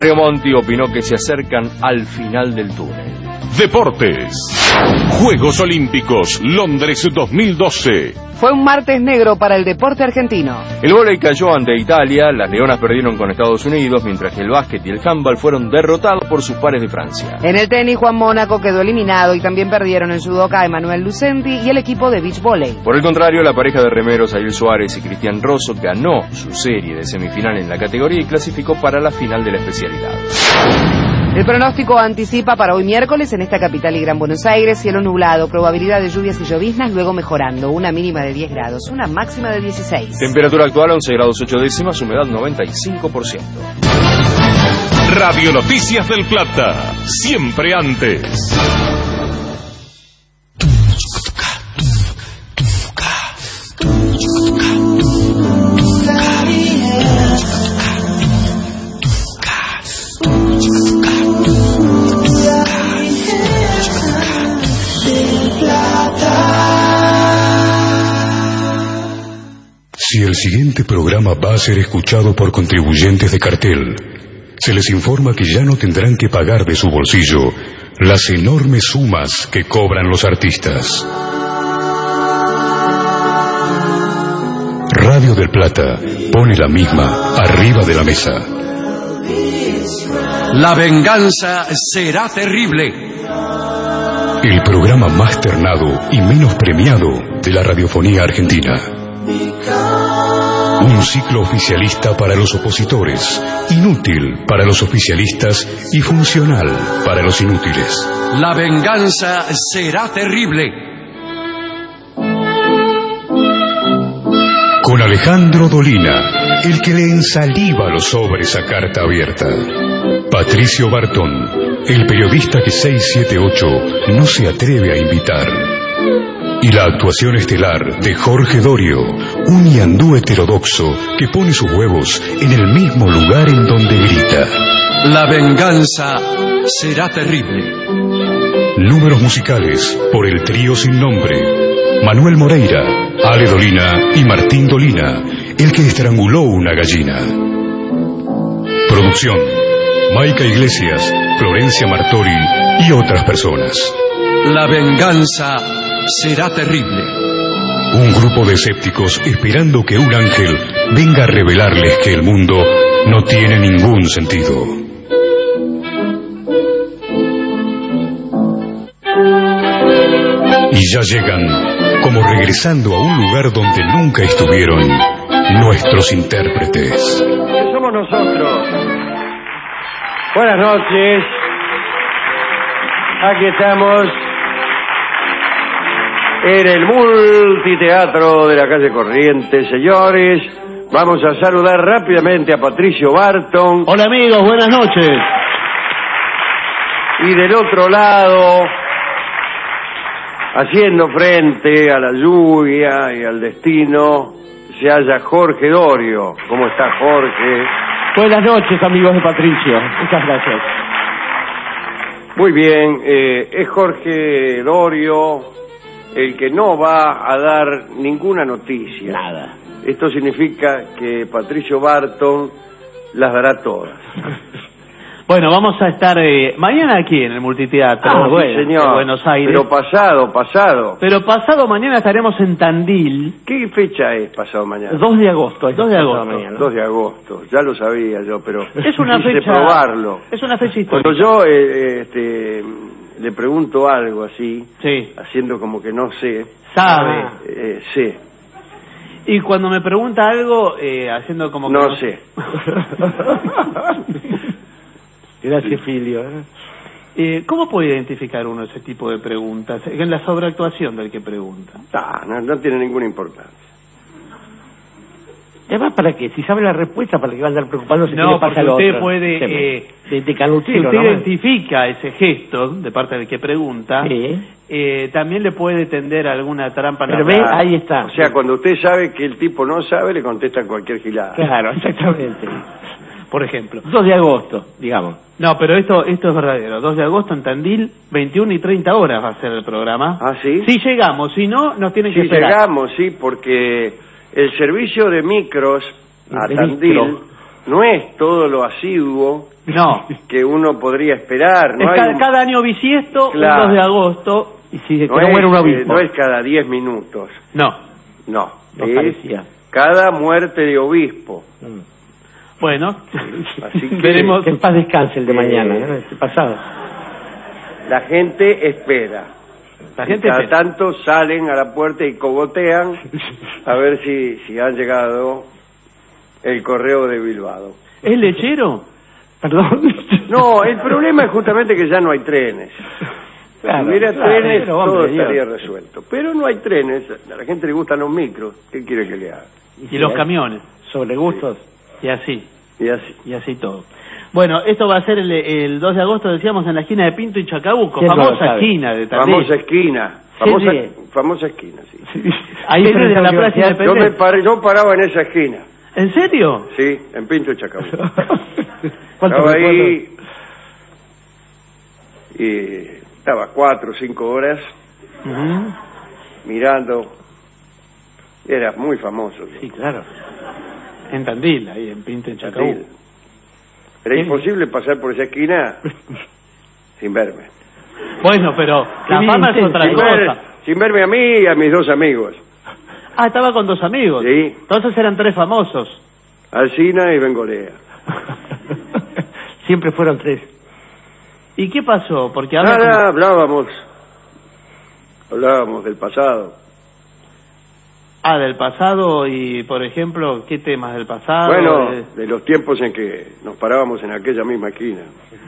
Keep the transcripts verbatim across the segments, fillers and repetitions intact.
Mario Monti opinó que se acercan al final del túnel. Deportes. Juegos Olímpicos Londres dos mil doce. Fue un martes negro para el deporte argentino. El vóley cayó ante Italia, las Leonas perdieron con Estados Unidos, mientras que el básquet y el handball fueron derrotados por sus pares de Francia. En el tenis, Juan Mónaco quedó eliminado y también perdieron el judoka Emanuel Lucenti y el equipo de beach volley. Por el contrario, la pareja de remeros Ariel Suárez y Cristian Rosso ganó su serie de semifinal en la categoría y clasificó para la final de la especialidad. El pronóstico anticipa para hoy miércoles en esta capital y Gran Buenos Aires, cielo nublado, probabilidad de lluvias y lloviznas, luego mejorando, una mínima de diez grados, una máxima de dieciséis. Temperatura actual once grados ocho décimas, humedad noventa y cinco por ciento. Radio Noticias del Plata, siempre antes. Si el siguiente programa va a ser escuchado por contribuyentes de cartel, se les informa que ya no tendrán que pagar de su bolsillo las enormes sumas que cobran los artistas. Radio del Plata pone la misma arriba de la mesa. La venganza será terrible. El programa más ternado y menos premiado de la radiofonía argentina. Un ciclo oficialista para los opositores, inútil para los oficialistas y funcional para los inútiles. La venganza será terrible. Con Alejandro Dolina, el que le ensaliva los sobres a carta abierta. Patricio Bartón, el periodista que seiscientos setenta y ocho no se atreve a invitar. Y la actuación estelar de Jorge Dorio, un ñandú heterodoxo que pone sus huevos en el mismo lugar en donde grita. La venganza será terrible. Números musicales por el trío sin nombre. Manuel Moreira, Ale Dolina y Martín Dolina, el que estranguló una gallina. Producción: Maica Iglesias, Florencia Martori y otras personas. La venganza será terrible. Un grupo de escépticos esperando que un ángel venga a revelarles que el mundo no tiene ningún sentido. Y ya llegan, como regresando a un lugar donde nunca estuvieron, nuestros intérpretes. Somos nosotros. Buenas noches. Aquí estamos en el multiteatro de la calle Corrientes, señores. Vamos a saludar rápidamente a Patricio Barton. Hola amigos, buenas noches. Y del otro lado, haciendo frente a la lluvia y al destino, se halla Jorge Dorio. ¿Cómo está, Jorge? Buenas noches, amigos de Patricio. Muchas gracias. Muy bien, eh, es Jorge Dorio el que no va a dar ninguna noticia. Nada. Esto significa que Patricio Barton las dará todas. Bueno, vamos a estar eh, mañana aquí en el multiteatro ah, bueno, sí, señor. de Buenos Aires. Pero pasado, pasado. Pero pasado mañana estaremos en Tandil. ¿Qué fecha es pasado mañana? dos de agosto. dos de agosto. Mañana. dos de agosto. Ya lo sabía yo, pero es una quise fecha probarlo. Es una fecha histórica. Cuando yo eh, este, le pregunto algo así, sí, haciendo como que no sé, sabe, eh, sé. Y cuando me pregunta algo, eh, haciendo como que no, no sé. Gracias, Filio. Eh, ¿Cómo puede identificar uno ese tipo de preguntas? En la sobreactuación del que pregunta. Ah, no, no tiene ninguna importancia. Además, ¿para qué? Si sabe la respuesta, ¿para qué va a andar preocupándose? No, pasa porque usted puede... Eh, de, de si usted ¿no? identifica ese gesto de parte del que pregunta, sí, eh, también le puede tender alguna trampa. Pero ve, ahí está. O sea, cuando usted sabe que el tipo no sabe, le contesta cualquier gilada. Claro, exactamente. Por ejemplo. dos de agosto, digamos. No, pero esto esto es verdadero. dos de agosto en Tandil, veintiuna y treinta horas va a ser el programa. ¿Ah, sí? Si llegamos, si no, nos tienen que si esperar. Si llegamos, sí, porque el servicio de micros a Tandil no es todo lo asiduo No. que uno podría esperar. No Es hay cada, un- cada año bisiesto, Claro. un dos de agosto. Y si que no, no es, muere un eh, obispo. no es cada diez minutos, No. no. Nos es parecía. cada muerte de obispo. Mm. Bueno, Así que- veremos. Que en paz descanse el de Eh, mañana, ¿no? Este pasado. La gente espera. La Y gente cada espera. tanto salen a la puerta y cogotean a ver si, si han llegado el correo de Bilbao. ¿Es lechero? Perdón. No, el problema es justamente que ya no hay trenes. Claro, si hubiera claro, trenes, pero, hombre, todo Dios. estaría resuelto. Pero no hay trenes, a la gente le gustan los micros. ¿Qué quiere que le haga? Y los camiones. Sobre gustos. Y así. Y así. Y así todo. Bueno, esto va a ser el, el dos de agosto, decíamos, en la esquina de Pinto y Chacabuco. ¿Quién no lo Famosa sabe? esquina de Tandil. Famosa esquina. Famosa, Sí, famosa esquina, sí. Ahí ¿Quién frente es a la la Plaza universidad? Yo, me Independencia. paré- yo paraba en esa esquina, ¿En serio? sí, en Pinto y Chacabuco. ¿Cuánto Estaba recuerdo? ahí y estaba cuatro o cinco horas Ujú. mirando. Era muy famoso. Sí, claro. En Tandil, ahí en Pinto y Chacabuco. Tandil. Era imposible pasar por esa esquina sin verme. Bueno, pero la Qué fama es bien, otra Sin, ver- cosa. sin verme a mí y a mis dos amigos, Ah, estaba con dos amigos. Sí. Entonces eran tres famosos. Alcina y Bengolea. Siempre fueron tres. ¿Y qué pasó? Porque ahora... Nada, hablábamos, hablábamos del pasado. Ah, del pasado y, por ejemplo, ¿qué temas del pasado? Bueno, Eh, de los tiempos en que nos parábamos en aquella misma esquina.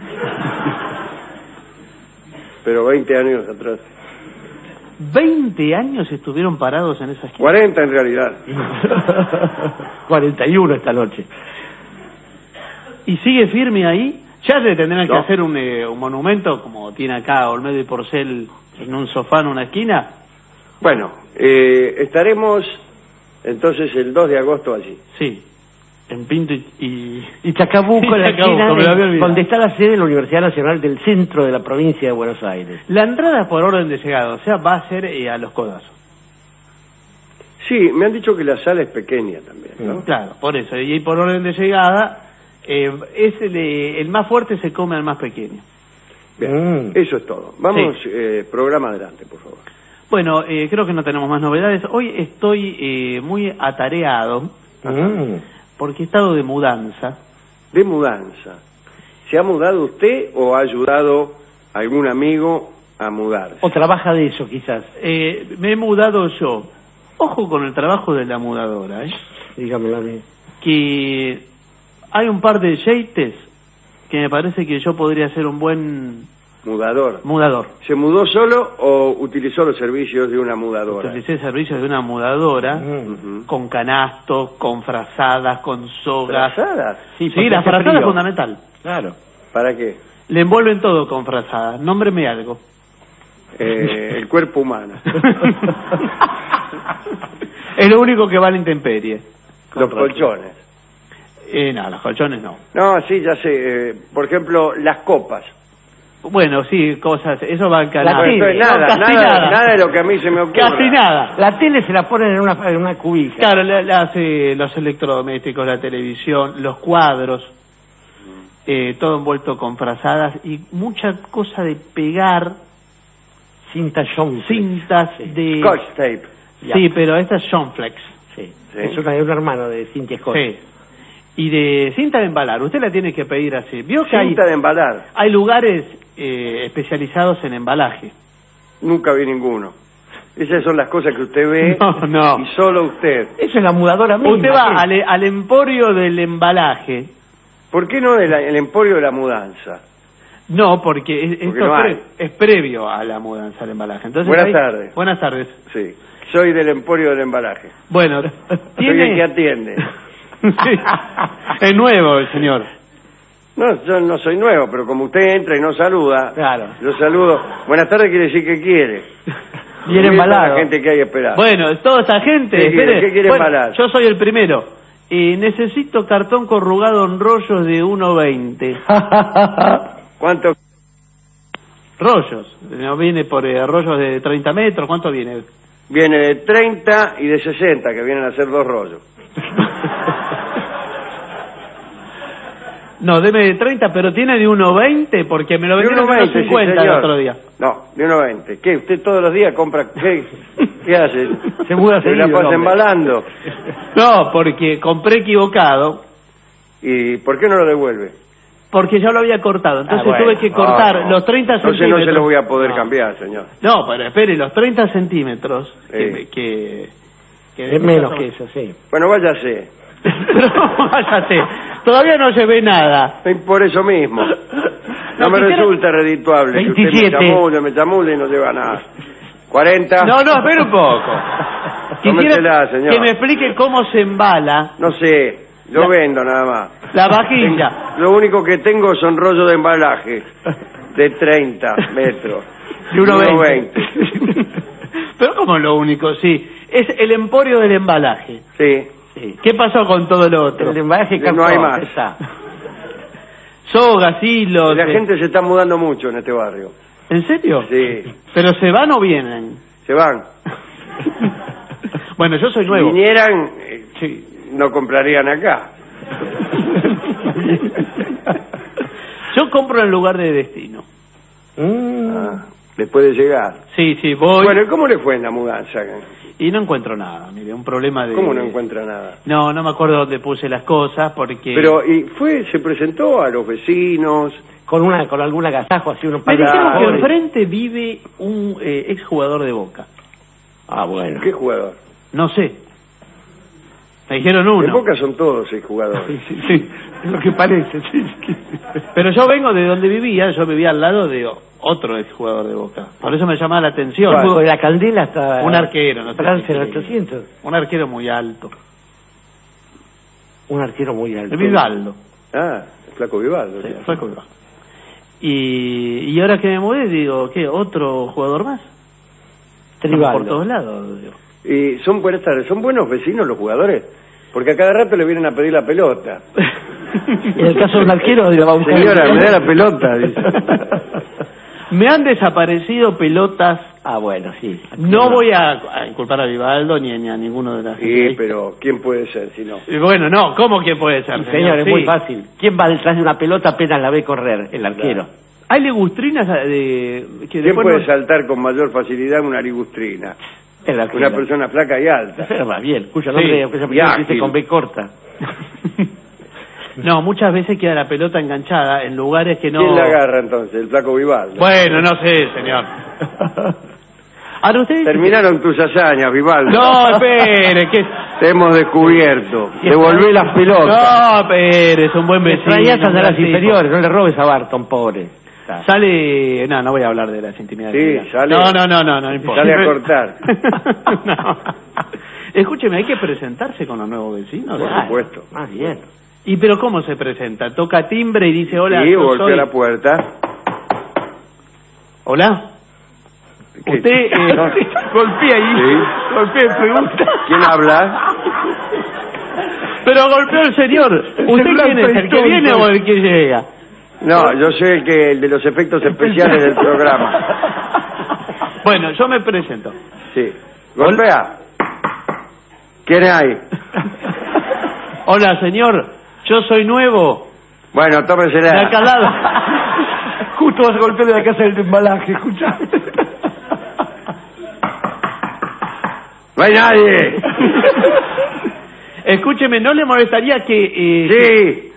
Pero veinte años atrás. veinte años estuvieron parados en esa esquina. cuarenta en realidad. cuarenta y uno esta noche. ¿Y sigue firme ahí? Ya le tendrán que No. hacer un, eh, un monumento, como tiene acá Olmedo y Porcel, en un sofá en una esquina. Bueno, eh, estaremos entonces el dos de agosto allí. Sí, en Pinto y... y- Y Chacabuco, Sí, la Chacabuco, esquina me lo había de- olvidado. donde está la sede de la Universidad Nacional del centro de la provincia de Buenos Aires. La entrada por orden de llegada, o sea, va a ser eh, a los codazos. Sí, me han dicho que la sala es pequeña también, ¿no? Claro, por eso. Y por orden de llegada, eh, es el, eh, el más fuerte se come al más pequeño. Bien, Mm. eso es todo. Vamos, eh, programa adelante, por favor. Bueno, eh, creo que no tenemos más novedades. Hoy estoy eh, muy atareado Mm. porque he estado de mudanza. De mudanza. ¿Se ha mudado usted o ha ayudado a algún amigo a mudarse? O trabaja de eso, quizás. Eh, me he mudado yo. Ojo con el trabajo de la mudadora, ¿eh? Dígamelo a mí. Que hay un par de yeites que me parece que yo podría ser un buen Mudador. mudador. ¿Se mudó solo o utilizó los servicios de una mudadora? Utilicé servicios de una mudadora Mm. Ujú. con canastos, con frazadas, con sogas. ¿Frazadas? Sí, porque la hace frazada frío. es fundamental. Claro. ¿Para qué? Le envuelven todo con frazadas. Nómbreme algo. Eh, el cuerpo humano. Es lo único que va a la intemperie. Los colchones. Eh, no, los colchones no. No, sí, ya sé. eh, por ejemplo, las copas. Bueno, sí, cosas, eso va al canal. Bueno, entonces, No, nada, casi nada, nada. nada de lo que a mí se me ocurre. Casi nada. La tele se la ponen en una, en una cubija. Claro, la- las, eh, los electrodomésticos, la televisión, los cuadros, eh, todo envuelto con frazadas y mucha cosa de pegar, Cinta Johnson. cintas de... Scotch tape. Ya. Sí, pero esta es Shonflex. Sí. Sí. Es una, es un hermano de Cintia Scott. Sí. Y de cinta de embalar, usted la tiene que pedir así. ¿Vio que hay, Cinta de embalar. hay lugares eh, especializados en embalaje? Nunca vi ninguno. Esas son las cosas que usted ve No, no. y solo usted. Eso es la mudadora misma. Usted va ¿qué? al, al emporio del embalaje. ¿Por qué no el, el emporio de la mudanza? No, porque, es- esto no es, hay. pre- es previo a la mudanza del embalaje. Entonces, Buenas ahí- tardes. Buenas tardes. Sí. Soy del emporio del embalaje. Bueno, Soy el tiene... que atiende. Sí. Es nuevo el señor. No, yo no soy nuevo, pero como usted entra y no saluda, Claro. yo saludo. Buenas tardes quiere decir que quiere. Bien Mira embalado. la gente que hay esperando. Bueno, toda esa gente... ¿Qué quiere? espere. ¿Qué quiere Bueno, embalar? yo soy el primero. Y necesito cartón corrugado en rollos de uno veinte. ¿Cuánto? Rollos. No viene por eh, rollos de treinta metros. ¿Cuánto viene? Viene de treinta y de sesenta, que vienen a ser dos rollos. No, deme de treinta, pero tiene de uno veinte porque me lo vendieron de uno cincuenta el otro día. No, de uno veinte. ¿Qué? ¿Usted todos los días compra? ¿Qué, ¿Qué hace? Se muda ¿Se la pasa embalando? No, porque compré equivocado. ¿Y por qué no lo devuelve? Porque ya lo había cortado, entonces ah, bueno. tuve que cortar no, no. los treinta entonces centímetros. Entonces no se lo voy a poder no. cambiar, señor. No, pero espere, los treinta centímetros, Sí. que, que, que es menos que eso, sí. Bueno, váyase. Pero váyase, todavía no se ve nada. Por eso mismo. No, No, me quisiera- resulta redituable. que veintisiete. Usted me chamule, me chamule y no lleva nada. cuarenta. No, no, espere un poco. Tómesela, señor. que me explique cómo se embala No sé, yo La- vendo nada más. la vajilla. Lo único que tengo son rollos de embalaje de treinta metros. De uno uno veinte. Pero como lo único, sí. Es el emporio del embalaje. Sí. sí. ¿Qué pasó con todo lo otro? El embalaje No cartón, hay más. está. Sogas, hilos. La eh. gente se está mudando mucho en este barrio. ¿En serio? Sí. ¿Pero se van o vienen? Se van. Bueno, yo soy Si nuevo. vinieran, eh, Sí. no comprarían acá. Yo compro en lugar de destino. Mm. Ah, después de llegar. Sí, sí, voy Bueno, ¿y cómo le fue en la mudanza? y no encuentro nada. Mire, un problema de... ¿Cómo no encuentra nada? No, no me acuerdo dónde puse las cosas porque... Pero, ¿y fue, se presentó a los vecinos? Con una con algún agasajo así uno Me para dijeron que Claro. enfrente vive un eh, exjugador de Boca. Ah, bueno. ¿Qué jugador? No sé. Me dijeron uno. En Boca son todos seis jugadores. Sí, sí, sí. Es lo que parece, sí. Pero yo vengo de donde vivía, yo vivía al lado de otro exjugador de Boca. Por eso me llamaba la atención. El juego de la Candela hasta... Un arquero, no sé Francia si en cree. ochocientos. Un arquero muy alto. Un arquero muy alto. El Vivaldo. Ah, el flaco Vivaldo. Sí, sí. fue con Vivaldo. Y, y ahora que me mudé, digo, ¿qué? ¿Otro jugador más? Tribaldo. Por todos lados, digo. Y son buenas tardes, son buenos vecinos los jugadores, porque a cada rato le vienen a pedir la pelota. En el caso de un arquero, de la va a buscar. Señora, me da la pelota, dice. Me han desaparecido pelotas. Ah, bueno, sí. No voy a, a inculpar a Vivaldo ni, a- ni a ninguno de las... Sí, pero ¿quién puede ser si no? Y bueno, no, ¿cómo que puede ser? Sí, señor, es Sí. muy fácil. ¿Quién va detrás de una pelota apenas la ve correr? El arquero. Hay legustrinas de... que ¿Quién después puede no- saltar con mayor facilidad una ligustrina? El arquero. Una persona flaca y alta. Eso va bien, cuyo Sí. nombre, cuyo Y apellido ágil. dice con B corta. No, muchas veces queda la pelota enganchada en lugares que no... ¿Quién la agarra entonces? El flaco Vivaldo. Bueno, no sé, señor. Ahora usted dice Terminaron tus hazañas, Vivaldo. que- No, espere, que... Te hemos descubierto. Devolvé las pelotas. No, espere, es un buen vecino. Extrañas un a las gran tipo. inferiores, no le robes a Barton, pobre. Sale... No, no voy a hablar de las intimidades. Sí, de ella. sale- No, no, no, no, no importa. sale a cortar. No. Escúcheme, hay que presentarse con los nuevos vecinos. Por Ah, supuesto. Más bien. ¿Y pero cómo se presenta? ¿Toca timbre y dice hola? Sí, yo golpea soy... la puerta. ¿Hola? ¿Qué? Usted eh, No. golpea ahí, Sí. golpea y pregunta. ¿Quién habla? Pero golpeó el señor. ¿Usted quién es? ¿El que viene o el que llega? No, yo soy el que el de los efectos especiales del programa. Bueno, yo me presento. Sí. Golpea. ¿Quién hay? Hola, señor. Yo soy nuevo. Bueno, De tómesela. acá al lado. Justo vas a golpear de la casa del embalaje, escucha. No hay nadie. Escúcheme, ¿no le molestaría que... eh, Sí.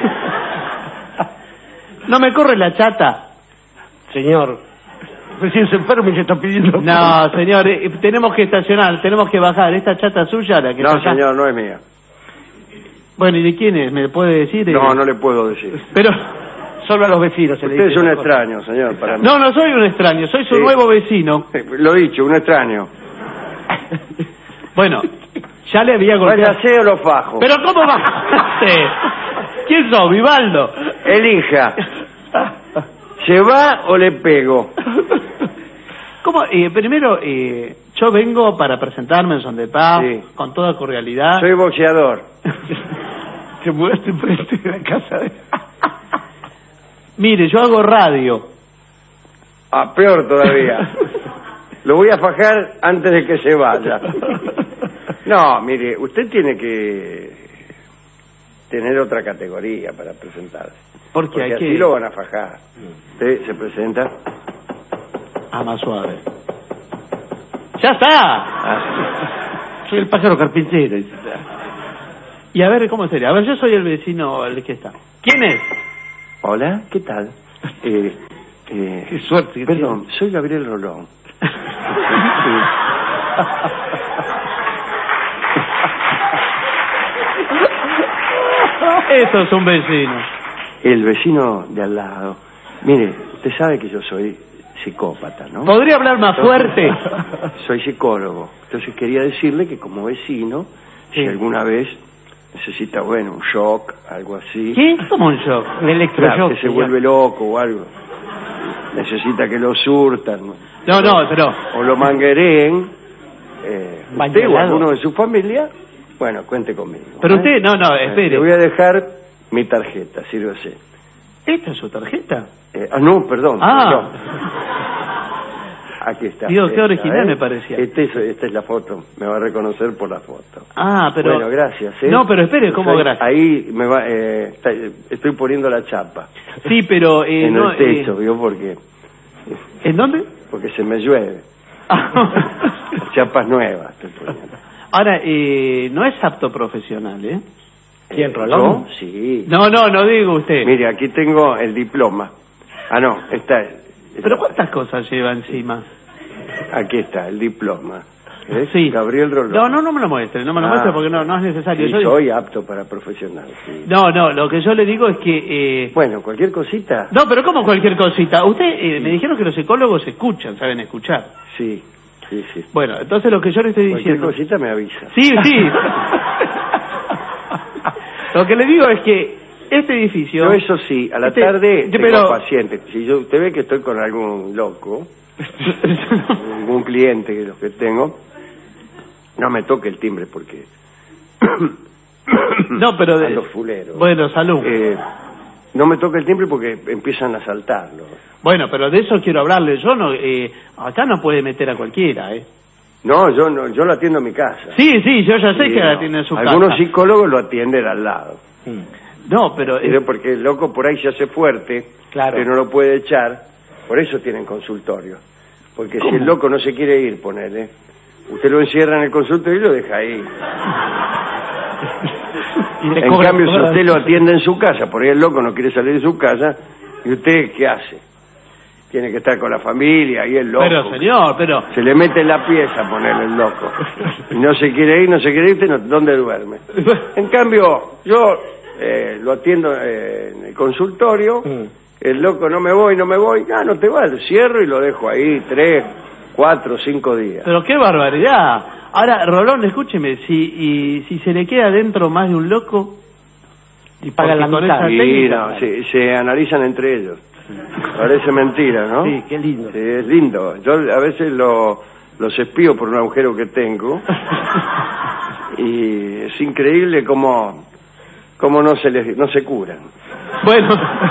no me corre la chata? Señor, recién se enferma y se está pidiendo... No, señor, eh, tenemos que estacionar, tenemos que bajar. ¿Esta chata suya la que No, está acá? señor, no es mía. Bueno, ¿y de quién es? ¿Me puede decir? Eh, No, no le puedo decir. Pero... Solo a los vecinos se le Usted dice es un esa cosa. extraño, señor, para mí. No, no soy un extraño, soy su Sí. nuevo vecino. Eh, Lo dicho, un extraño. Bueno, ya le había golpeado. Váyase o lo fajo. ¿Pero cómo va? ¿Quién sos, Vivaldo? Elija. ¿Se va o le pego? ¿Cómo? Eh, primero, eh, yo vengo para presentarme en Son de Paz, Sí. con toda cordialidad. Soy boxeador. Te mudaste frente de la casa de... Mire, yo hago radio. Ah, peor todavía. Lo voy a fajar antes de que se vaya. No, mire, usted tiene que tener otra categoría para presentarse. Porque, Porque hay así que... lo van a fajar. Usted se presenta. Ah, más suave. ¡Ya está! Ah, Soy el pájaro carpintero. dice. Y a ver, ¿cómo sería? A ver, yo soy el vecino, el que está. ¿Quién es? Hola, ¿qué tal? Eh, eh, Qué suerte que Perdón, soy Gabriel Rolón. Eso es un vecino. El vecino de al lado. Mire, usted sabe que yo soy psicópata, ¿no? ¿Podría hablar más fuerte? Soy psicólogo. Entonces quería decirle que como vecino, Sí. si alguna vez necesita, bueno, un shock, algo así. ¿Qué? ¿Cómo un shock? Un Claro, electroshock. que se señor. vuelve loco o algo. Necesita que lo surtan. No, no, pero... O lo manguereen. Eh, usted o Bañalado. alguno de su familia, bueno, cuente conmigo. Pero ¿eh? usted, no, no, Eh, espere. Le voy a dejar mi tarjeta, sírvese. ¿Esta es su tarjeta? Eh, ah, no, perdón. Ah. perdón. Aquí está. Digo, qué Esta, original ¿eh? me parecía. Este es- esta es la foto. Me va a reconocer por la foto. Ah, pero... Bueno, gracias. ¿eh? No, pero espere, ¿cómo Ahí- gracias? Ahí me va, eh, está- estoy poniendo la chapa Sí, pero... Eh, en no, el techo, eh, ¿vio? Porque, ¿En dónde? porque se me llueve. Chapas nuevas estoy poniendo. Ahora, eh, no es apto profesional, ¿eh? ¿Quién, Eh, Rolón? ¿yo? Sí. No, no, no digo usted. Mire, aquí tengo el diploma. Ah, no, está. está- Pero ¿cuántas cosas lleva encima? Aquí está, el diploma. ¿Eh? Sí. Gabriel Rolón. No, no, no me lo muestre, no me lo Ah, muestre porque no, no es necesario. sí, Yo- soy apto para profesional, sí. No, no, lo que yo le digo es que... Eh... Bueno, cualquier cosita. No, pero como cualquier cosita. Usted, eh, me dijeron que los psicólogos escuchan, saben escuchar. Sí, sí, sí. Bueno, entonces lo que yo le estoy Cualquier diciendo... cosita me avisa. Sí, sí. Lo que le digo es que este edificio... Yo eso sí, a la Este- tarde yo- tengo pero- pacientes. Si yo, usted ve que estoy con algún loco, algún cliente que los que tengo, no me toque el timbre porque No, pero de... ando fulero. Bueno, salud. Eh, no me toque el timbre porque empiezan a saltarlo. Bueno, pero de eso quiero hablarle. Yo no... Eh, acá no puede meter a cualquiera, ¿eh? No, yo no, yo lo atiendo en mi casa. Sí, sí, yo ya sé Sí, que la no. tiene en su Algunos casa. psicólogos lo atienden al lado. No, pero... eh, Pero porque el loco por ahí se hace fuerte, Claro. que no lo puede echar, por eso tienen consultorio. Porque si el loco no se quiere ir, ponele, usted lo encierra en el consultorio y lo deja ahí. Y le En cobra cambio, si todas usted las- lo atiende en su casa, por ahí el loco no quiere salir de su casa, ¿y usted qué hace? Tiene que estar con la familia y el loco. pero, señor, pero... Se le mete en la pieza ponerle el loco. Y no se quiere ir, no se quiere ir, no- ¿dónde duerme? En cambio, yo eh, lo atiendo eh, en el consultorio, Mm. el loco no me voy, no me voy, ah, no te vas, lo cierro y lo dejo ahí tres, cuatro, cinco días. Pero qué barbaridad. Ahora, Rolón, escúcheme, si y, si se le queda dentro más de un loco... Y paga la porque con mitad. esa Sí, técnica- no, se, se analizan entre ellos. Parece mentira, ¿no? Sí, qué lindo. Sí, es lindo. Yo a veces lo, los espío por un agujero que tengo y es increíble cómo, cómo no se les, no se curan. Bueno,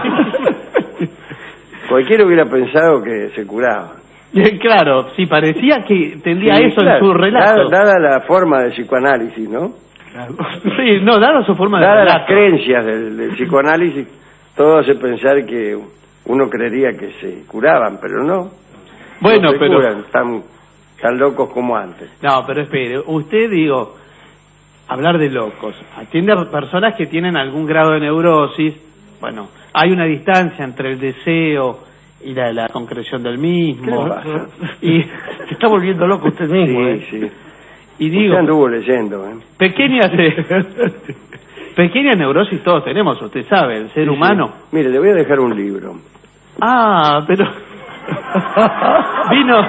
Cualquiera hubiera pensado que se curaban. claro, sí, parecía que tendría Sí, eso claro, en su relato. Dada, dada la forma del psicoanálisis, ¿no? Sí, no, dada su forma de Dadas las relato. creencias del, del psicoanálisis, todo hace pensar que uno creería que se curaban, pero no. Bueno, no se pero... curan, están tan locos como antes. No, pero espere, usted, digo, hablar de locos, atiende a personas que tienen algún grado de neurosis, bueno, hay una distancia entre el deseo y la, la concreción del mismo. ¿Qué le pasa? Y, Se está volviendo loco usted mismo, ¿eh? Sí, sí. y digo, Usted anduvo leyendo, ¿eh? pequeñas, pequeñas neurosis todos tenemos, usted sabe, el ser Sí, humano. sí. Mire, le voy a dejar un libro. Ah, pero... Vino...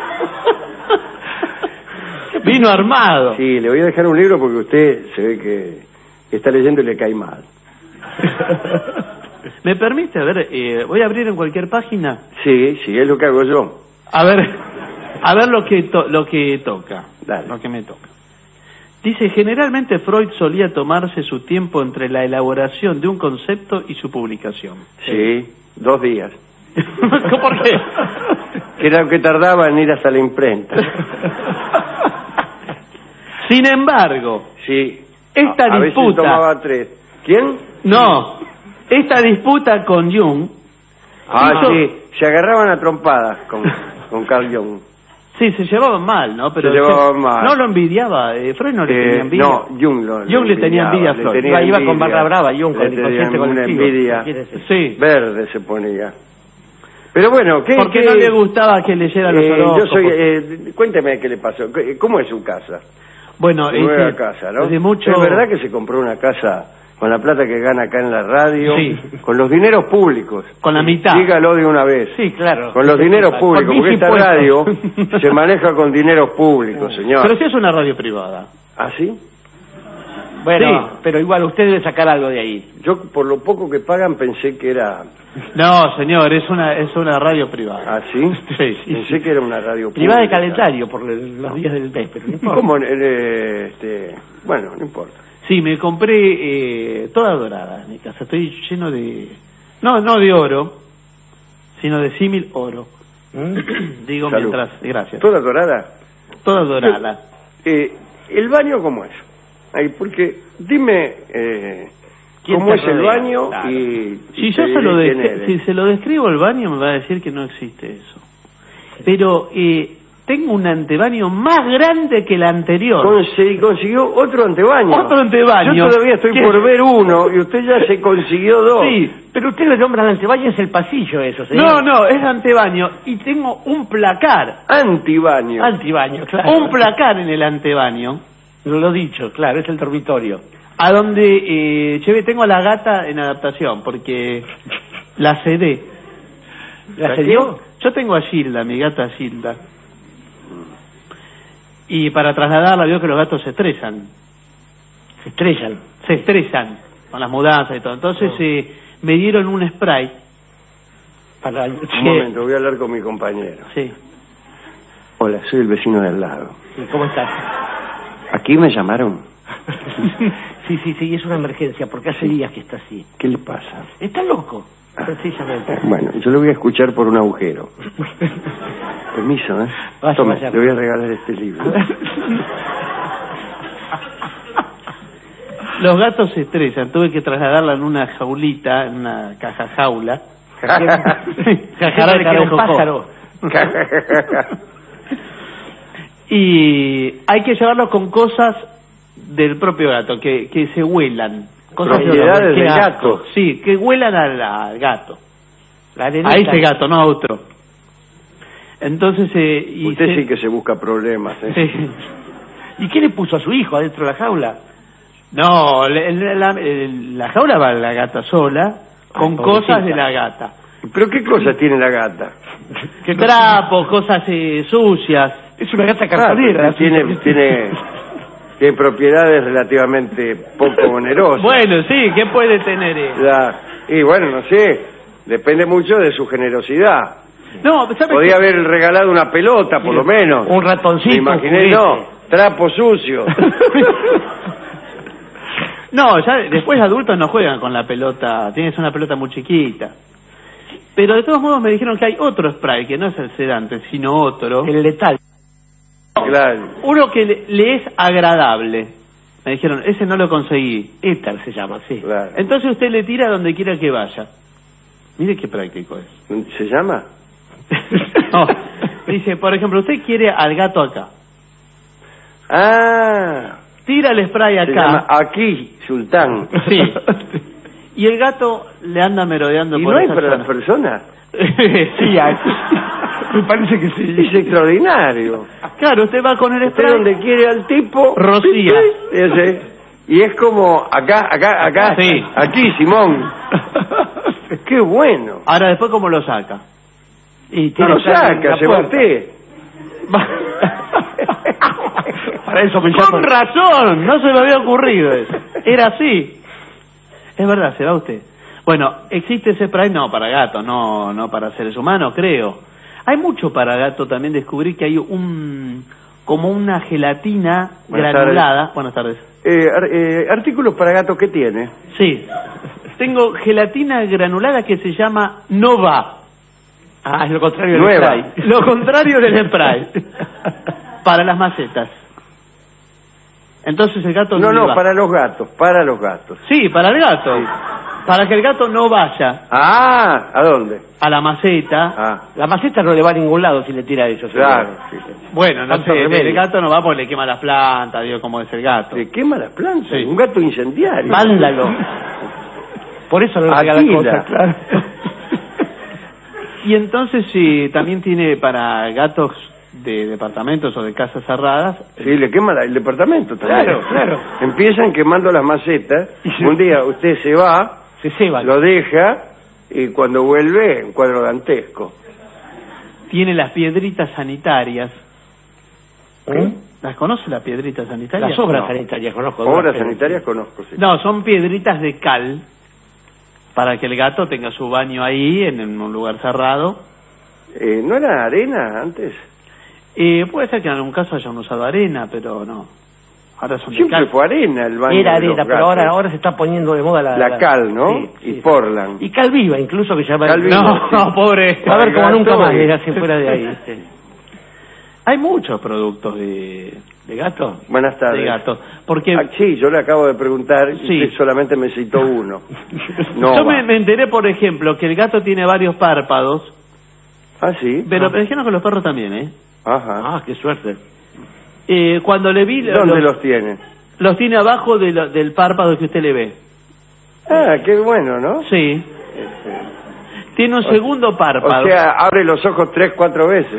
Vino armado. Sí, le voy a dejar un libro porque usted se ve que, que está leyendo y le cae mal. ¿Me permite? A ver, eh, voy a abrir en cualquier página. Sí, sí, es lo que hago yo. A ver, a ver lo que to- lo que toca, Dale. lo que me toca. Dice, generalmente Freud solía tomarse su tiempo entre la elaboración de un concepto y su publicación. Sí, dos días. ¿Por qué? Que era lo que tardaba en ir hasta la imprenta. Sin embargo, Sí. esta a, a veces disputa... tomaba tres. ¿Quién? No, esta disputa con Jung... Ah, hizo... sí, se agarraban a trompadas con, con Carl Jung. Sí, se llevaban mal, ¿no? Pero se llevaban mal. No lo envidiaba, eh, Freud no le eh, tenía envidia. No, Jung lo Jung le tenía envidia a Freud. Iba envidia, con barra brava, Jung con el inconsciente colectivo. Una envidia sí. verde se ponía. Pero bueno, ¿qué? ¿Por qué qué, no le gustaba que leyera los eh, horóscopos? Yo soy, eh, cuénteme qué le pasó. ¿Cómo es su casa? Bueno, su nueva ese, casa, ¿no? Desde mucho... ¿Es verdad que se compró una casa con la plata que gana acá en la radio? Sí. Con los dineros públicos. Con la mitad. Dígalo de una vez. Sí, claro. Con los dineros públicos, con porque esta impuestos. radio se maneja con dineros públicos, señor. Pero si es una radio privada. ¿Ah, sí? Bueno, Sí. pero igual usted debe sacar algo de ahí. Yo, por lo poco que pagan, pensé que era... No, señor, es una es una radio privada. ¿Ah, sí? Sí, sí, Pensé sí. que era una radio Privada de pública. calendario por los días del mes, pero no importa. ¿Cómo? Eh, este, bueno, no importa. Sí, me compré eh, toda dorada en mi casa. Estoy lleno de... No, no de oro, sino de símil oro. ¿Mm? Digo Salud. mientras... Gracias. ¿Toda dorada? Toda dorada. Eh, ¿El baño cómo es? Ay, porque dime eh, ¿Quién cómo te es el rodea? baño Claro. y... Si y yo te se lo, diré quién descri- eres. si se lo describo el baño me va a decir que no existe eso. Pero eh, tengo un antebaño más grande que el anterior. Conse- consiguió otro antebaño. Otro antebaño. Yo todavía estoy ¿Qué? por ver uno y usted ya se consiguió dos. Sí, Pero usted le nombra al antebaño, es el pasillo eso, señor. no, no, es antebaño y tengo un placar, Antibaño. Antibaño, claro. un placar en el antebaño, Lo dicho, claro, es el dormitorio. a donde eh, llevé, tengo a la gata en adaptación porque la cedé. ¿La ¿La cedió? Yo tengo a Gilda, mi gata Gilda. Y para trasladarla veo que los gatos se estresan. Se estrellan. Se estresan con las mudanzas y todo. Entonces eh, me dieron un spray. Para... Un momento, voy a hablar con mi compañero. Sí. Hola, soy el vecino de al lado. ¿Cómo estás? ¿Aquí me llamaron? Sí, sí, sí, es una emergencia, porque hace días que está así. ¿Qué le pasa? Está loco, precisamente. Bueno, yo lo voy a escuchar por un agujero. Permiso, ¿eh? Vaya, Tome, vaya. le voy a regalar este libro. Los gatos se estresan. Tuve que trasladarla en una jaulita, en una caja jaula. Jarabe de un pájaro. Y hay que llevarlo con cosas del propio gato, que, que se huelan. Cosas de Propiedades olor, del qué asco. gato. Sí, que huelan al, al gato. La A arenita. ese gato, no a otro. Entonces... Eh, y Usted se- sí que se busca problemas, ¿eh? Sí. ¿Y qué le puso a su hijo adentro de la jaula? No, la, la, la jaula va la gata sola, con Ay, cosas pobrecita. de la gata. ¿Pero qué cosas tiene la gata? Que trapos, cosas eh, sucias. Es una gata Ah, cartonera. tiene, tiene, tiene propiedades relativamente poco onerosas. Bueno, sí, ¿qué puede tener él? Ya. Y bueno, no sé, depende mucho de su generosidad. No, ¿sabes Podía qué? haber regalado una pelota, por lo menos. Un ratoncito. Me imaginé, un no, juguete. trapo sucio. No, ya después adultos no juegan con la pelota, tienes una pelota muy chiquita. Pero de todos modos me dijeron que hay otro spray, que no es el sedante, sino otro. El letal. Claro. Uno que le, le es agradable. Me dijeron, ese no lo conseguí. Éter se llama, sí. Claro. Entonces usted le tira donde quiera que vaya. Mire qué práctico es. ¿Se llama? No, dice, por ejemplo, usted quiere al gato acá. Ah, Tira el spray se llama acá. aquí, Sultán. Sí. Y el gato le anda merodeando ¿Y por no hay esa para zona. las personas? Sí, hay. Me parece que sí. Es extraordinario. Claro, usted va con el Usted spray. donde quiere al tipo... Rocía. Ese. Y es como acá, acá, acá. Sí. Aquí, Simón. Qué bueno. Ahora, después, ¿cómo lo saca? Y No tiene lo que estar en saca, la se va puerta. usted. Para eso me Con llamo. razón, no se me había ocurrido eso. Era así. Es verdad, se va usted. Bueno, existe ese spray, no para gatos, no, no para seres humanos, creo. Hay mucho para gato también. Descubrí que hay un, como una gelatina Buenas granulada. tardes. Buenas tardes. Eh, ar- eh, artículos para gatos, ¿qué tiene? Sí. Tengo gelatina granulada que se llama Nova. Ah, es lo contrario del Nueva. spray. Lo contrario del spray. Para las macetas. Entonces el gato No, no, va. para los gatos, para los gatos. Sí, para el gato. Sí. Para que el gato no vaya Ah, ¿a dónde? a la maceta. Ah, La maceta no le va a ningún lado si le tira eso. claro. Sí. Bueno, no Tanto sé, remedio. el gato no va porque le quema las plantas, digo, cómo es el gato. ¿Le quema las plantas? Sí. Un gato incendiario. Vándalo. Por eso no le regala Aquila. cosas, claro. Y entonces sí, también tiene para gatos de departamentos o de casas cerradas. Sí, le quema la- el departamento también. Claro, claro. Empiezan quemando las macetas. Un día usted se va, Se ceba. lo deja, y cuando vuelve, un cuadro dantesco. Tiene las piedritas sanitarias. ¿Eh? ¿Las conoce las piedritas sanitarias? Las obras No. sanitarias, conozco. Obras pero- sanitarias conozco, sí. No, son piedritas de cal para que el gato tenga su baño ahí en, en un lugar cerrado. Eh, ¿No era arena antes? Eh, puede ser que en algún caso hayan usado arena, pero no. Ahora son de Siempre cal. fue arena el baño Era de los arena, pero gatos. ahora, ahora se está poniendo de moda la... La cal, ¿no? Sí, Y sí. Portland. Y cal viva, incluso, que se llama... Cal viva. No, no, pobre. Va a ver como Gato nunca más y- le hace fuera de ahí. Sí. Hay muchos productos de, ¿De gato? Buenas tardes. de gato. Porque Ah, sí, yo le acabo de preguntar y Sí. usted solamente me citó uno. No. yo me, me enteré, por ejemplo, que el gato tiene varios párpados, Ah, sí. pero me dijeron que los perros también, ¿eh? Ajá. Ah, qué suerte. Eh, cuando le vi... ¿Dónde los, los tiene? los tiene abajo de lo- del párpado que usted le ve. Ah, qué bueno, ¿no? Sí. Tiene un segundo párpado. O sea, abre los ojos tres, cuatro veces.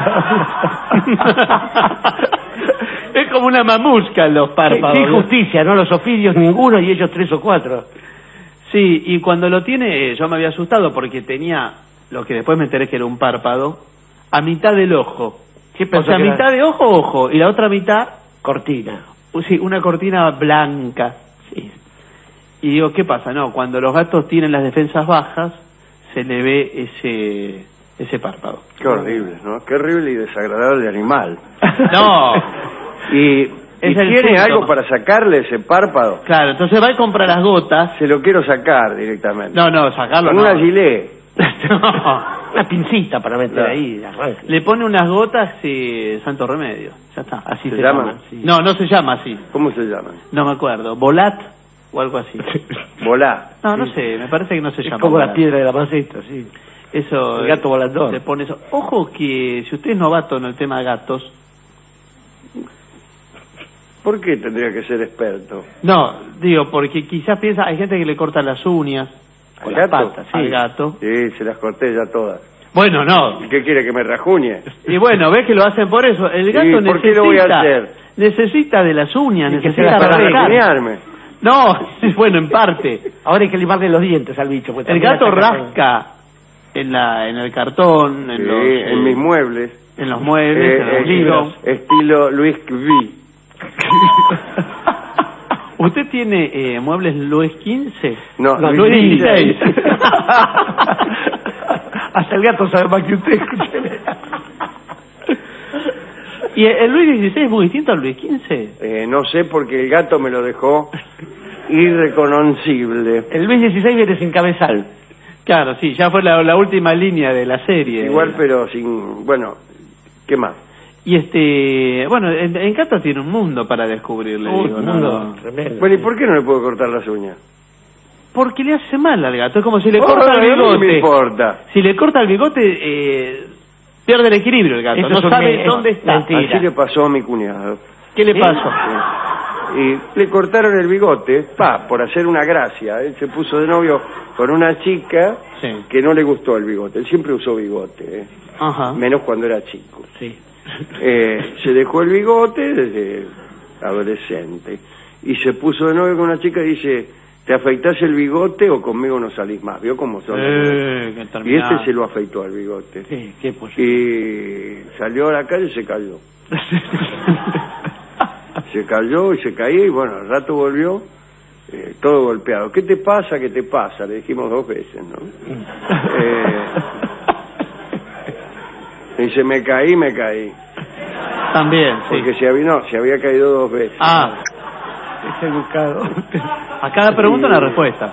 Es como una mamusca los Qué, párpados. qué injusticia, ¿no? Los ofidios ninguno y ellos tres o cuatro. Sí, y cuando lo tiene, eh, yo me había asustado porque tenía, lo que después me enteré que era un párpado, a mitad del ojo. ¿Qué O pensó sea, que era? mitad de ojo, ojo, y la otra mitad, Cortina. uh, sí, una cortina blanca. Sí. Y digo, ¿qué pasa? No, cuando los gatos tienen las defensas bajas, se le ve ese ese párpado. Qué horrible, ¿no? Qué horrible y desagradable animal. No. ¿Y, Es y el tiene síntoma. algo para sacarle ese párpado? Claro, entonces va y compra las gotas. Se lo quiero sacar directamente. No, no, sacarlo Con no. una gilet. No. Una pincita para meter Claro. ahí. arranque. Le pone unas gotas y Santo Remedio. Ya está. Así ¿Se se, llaman? llama. sí. No, no se llama así. ¿Cómo se llaman? No me acuerdo. Volat o algo así. Volá. No, no sé. Me parece que no se Es llama. como la volat. piedra de la maceta, sí. Eso. El gato volador. Se pone eso. Ojo que si usted es novato en el tema de gatos. ¿Por qué tendría que ser experto? No, digo, porque quizás piensa, hay gente que le corta las uñas ¿Al con las gato? patas, sí, al gato. Sí, se las corté ya todas. Bueno, no. ¿Y qué quiere, que me rajuñe? Y bueno, ves que lo hacen por eso. El gato ¿Y necesita, por qué lo voy a hacer? necesita de las uñas, Y que se necesita las Para arrancar. rajuñarme. No, bueno, en parte. Ahora hay que limarle los dientes al bicho. pues El también gato ataca- rasca en la en el cartón, en Sí, los eh, en mis muebles. en los muebles, en Eh, los eh, libros. Estilo Luis V. ¿Usted tiene eh, muebles Luis quince? No, No, Luis Luis dieciséis. dieciséis. Hasta el gato sabe más que usted, escúcheme. ¿Y el Luis dieciséis es muy distinto al Luis quince? Eh, no sé porque el gato me lo dejó irreconocible. El Luis dieciséis viene sin cabezal. Claro, sí, ya fue la, la última línea de la serie. Igual, pero sin... Bueno, ¿qué más? Y este, bueno, en, en gato tiene un mundo para descubrirle, Uy, digo, no, mundo no. tremendo. Bueno, ¿y por qué no le puedo cortar las uñas? Porque le hace mal al gato, es como si le Oh, corta el a mí bigote. me importa. Si le corta el bigote, eh, pierde el equilibrio el gato, Eso no es un sabe me- dónde está. mentira. Así le pasó a mi cuñado. ¿Qué le ¿Sí? pasó? Y le cortaron el bigote, pa, por hacer una gracia. Él se puso de novio con una chica Sí. que no le gustó el bigote. Él siempre usó bigote, ¿eh? Ajá. Menos cuando era chico. Sí. Eh, se dejó el bigote desde adolescente y se puso de novio con una chica y dice, ¿te afeitás el bigote o conmigo no salís más? ¿Vio cómo son? Eh, qué Y terminado. este se lo afeitó al bigote. Sí, qué pues. Y salió a la calle y se cayó. Se cayó y se caía y bueno, al rato volvió eh, todo golpeado. ¿Qué te pasa? ¿Qué te pasa? Le dijimos dos veces, ¿no? Eh, dice, me caí, me caí. También, sí. Porque se había, no, se había caído dos veces. Ah, Es educado. a cada pregunta una respuesta.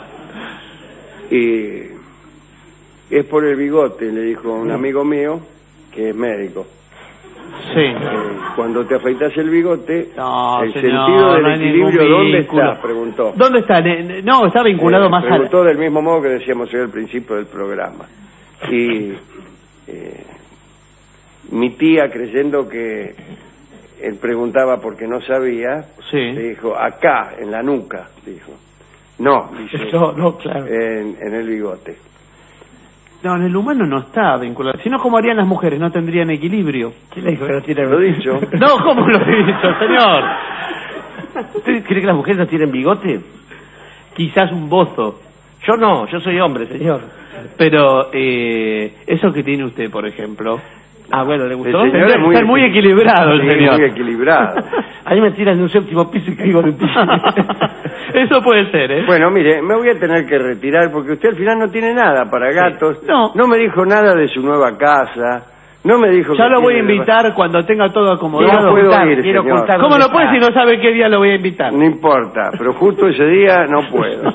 Y es por el bigote, le dijo un amigo mío, que es médico. Sí. Eh, cuando te afeitas el bigote, No, el señor, sentido del no hay equilibrio, ningún ¿dónde vínculo. está? Preguntó. ¿Dónde está? Ne- No, está vinculado Eh, más a... preguntó del mismo modo que decíamos hoy al principio del programa. Y eh, mi tía, creyendo que él preguntaba porque no sabía, Sí. le dijo, acá, en la nuca, dijo. No, dice, No, no, claro. en, en el bigote. No, en el humano no está vinculado. Si no, ¿cómo harían las mujeres? No tendrían equilibrio. ¿Quién le dijo que no tienen? Lo dicho. No, ¿cómo lo he dicho, señor? ¿Usted cree que las mujeres no tienen bigote? Quizás un bozo. Yo no, yo soy hombre, señor. Pero eh, eso que tiene usted, por ejemplo... Ah, bueno, ¿le gustó? El señor Debe es estar muy equilibrado, el sí, señor. muy equilibrado. A mí me tiran de un séptimo piso y caigo de un piso. Eso puede ser, ¿eh? Bueno, mire, me voy a tener que retirar porque usted al final no tiene nada para gatos. No. No me dijo nada de su nueva casa. No me dijo Ya que lo voy a tiene- invitar cuando tenga todo acomodado. No puedo ocultar, ir, quiero señor. ocultar. ¿Cómo ¿Dónde no puede está? si no sabe qué día lo voy a invitar? No importa, pero justo ese día no puedo.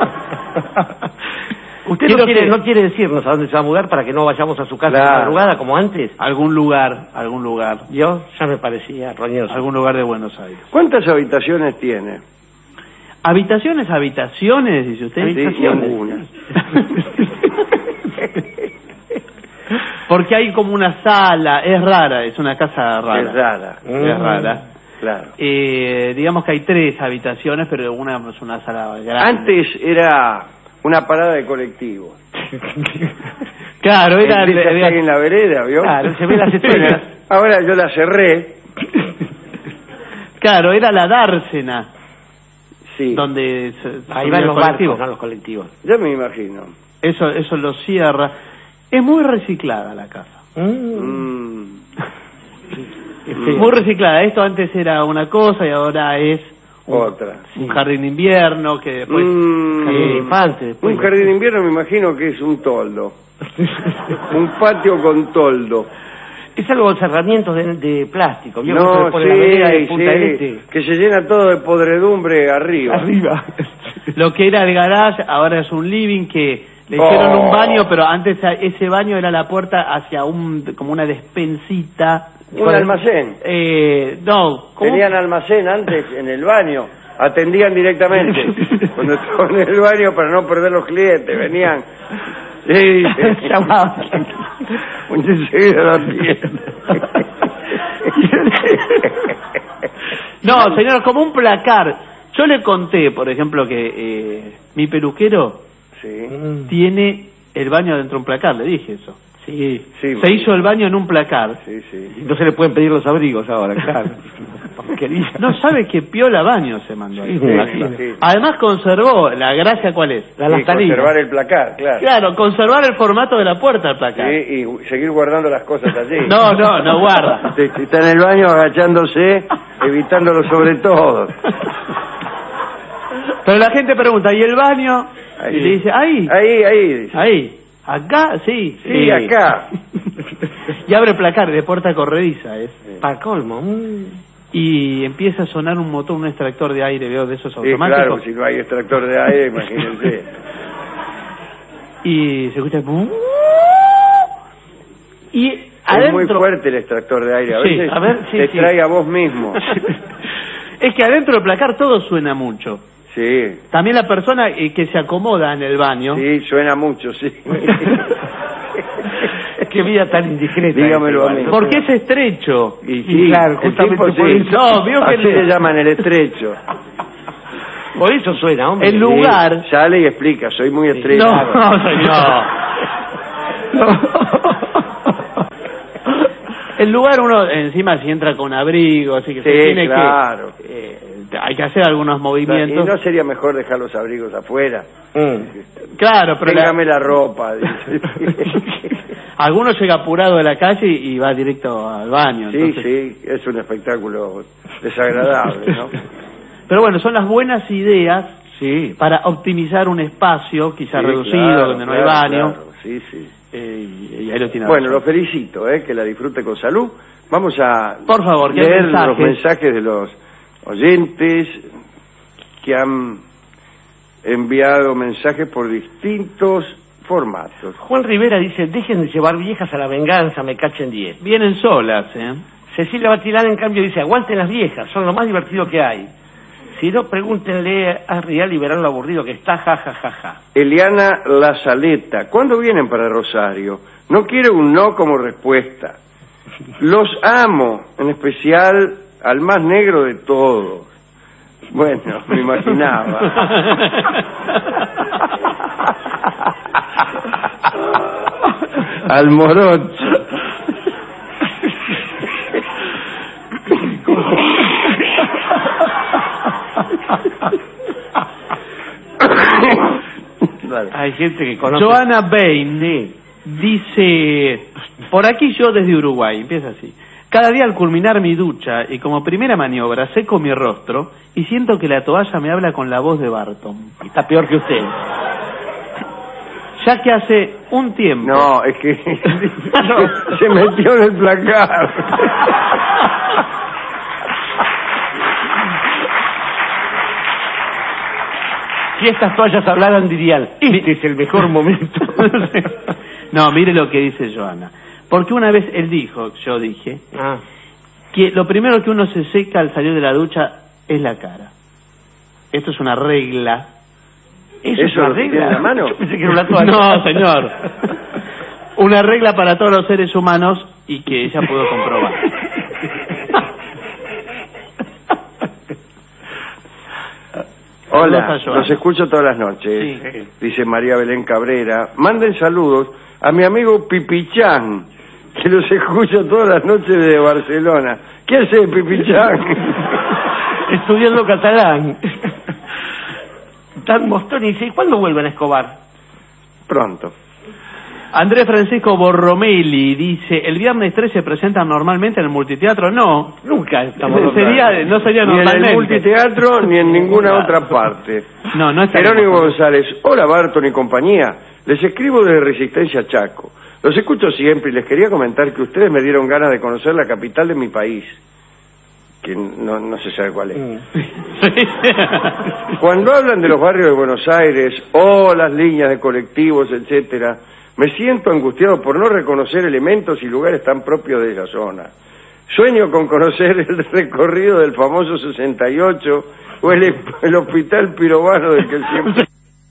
¿Usted Quiero no quiere, que- no quiere decirnos a dónde se va a mudar para que no vayamos a su casa Claro. de madrugada como antes? Algún lugar, algún lugar. Yo ya me parecía roñoso. Algún lugar de Buenos Aires. ¿Cuántas habitaciones tiene? Habitaciones, habitaciones, dice usted. Sí, ninguna. Porque hay como una sala, es rara, es una casa rara. Es rara. Es rara. Claro. Eh, digamos que hay tres habitaciones, pero una es una sala grande. Antes era una parada de colectivo. Claro, era... El de esa que hay en la vereda, ¿vio? Claro, se ve las estrellas. Ahora yo la cerré. Claro, era la dársena, Sí. donde... se- Ahí subía van el los colectivo. barcos, no los colectivos. Ya me imagino. Eso, eso lo cierra. Es muy reciclada la casa. Mm. Muy reciclada. Esto antes era una cosa y ahora es un, Otra. un jardín de invierno que después... Mm. Jardín de infante, después. Un jardín de invierno me imagino que es un toldo. Un patio con toldo. Es algo de cerramientos de, de plástico. ¿Vio? Que se No, le pone la vereda de sí, Punta del sí, Este. que se llena todo de podredumbre arriba. Arriba. Lo que era el garage ahora es un living que le Oh. hicieron un baño, pero antes a- ese baño era la puerta hacia un como una despensita. Un almacén. Eh, no, ¿cómo? Tenían almacén antes en el baño. Atendían directamente. Cuando estaban en el baño para no perder los clientes. Venían. Sí, Llamaban. enseguida lo atienden. No, señor, como un placar. Yo le conté, por ejemplo, que eh, mi peluquero Sí, tiene el baño dentro de un placar, le dije eso. Sí. sí. Se hizo el baño en un placar. Sí, sí. No se le pueden pedir los abrigos ahora, claro. Porquería. No sabe qué piola baño se mandó ahí. Sí, me imagino. Sí. Además conservó, la gracia cuál es. La Sí, lastarina. conservar el placar, claro. Claro, conservar el formato de la puerta del placar. Sí, y seguir guardando las cosas allí. No, no, no guarda. Sí, sí, está en el baño agachándose, evitándolo sobre todo. Pero la gente pregunta, ¿y el baño? Ahí. Y le dice, ahí, Ahí, ahí. dice. ahí, acá, sí, Sí, acá. Y abre el placar de puerta corrediza, es. Para colmo. mm. Y empieza a sonar un motor, un extractor de aire, veo, de esos Sí, automáticos. claro, si no hay extractor de aire, imagínense. Y se escucha... Y Es adentro... muy fuerte el extractor de aire. A Sí, veces a ver, sí, te sí. trae a vos mismo. Es que adentro del placar todo suena mucho. Sí, También la persona eh, que se acomoda en el baño. sí, suena mucho, sí. Qué vida tan indiscreta. Dígamelo a mí. Porque es estrecho. Y Sí, sí, claro, el justamente tipo, por sí. eso. No, vio que Así le- le llaman el estrecho. Por eso suena, hombre. El lugar... Sí, sale y explica, soy muy estrecho. No, no, señor. El lugar uno encima si entra con abrigo, así que se Sí, tiene claro. que... eh, hay que hacer algunos ¿Y movimientos. no sería mejor dejar los abrigos afuera? Mm. Claro, pero la- Téngame la ropa, dice. alguno llega apurado de la calle y va directo al baño. Sí, entonces- sí, es un espectáculo desagradable, ¿no? Pero bueno, son las buenas ideas Sí. para optimizar un espacio quizá Sí, reducido, claro, donde no claro, hay baño. claro, sí, sí. Eh, y, y ahí lo tiene. Bueno, lo razón. felicito, ¿eh? Que la disfrute con salud. Vamos a Por favor, que hay leer los mensajes. mensajes de los oyentes que han enviado mensajes por distintos formatos. Juan Rivera dice, dejen de llevar viejas a la venganza, me cachen diez. Vienen solas, ¿eh? Cecilia Batilán, en cambio, dice, aguanten las viejas, son lo más divertido que hay. Si no, pregúntenle a Rial y verán lo aburrido que está, ja, ja, ja, ja. Eliana Lazaleta, ¿cuándo vienen para Rosario? No quiero un no como respuesta. Los amo, en especial al más negro de todos. Bueno, me imaginaba. Al morocho. Hay gente que conoce. Joana Bain sí. dice, por aquí yo desde Uruguay, empieza así. Cada día al culminar mi ducha y como primera maniobra seco mi rostro y siento que la toalla me habla con la voz de Barton. Está peor que usted. Ya que hace un tiempo... No, es que se metió en el placar. Si estas toallas hablaran dirían, este es el mejor momento. No, mire lo que dice Joana. Porque una vez él dijo, yo dije, ah. que lo primero que uno se seca al salir de la ducha es la cara. Esto es una regla. ¿Eso, ¿Eso es una regla? ¿En la mano? Yo pensé que era una toalla. No, señor. Una regla para todos los seres humanos y que ella pudo comprobar. Hola, los escucho todas las noches, sí. Dice María Belén Cabrera. Manden saludos a mi amigo Pipichán, que los escucho todas las noches desde Barcelona. ¿Qué hace Pipichán? Estudiando catalán. Dan Mostoni dice, ¿y cuándo vuelven a Escobar? Pronto. Andrés Francisco Borromelli dice, ¿el viernes tres se presentan normalmente en el multiteatro? No, nunca estamos sería, no sería ni normalmente. Ni en el multiteatro ni en ninguna otra parte. No, no está. Jerónimo González, hola Barton y compañía, les escribo desde Resistencia Chaco. Los escucho siempre y les quería comentar que ustedes me dieron ganas de conocer la capital de mi país, que no, no se sabe cuál es. Cuando hablan de los barrios de Buenos Aires o las líneas de colectivos, etcétera, me siento angustiado por no reconocer elementos y lugares tan propios de esa zona. Sueño con conocer el recorrido del famoso sesenta y ocho o el, el hospital pirobano del que siempre...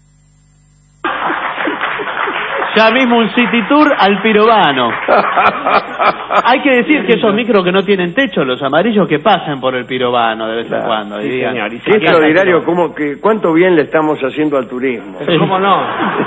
Ya mismo un city tour al pirobano. Hay que decir que esos micros que no tienen techo, los amarillos, que pasen por el pirobano de vez en cuando. Sí, digan, señor. Y sí, es extraordinario cómo que cuánto bien le estamos haciendo al turismo. Sí. ¿Cómo no?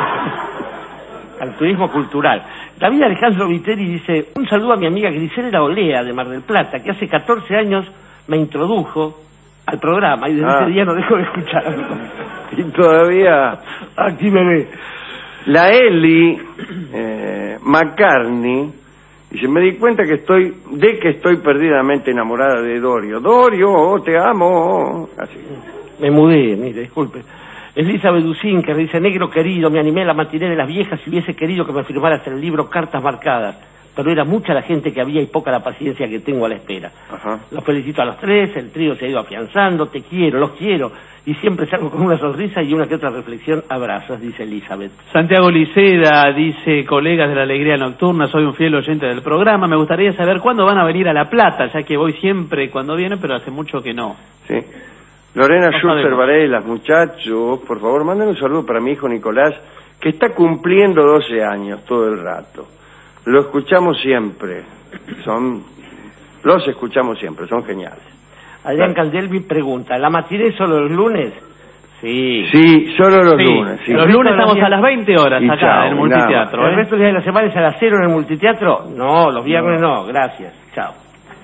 Al turismo cultural. David Alejandro Viteri dice, un saludo a mi amiga Griselda Olea de Mar del Plata, que hace catorce años me introdujo al programa y desde ah. ese día no dejo de escucharlo. Y todavía aquí me ve. La Eli eh, McCartney dice, me di cuenta que estoy de que estoy perdidamente enamorada de Dorio. Dorio, te amo. Así. Me mudé, mire, disculpe. Elizabeth Ducín, que dice, negro querido, me animé a la matiné de las viejas y hubiese querido que me firmaras el libro Cartas Marcadas, pero era mucha la gente que había y poca la paciencia que tengo a la espera. Ajá. Los felicito a los tres, el trío se ha ido afianzando, te quiero, los quiero, y siempre salgo con una sonrisa y una que otra reflexión, abrazos, dice Elizabeth. Santiago Liceda dice, colegas de la Alegría Nocturna, soy un fiel oyente del programa, me gustaría saber cuándo van a venir a La Plata, ya que voy siempre cuando vienen, pero hace mucho que no. Sí. Lorena Schulzer Varelas, muchachos, por favor, manden un saludo para mi hijo Nicolás, que está cumpliendo doce años todo el rato. Lo escuchamos siempre, son, los escuchamos siempre, son geniales. Adrián Caldelvi pregunta, ¿la matiné solo los lunes? Sí. Sí, solo los sí. lunes. Sí. Los lunes estamos a las veinte horas y acá, chao, en el multiteatro. ¿eh? ¿El resto de la semana es a las cero en el multiteatro? No, los viernes no, no gracias, chao.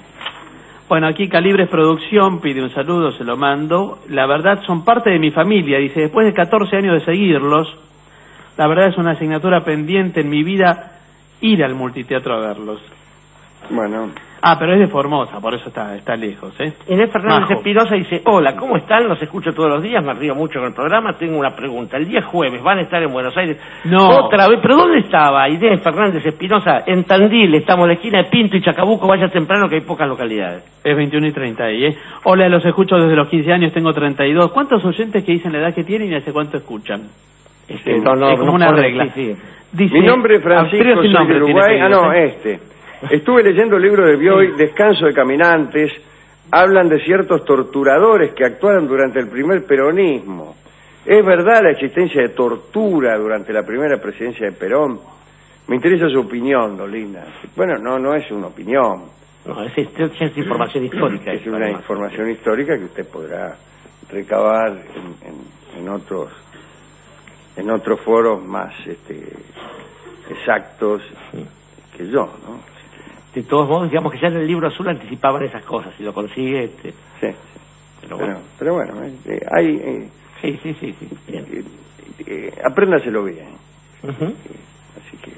Bueno, aquí Calibres Producción pide un saludo, se lo mando. La verdad son parte de mi familia, dice, después de catorce años de seguirlos, la verdad es una asignatura pendiente en mi vida ir al multiteatro a verlos. Bueno. Ah, pero es de Formosa, por eso está está lejos, ¿eh? Inés Fernández Espinosa dice, hola, ¿cómo están? Los escucho todos los días, me río mucho con el programa, tengo una pregunta. El día jueves van a estar en Buenos Aires. No. Otra vez, ¿pero dónde estaba Inés Fernández Espinosa? En Tandil, estamos en la esquina de Pinto y Chacabuco, vaya temprano que hay pocas localidades. Es veintiuno y treinta ahí, ¿eh? Hola, los escucho desde los quince años, tengo treinta y dos. ¿Cuántos oyentes que dicen la edad que tienen y hace cuánto escuchan? Este, no, no, es como no una pone, regla. Sí, sí. Dice, mi nombre es Francisco, soy de Uruguay. Ah, no, este. Estuve leyendo el libro de Bioy, Descanso de Caminantes. Hablan de ciertos torturadores que actuaron durante el primer peronismo. ¿Es verdad la existencia de tortura durante la primera presidencia de Perón? Me interesa su opinión, Dolina. Bueno, no, no es una opinión. No, es, es, es información histórica. Es una información histórica que usted podrá recabar en, en, en otros en otros foros más este, exactos que yo, ¿no? De todos modos, digamos que ya en el libro azul anticipaban esas cosas, si lo consigue... Este... Sí, pero bueno, pero, pero bueno eh, hay... Eh, sí, sí, sí, sí. Bien. Eh, eh, apréndaselo bien. Uh-huh. eh, así que...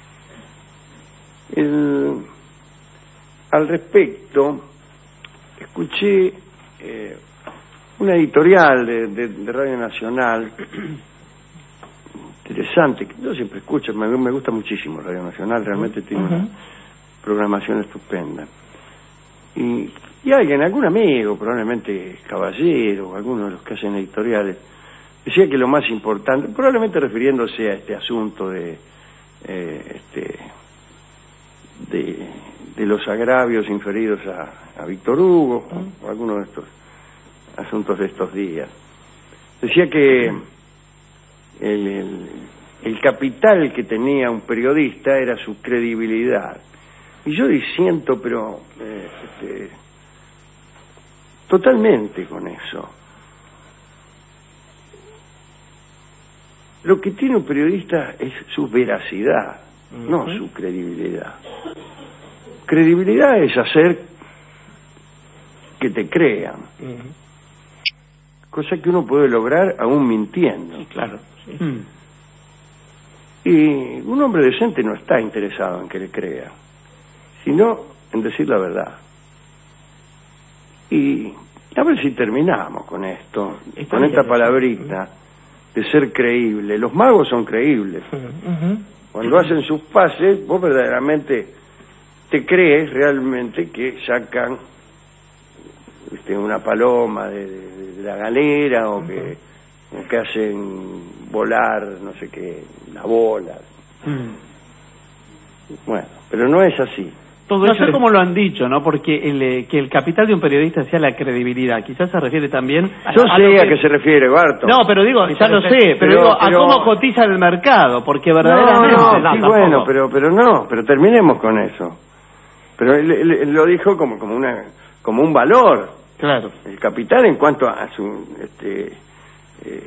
El, al respecto, escuché eh, una editorial de, de, de Radio Nacional interesante, que yo siempre escucho, me, me gusta muchísimo Radio Nacional, realmente tiene uh-huh. una programación estupenda. Y, y alguien, algún amigo, probablemente Caballero, alguno de los que hacen editoriales, decía que lo más importante, probablemente refiriéndose a este asunto de eh, este de, de los agravios inferidos a, a Víctor Hugo, uh-huh. o alguno de estos asuntos de estos días, decía que el, el, el capital que tenía un periodista era su credibilidad. Y yo disiento, pero eh, este, totalmente con eso. Lo que tiene un periodista es su veracidad, uh-huh. no su credibilidad. Credibilidad es hacer que te crean, uh-huh. cosa que uno puede lograr aún mintiendo. Sí, claro. Sí. Mm. Y un hombre decente no está interesado en que le crea, sino en decir la verdad. Y a ver si terminamos con esto, Está con esta palabrita de ser creíble. Los magos son creíbles. Uh-huh. Cuando hacen sus pases, vos verdaderamente te crees realmente que sacan ¿viste? una paloma de, de, de la galera, o que, uh-huh. o que hacen volar, no sé qué, la bola. Uh-huh. Bueno, pero no es así. Todo no sé es... cómo lo han dicho, ¿no? Porque el, eh, que el capital de un periodista sea la credibilidad. Quizás se refiere también... A, Yo a sé que... a qué se refiere, Barto. No, pero digo, ya lo sé, pero, pero digo, pero... a cómo cotiza el mercado, porque verdaderamente... No, no, no sí, bueno, pero pero no, pero terminemos con eso. Pero él, él, él lo dijo como como una como un valor. Claro. El capital en cuanto a su... este eh,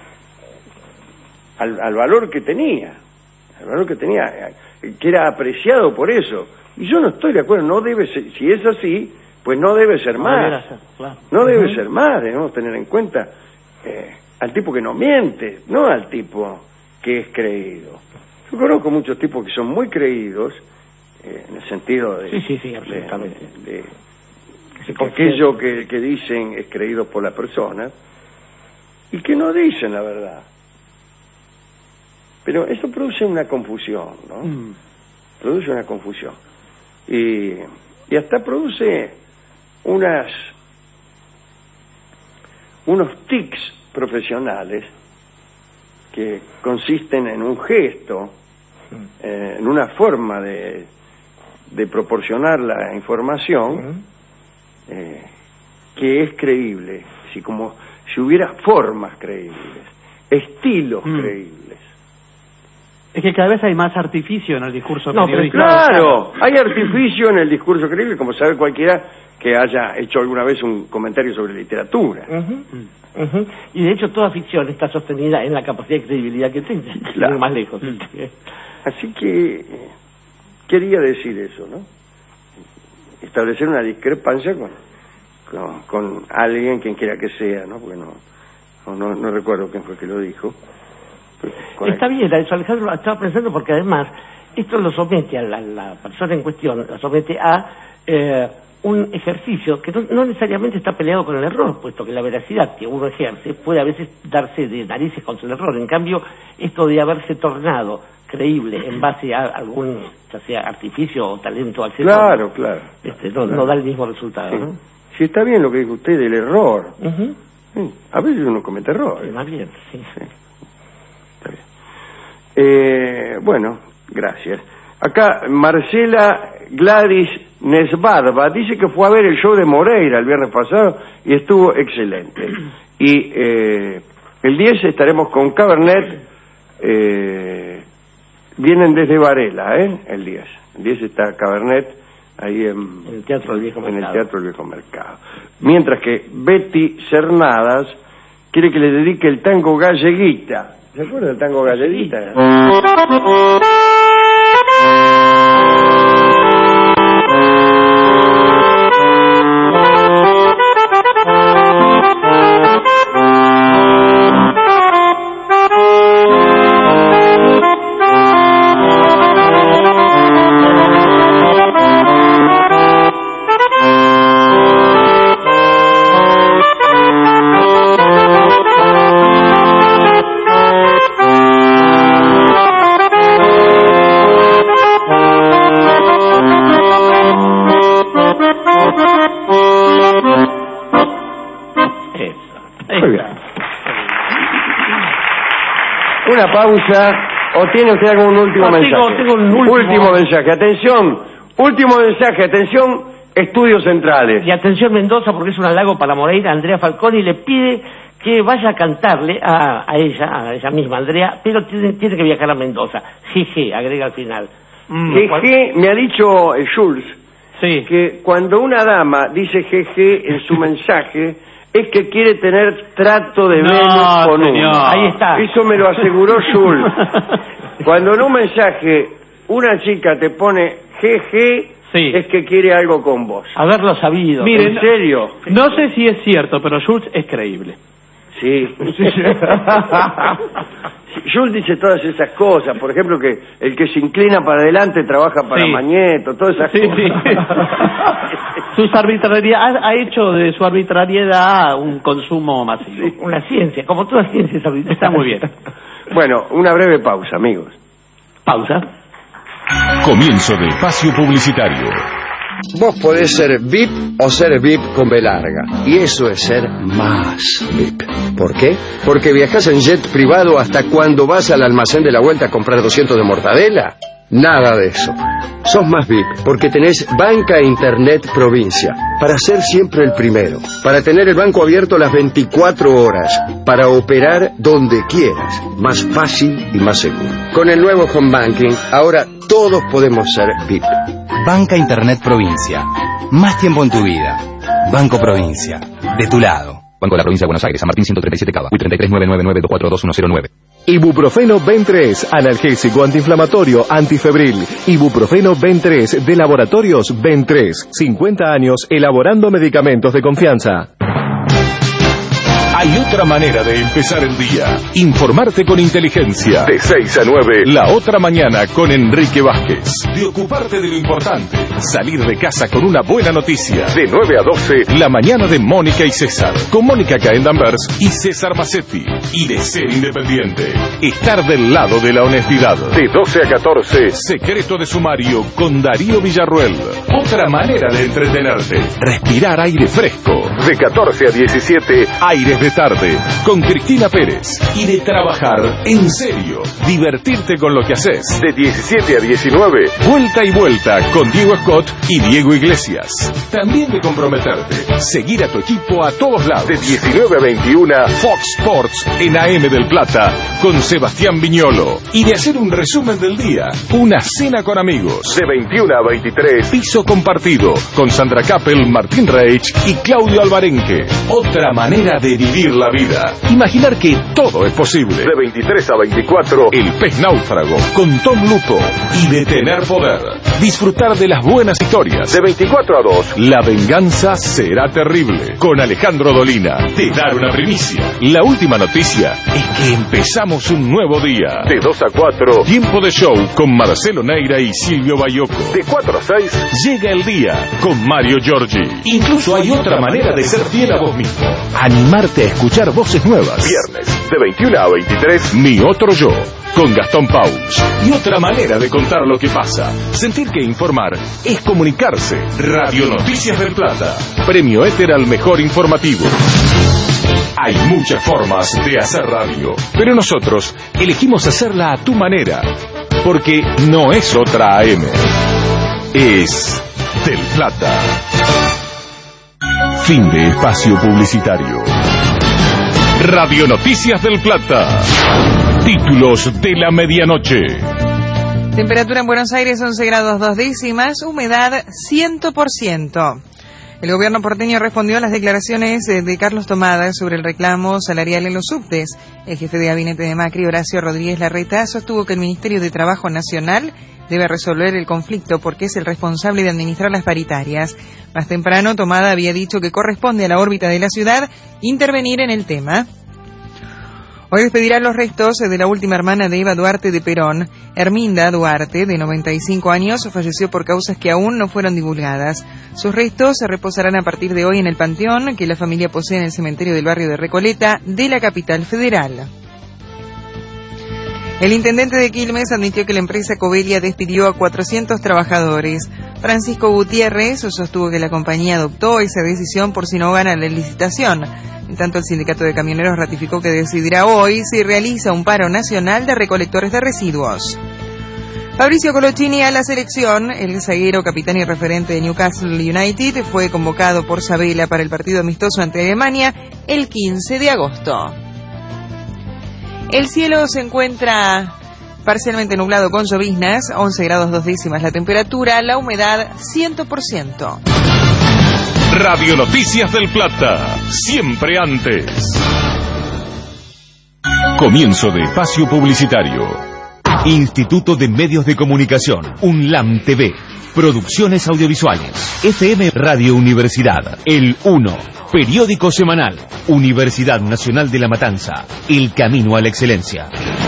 al, al valor que tenía. Al valor que tenía, que era apreciado por eso. Y yo no estoy de acuerdo, no debe ser, si es así, pues no debe ser no más. Ser, claro. No debe uh-huh. ser más, debemos tener en cuenta eh, al tipo que no miente, no al tipo que es creído. Yo conozco muchos tipos que son muy creídos, eh, en el sentido de... Sí, sí, sí, absolutamente. De, de, de, de aquello que, que dicen es creído por la persona, y que no dicen la verdad. Pero eso produce una confusión, ¿no? Mm. Produce una confusión. Y, y hasta produce unas unos tics profesionales que consisten en un gesto, eh, en una forma de, de proporcionar la información eh, que es creíble, así como si hubiera formas creíbles, estilos mm. creíbles. Es que cada vez hay más artificio en el discurso no, periodístico. Claro, hay artificio en el discurso creíble, como sabe cualquiera que haya hecho alguna vez un comentario sobre literatura. Uh-huh. Uh-huh. Y de hecho toda ficción está sostenida en la capacidad de credibilidad que tenga, claro. más lejos. Uh-huh. Así que eh, quería decir eso, ¿no? Establecer una discrepancia con, con, con alguien, quien quiera que sea, ¿no? Porque no, no, no recuerdo quién fue que lo dijo. Está bien, eso Alejandro estaba pensando, porque además esto lo somete a la, la persona en cuestión, lo somete a eh, un ejercicio que no, no necesariamente está peleado con el error, puesto que la veracidad que uno ejerce puede a veces darse de narices contra el error. En cambio, esto de haberse tornado creíble en base a algún, ya sea artificio o talento al ser claro, humano, claro, este, no, claro. no da el mismo resultado, sí. ¿no? Sí, está bien lo que dijo usted del error. Uh-huh. Sí, a veces uno comete errores. Sí, más bien, sí. sí. Eh, bueno, gracias. Acá Marcela Gladys Nesbarba dice que fue a ver el show de Moreira el viernes pasado y estuvo excelente. Y eh, el diez estaremos con Cabernet, eh, vienen desde Varela, ¿eh? El diez. El diez está Cabernet ahí en, en el Teatro del Viejo en Mercado. el Teatro del Viejo Mercado. Mientras que Betty Cernadas quiere que le dedique el tango Galleguita. ¿Se acuerdan del tango Galleguita? Una pausa, o tiene usted algún último no, mensaje. Tengo, tengo un último... último mensaje, atención, último mensaje, atención, Estudios Centrales. Y atención Mendoza, porque es un halago para Moreira. Andrea Falconi le pide que vaya a cantarle a, a ella, a ella misma, Andrea, pero tiene, tiene que viajar a Mendoza. Jeje, agrega al final. Mm, Jeje, me ha dicho eh, Jules, sí, que cuando una dama dice jeje en su mensaje, es que quiere tener trato de No, Venus con señor. uno. Ahí está. Eso me lo aseguró Jules. Cuando en un mensaje una chica te pone jeje, Sí. es que quiere algo con vos. Haberlo sabido. Miren, ¿En serio? no sé si es cierto, pero Schultz es creíble. Sí. Jules dice todas esas cosas, por ejemplo, que el que se inclina para adelante trabaja para Sí. Mañeto, todas esas Sí, cosas. sí. Sus arbitrariedad, ha, ha hecho de su arbitrariedad un consumo masivo. Sí. Una ciencia, como todas ciencias arbitrarias. Está muy bien. Bueno, una breve pausa, amigos. Pausa. Comienzo de espacio publicitario. Vos podés ser V I P o ser V I P con B larga. Y eso es ser más V I P. ¿Por qué? Porque viajás en jet privado hasta cuando vas al almacén de la vuelta a comprar doscientos de mortadela. Nada de eso. Sos más V I P porque tenés Banca Internet Provincia. Para ser siempre el primero. Para tener el banco abierto las veinticuatro horas. Para operar donde quieras. Más fácil y más seguro. Con el nuevo Home Banking, ahora todos podemos ser V I P. Banca Internet Provincia. Más tiempo en tu vida. Banco Provincia. De tu lado. Banco de la Provincia de Buenos Aires, San Martín ciento treinta y siete Cava, U treinta y tres nueve nueve nueve dos cuatro dos uno cero nueve. Ibuprofeno Ben tres, analgésico, antiinflamatorio, antifebril. Ibuprofeno Ben tres, de Laboratorios Ben tres. cincuenta años elaborando medicamentos de confianza. Hay otra manera de empezar el día. Informarte con inteligencia. De seis a nueve. La otra mañana con Enrique Vázquez. De ocuparte de lo importante. Salir de casa con una buena noticia. De nueve a doce. La mañana de Mónica y César. Con Mónica Caendanvers y César Massetti. Y de ser independiente. Estar del lado de la honestidad. De doce a catorce. Secreto de sumario con Darío Villarruel. Otra manera de entretenerte. Respirar aire fresco. De catorce a diecisiete. Aires de tarde con Cristina Pérez. Y de trabajar en serio. Divertirte con lo que haces. De diecisiete a diecinueve. Vuelta y vuelta con Diego Scott y Diego Iglesias. También de comprometerte. Seguir a tu equipo a todos lados. De diecinueve a veintiuno. Fox Sports en A M del Plata con Sebastián Viñolo. Y de hacer un resumen del día. Una cena con amigos. De veintiuno a veintitrés. Piso compartido con Sandra Kappel, Martín Reich y Claudio Alvarenque. Otra manera de vivir la vida. Imaginar que todo es posible. De veintitrés a veinticuatro. El pez náufrago con Tom Lupo. Y de tener poder. Disfrutar de las buenas historias. De veinticuatro a dos. La venganza será terrible. Con Alejandro Dolina. Te dar una primicia. La última noticia es que empezamos un nuevo día. De dos a cuatro. Tiempo de show con Marcelo Neira y Silvio Bayoco. De cuatro a seis. Llega el día con Mario Giorgi. Incluso hay otra manera de ser fiel a vos mismo. Animarte a escuchar voces nuevas. Viernes, de veintiuno a veintitrés. Mi otro yo, con Gastón Pauls. Y otra manera de contar lo que pasa. Sentir que informar es comunicarse. Radio Noticias del Plata. Premio Éter al mejor informativo. Hay muchas formas de hacer radio, pero nosotros elegimos hacerla a tu manera, porque no es otra A M. es del Plata. Fin de espacio publicitario. Radio Noticias del Plata. Títulos de la medianoche. Temperatura en Buenos Aires once grados dos décimas, humedad cien por ciento. El gobierno porteño respondió a las declaraciones de Carlos Tomada sobre el reclamo salarial en los subtes. El jefe de gabinete de Macri, Horacio Rodríguez Larreta, sostuvo que el Ministerio de Trabajo Nacional debe resolver el conflicto porque es el responsable de administrar las paritarias. Más temprano, Tomada había dicho que corresponde a la órbita de la ciudad intervenir en el tema. Hoy despedirán los restos de la última hermana de Eva Duarte de Perón. Herminda Duarte, de noventa y cinco años, falleció por causas que aún no fueron divulgadas. Sus restos se reposarán a partir de hoy en el panteón que la familia posee en el cementerio del barrio de Recoleta de la capital federal. El intendente de Quilmes admitió que la empresa Covelia despidió a cuatrocientos trabajadores. Francisco Gutiérrez sostuvo que la compañía adoptó esa decisión por si no gana la licitación. En tanto, el sindicato de camioneros ratificó que decidirá hoy si realiza un paro nacional de recolectores de residuos. Fabricio Colochini a la selección. El zaguero, capitán y referente de Newcastle United, fue convocado por Sabela para el partido amistoso ante Alemania el quince de agosto. El cielo se encuentra parcialmente nublado con lloviznas, once grados dos décimas la temperatura, la humedad cien por ciento. Radio Noticias del Plata, siempre antes. Comienzo de espacio publicitario. Instituto de Medios de Comunicación, UNLAM T V, Producciones Audiovisuales, F M Radio Universidad, El uno, Periódico Semanal, Universidad Nacional de La Matanza, El Camino a la Excelencia.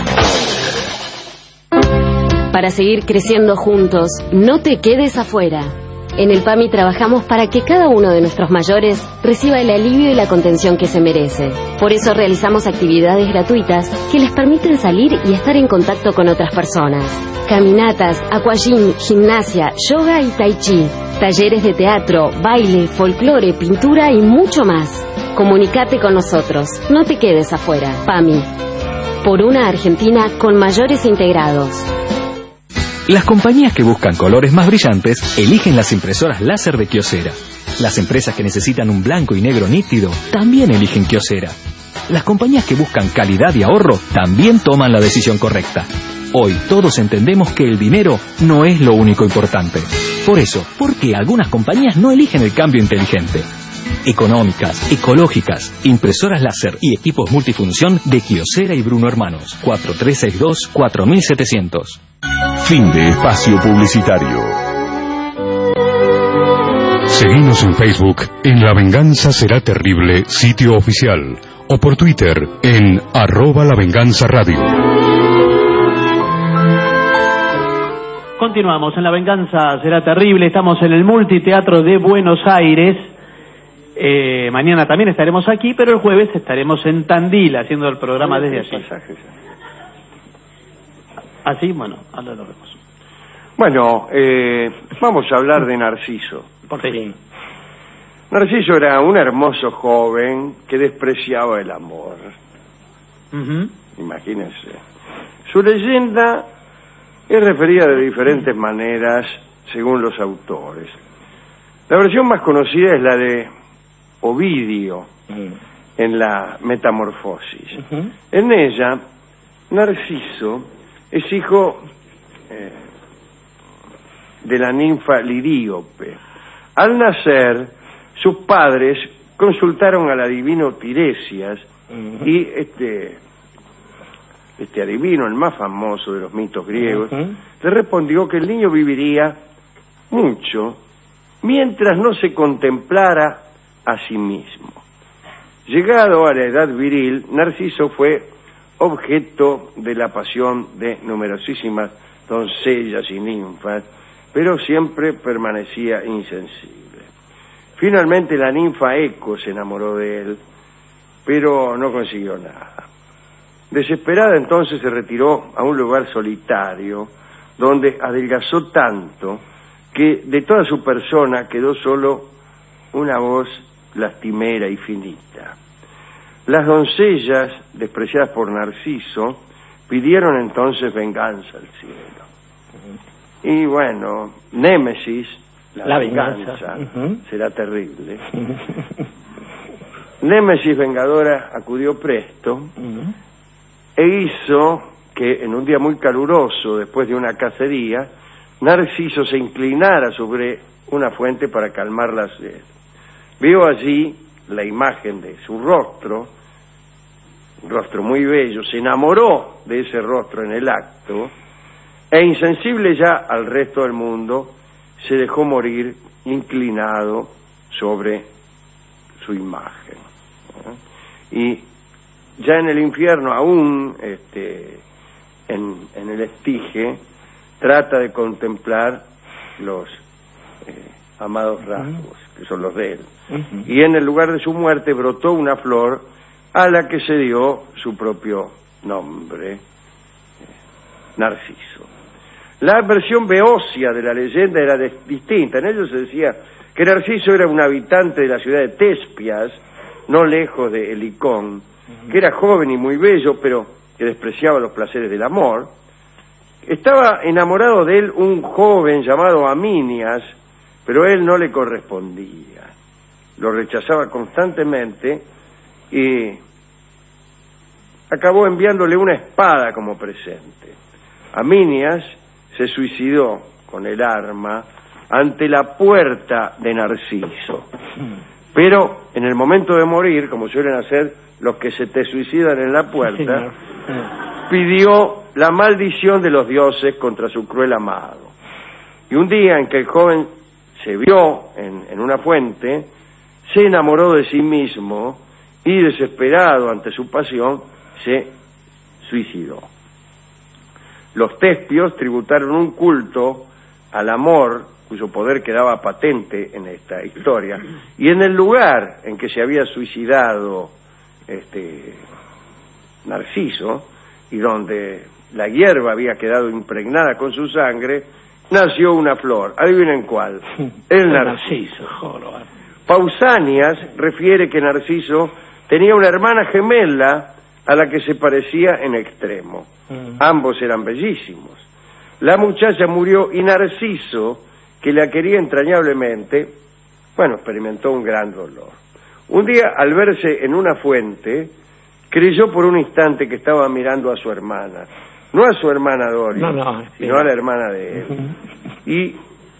Para seguir creciendo juntos, no te quedes afuera. En el PAMI trabajamos para que cada uno de nuestros mayores reciba el alivio y la contención que se merece. Por eso realizamos actividades gratuitas que les permiten salir y estar en contacto con otras personas. Caminatas, aquagym, gimnasia, yoga y tai chi. Talleres de teatro, baile, folclore, pintura y mucho más. Comunicate con nosotros. No te quedes afuera. PAMI. Por una Argentina con mayores integrados. Las compañías que buscan colores más brillantes eligen las impresoras láser de Kyocera. Las empresas que necesitan un blanco y negro nítido también eligen Kyocera. Las compañías que buscan calidad y ahorro también toman la decisión correcta. Hoy todos entendemos que el dinero no es lo único importante. Por eso, ¿por qué algunas compañías no eligen el cambio inteligente? Económicas, ecológicas, impresoras láser y equipos multifunción de Kyocera y Bruno Hermanos. cuatro tres seis dos, cuatro siete cero cero. Fin de espacio publicitario. Seguinos en Facebook en La Venganza Será Terrible, sitio oficial, o por Twitter en arroba La Venganza Radio. Continuamos en La Venganza Será Terrible, estamos en el Multiteatro de Buenos Aires. Eh, mañana también estaremos aquí, pero el jueves estaremos en Tandil haciendo el programa desde allí. Así, ah, bueno, ahora lo vemos. Bueno, eh, vamos a hablar de Narciso. Por fin. Narciso era un hermoso joven que despreciaba el amor. Uh-huh. Imagínense. Su leyenda es referida de diferentes maneras según los autores. La versión más conocida es la de Ovidio, uh-huh, en la Metamorfosis. Uh-huh. En ella, Narciso es hijo eh, de la ninfa Liríope. Al nacer, sus padres consultaron al adivino Tiresias, uh-huh, y este, este adivino, el más famoso de los mitos griegos, uh-huh, le respondió que el niño viviría mucho mientras no se contemplara a sí mismo. Llegado a la edad viril, Narciso fue objeto de la pasión de numerosísimas doncellas y ninfas, pero siempre permanecía insensible. Finalmente la ninfa Eco se enamoró de él, pero no consiguió nada. Desesperada entonces se retiró a un lugar solitario, donde adelgazó tanto que de toda su persona quedó solo una voz lastimera y finita. Las doncellas, despreciadas por Narciso, pidieron entonces venganza al cielo. Y bueno, Némesis, la, La venganza, venganza. Uh-huh. será terrible. Némesis vengadora acudió presto uh-huh. e hizo que en un día muy caluroso, después de una cacería, Narciso se inclinara sobre una fuente para calmar la sed. Vio allí la imagen de su rostro, un rostro muy bello, se enamoró de ese rostro en el acto, e insensible ya al resto del mundo, se dejó morir inclinado sobre su imagen. ¿Eh? Y ya en el infierno, aún este, en, en el Estige, trata de contemplar los eh, amados rasgos, que son los de él. Uh-huh. Y en el lugar de su muerte brotó una flor a la que se dio su propio nombre, eh, Narciso. La versión beocia de la leyenda era de, distinta. En ello se decía que Narciso era un habitante de la ciudad de Tespias, no lejos de Helicón, uh-huh. que era joven y muy bello, pero que despreciaba los placeres del amor. Estaba enamorado de él un joven llamado Aminias, pero él no le correspondía. Lo rechazaba constantemente y acabó enviándole una espada como presente. Aminias se suicidó con el arma ante la puerta de Narciso. Pero en el momento de morir, como suelen hacer los que se te suicidan en la puerta, pidió la maldición de los dioses contra su cruel amado. Y un día en que el joven se vio en, en una fuente, se enamoró de sí mismo y, desesperado ante su pasión, se suicidó. Los tespios tributaron un culto al amor, cuyo poder quedaba patente en esta historia, y en el lugar en que se había suicidado este Narciso, y donde la hierba había quedado impregnada con su sangre, nació una flor. Adivinen cuál. El Narciso. Pausanias refiere que Narciso tenía una hermana gemela a la que se parecía en extremo. Mm. Ambos eran bellísimos. La muchacha murió y Narciso, que la quería entrañablemente, bueno, experimentó un gran dolor. Un día, al verse en una fuente, creyó por un instante que estaba mirando a su hermana. No a su hermana Doris, no, no, sino a la hermana de él. Uh-huh. Y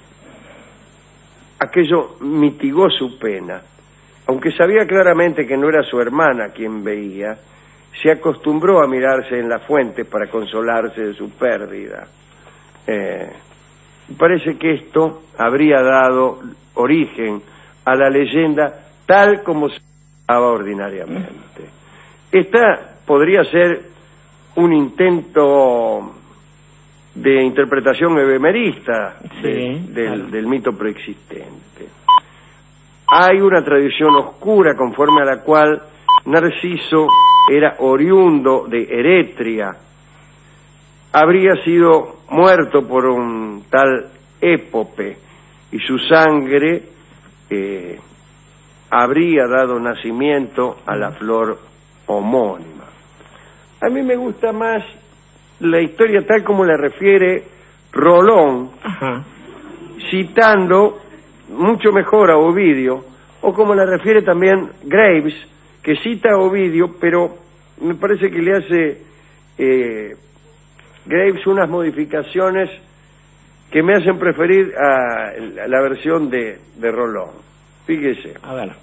aquello mitigó su pena. Aunque sabía claramente que no era su hermana quien veía, se acostumbró a mirarse en la fuente para consolarse de su pérdida. Eh, parece que esto habría dado origen a la leyenda tal como se daba ordinariamente. Esta podría ser un intento de interpretación ebemerista de, sí, del, claro. del mito preexistente. Hay una tradición oscura conforme a la cual Narciso era oriundo de Eretria, habría sido muerto por un tal Épope y su sangre eh, habría dado nacimiento a la flor homónima. A mí me gusta más la historia tal como la refiere Rolón, ajá, citando mucho mejor a Ovidio, o como la refiere también Graves, que cita a Ovidio, pero me parece que le hace eh, Graves unas modificaciones que me hacen preferir a, a la versión de, de Rolón. Fíjese. A ver.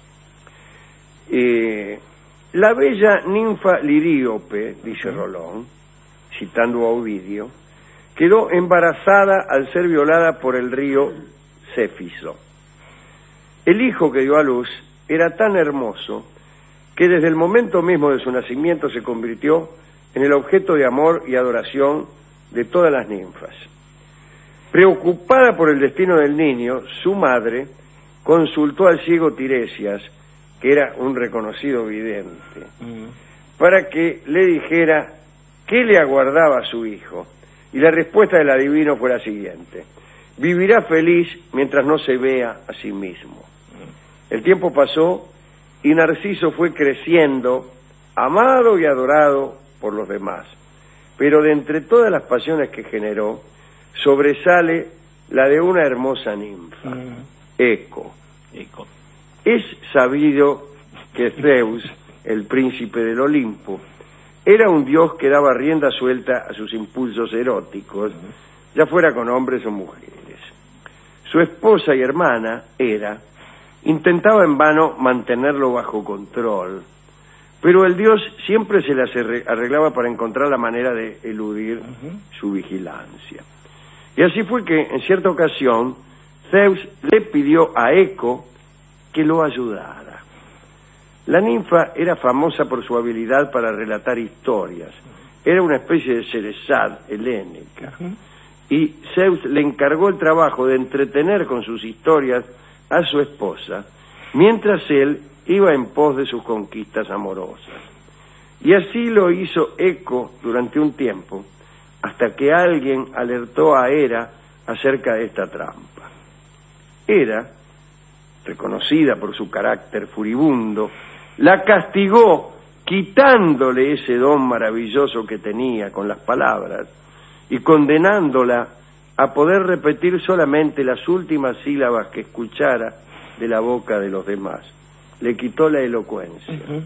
Eh, la bella ninfa Liríope, dice Rolón, citando a Ovidio, quedó embarazada al ser violada por el río Céfiso. El hijo que dio a luz era tan hermoso que desde el momento mismo de su nacimiento se convirtió en el objeto de amor y adoración de todas las ninfas. Preocupada por el destino del niño, su madre consultó al ciego Tiresias, que era un reconocido vidente, mm. para que le dijera qué le aguardaba a su hijo. Y la respuesta del adivino fue la siguiente: vivirá feliz mientras no se vea a sí mismo. Mm. El tiempo pasó y Narciso fue creciendo, amado y adorado por los demás. Pero de entre todas las pasiones que generó, sobresale la de una hermosa ninfa, mm. Eco. Eco. Es sabido que Zeus, el príncipe del Olimpo, era un dios que daba rienda suelta a sus impulsos eróticos, mm. ya fuera con hombres o mujeres. Su esposa y hermana, Hera, intentaba en vano mantenerlo bajo control, pero el dios siempre se las arreglaba para encontrar la manera de eludir uh-huh. su vigilancia. Y así fue que, en cierta ocasión, Zeus le pidió a Eco que lo ayudara. La ninfa era famosa por su habilidad para relatar historias. Era una especie de Cerezad helénica. Uh-huh. Y Zeus le encargó el trabajo de entretener con sus historias a su esposa, mientras él iba en pos de sus conquistas amorosas. Y así lo hizo Eco durante un tiempo, hasta que alguien alertó a Hera acerca de esta trampa. Hera, reconocida por su carácter furibundo, la castigó quitándole ese don maravilloso que tenía con las palabras y condenándola a poder repetir solamente las últimas sílabas que escuchara de la boca de los demás. Le quitó la elocuencia. Uh-huh.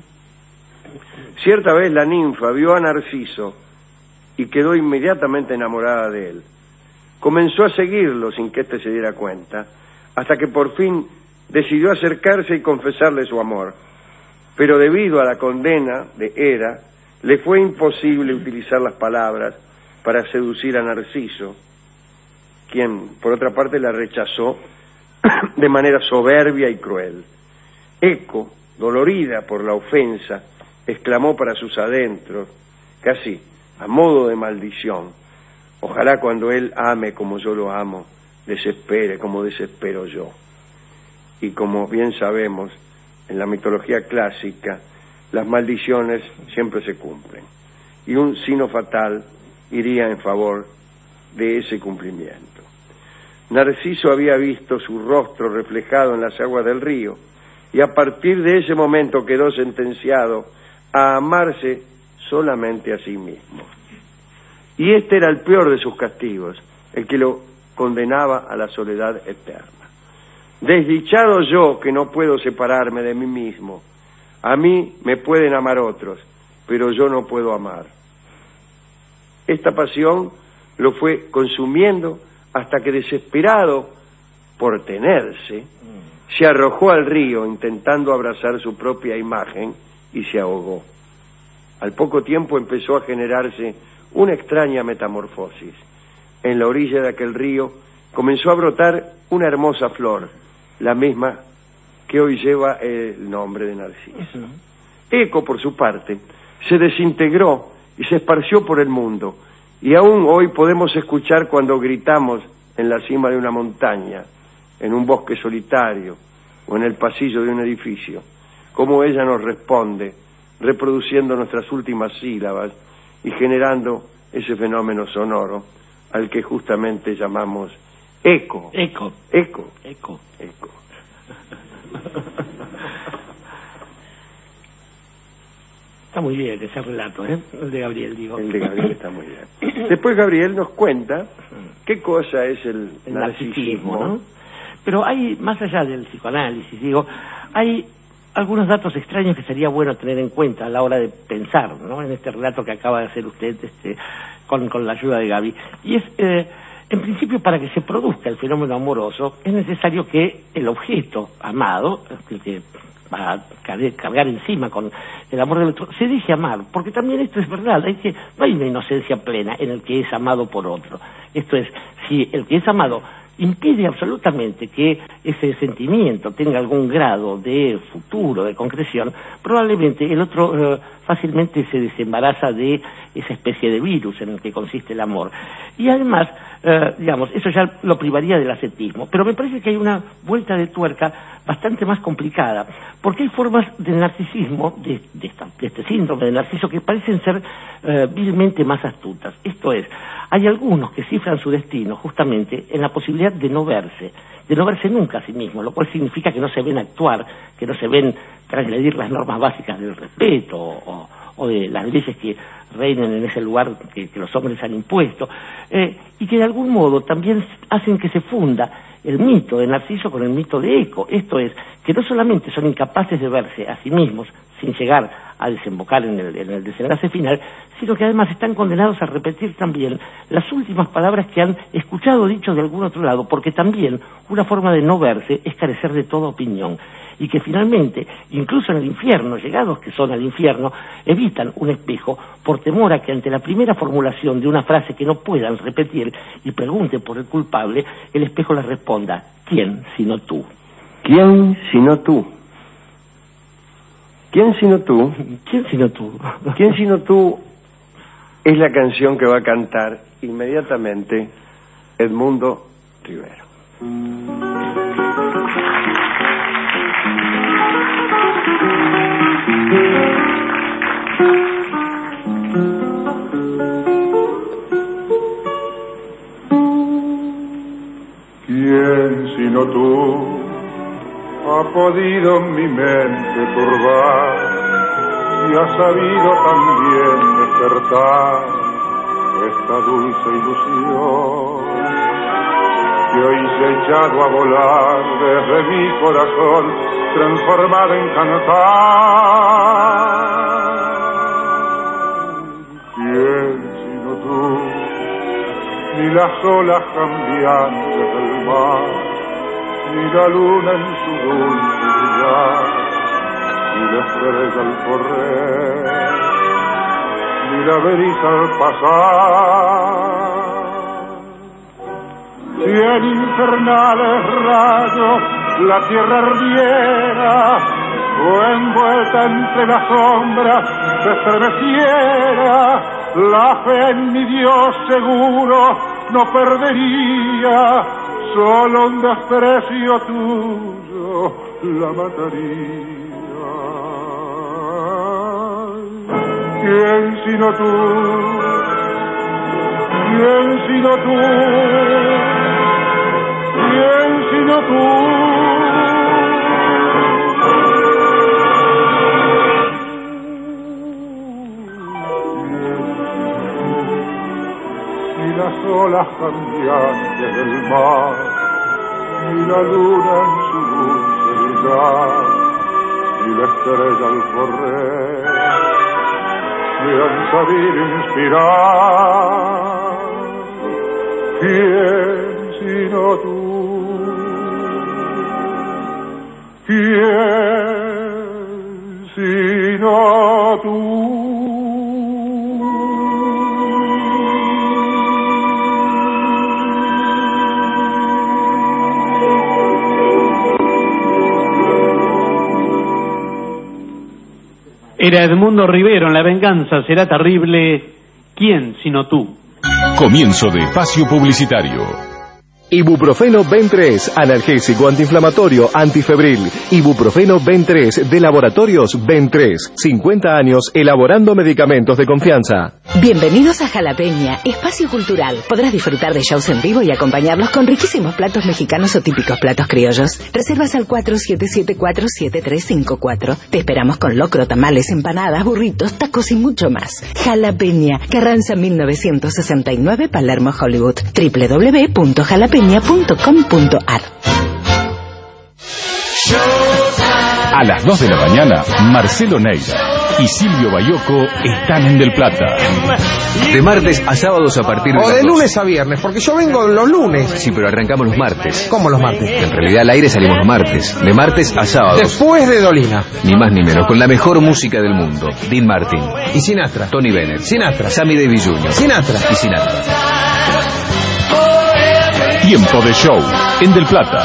Cierta vez la ninfa vio a Narciso y quedó inmediatamente enamorada de él. Comenzó a seguirlo sin que éste se diera cuenta, hasta que por fin decidió acercarse y confesarle su amor. Pero debido a la condena de Hera, le fue imposible utilizar las palabras para seducir a Narciso, quien, por otra parte, la rechazó de manera soberbia y cruel. Eco, dolorida por la ofensa, exclamó para sus adentros, casi a modo de maldición: ojalá cuando él ame como yo lo amo, desespere como desespero yo. Y como bien sabemos, en la mitología clásica, las maldiciones siempre se cumplen, y un sino fatal iría en favor de ese cumplimiento. Narciso había visto su rostro reflejado en las aguas del río, y a partir de ese momento quedó sentenciado a amarse solamente a sí mismo. Y este era el peor de sus castigos, el que lo condenaba a la soledad eterna. Desdichado yo, que no puedo separarme de mí mismo. A mí me pueden amar otros, pero yo no puedo amar. Esta pasión lo fue consumiendo hasta que, desesperado por tenerse, se arrojó al río intentando abrazar su propia imagen y se ahogó. Al poco tiempo empezó a generarse una extraña metamorfosis. En la orilla de aquel río comenzó a brotar una hermosa flor, la misma que hoy lleva el nombre de Narciso. Uh-huh. Eco, por su parte, se desintegró y se esparció por el mundo, y aún hoy podemos escuchar cuando gritamos en la cima de una montaña, en un bosque solitario o en el pasillo de un edificio, cómo ella nos responde, reproduciendo nuestras últimas sílabas y generando ese fenómeno sonoro al que justamente llamamos eco. Eco. Eco. Eco. Eco. Está muy bien ese relato, ¿eh? El de Gabriel, digo. El de Gabriel está muy bien. Después Gabriel nos cuenta qué cosa es el, el narcisismo, narcisismo, ¿no? Pero hay, más allá del psicoanálisis, digo, hay algunos datos extraños que sería bueno tener en cuenta a la hora de pensar, ¿no? En este relato que acaba de hacer usted este, con, con la ayuda de Gaby. Y es, eh, en principio, para que se produzca el fenómeno amoroso, es necesario que el objeto amado, el que va a cargar encima con el amor del otro, se deje amar, porque también esto es verdad, hay que, no hay una inocencia plena en el que es amado por otro. Esto es, si el que es amado impide absolutamente que ese sentimiento tenga algún grado de futuro, de concreción, probablemente el otro eh, fácilmente se desembaraza de esa especie de virus en el que consiste el amor. Y además, eh, digamos, eso ya lo privaría del ascetismo, pero me parece que hay una vuelta de tuerca bastante más complicada, porque hay formas del narcisismo, de, de, esta, de este síndrome de narciso, que parecen ser eh, vilmente más astutas. Esto es, hay algunos que cifran su destino justamente en la posibilidad de no verse, de no verse nunca a sí mismo, lo cual significa que no se ven actuar, que no se ven transgredir las normas básicas del respeto o, o de las leyes que reinen en ese lugar que, que los hombres han impuesto, eh, y que de algún modo también hacen que se funda el mito de Narciso con el mito de Eco. Esto es, que no solamente son incapaces de verse a sí mismos sin llegar a desembocar en el, en el desenlace final, sino que además están condenados a repetir también las últimas palabras que han escuchado dicho de algún otro lado, porque también una forma de no verse es carecer de toda opinión, y que finalmente, incluso en el infierno, llegados que son al infierno, evitan un espejo por temor a que ante la primera formulación de una frase que no puedan repetir y pregunten por el culpable, el espejo les responda: ¿quién sino tú? ¿Quién sino tú? ¿Quién sino tú? ¿Quién sino tú? ¿Quién sino tú? Es la canción que va a cantar inmediatamente Edmundo Rivero. ¿Quién sino tú ha podido mi mente turbar y ha sabido también despertar esta dulce ilusión que hoy se ha echado a volar desde mi corazón transformado en cantar? ¿Quién sino tú? Ni las olas cambiantes del mar, ni la luna en su dulce brillar, ni la estrella al correr, ni la brisa al pasar. Si en infernales rayos la tierra ardiera, o envuelta entre las sombras se estremeciera, la fe en mi Dios seguro no perdería, solo un desprecio tuyo la mataría. ¿Quién sino tú? ¿Quién sino tú? ¿Quién sino tú? Ni las olas cambiantes del mar, ni la luna en su dulce brillar, ni la estrella al correr, me han sabido inspirar. ¿Quién sino tú? ¿Quién sino tú? Era Edmundo Rivero en La venganza será terrible. ¿Quién sino tú? Comienzo de espacio publicitario. Ibuprofeno Ben tres, analgésico antiinflamatorio, antifebril. Ibuprofeno Ben tres, de Laboratorios Ben tres. cincuenta años elaborando medicamentos de confianza. Bienvenidos a Jalapeña, espacio cultural. Podrás disfrutar de shows en vivo y acompañarlos con riquísimos platos mexicanos o típicos platos criollos. Reservas al cuatro siete siete cuatro siete tres cinco cuatro. Te esperamos con locro, tamales, empanadas, burritos, tacos y mucho más. Jalapeña, Carranza mil novecientos sesenta y nueve, Palermo, Hollywood. doble u doble u doble u punto jalapeña punto com punto a r. A las dos de la mañana, Marcelo Neira y Silvio Bayoco están en Del Plata. De martes a sábados a partir de... O de lunes a viernes, porque yo vengo los lunes. Sí, pero arrancamos los martes. ¿Cómo los martes? En realidad al aire salimos los martes. De martes a sábados. Después de Dolina. Ni más ni menos, con la mejor música del mundo. Dean Martin. Y Sinatra. Tony Bennett. Sinatra. Sammy Davis junior Sinatra. Y Sinatra. Tiempo de show en Del Plata.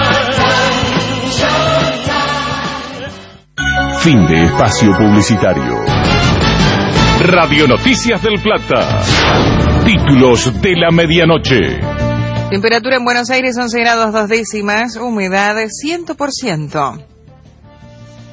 Fin de espacio publicitario. Radio Noticias del Plata. Títulos de la medianoche. Temperatura en Buenos Aires once grados dos décimas, humedad cien por ciento.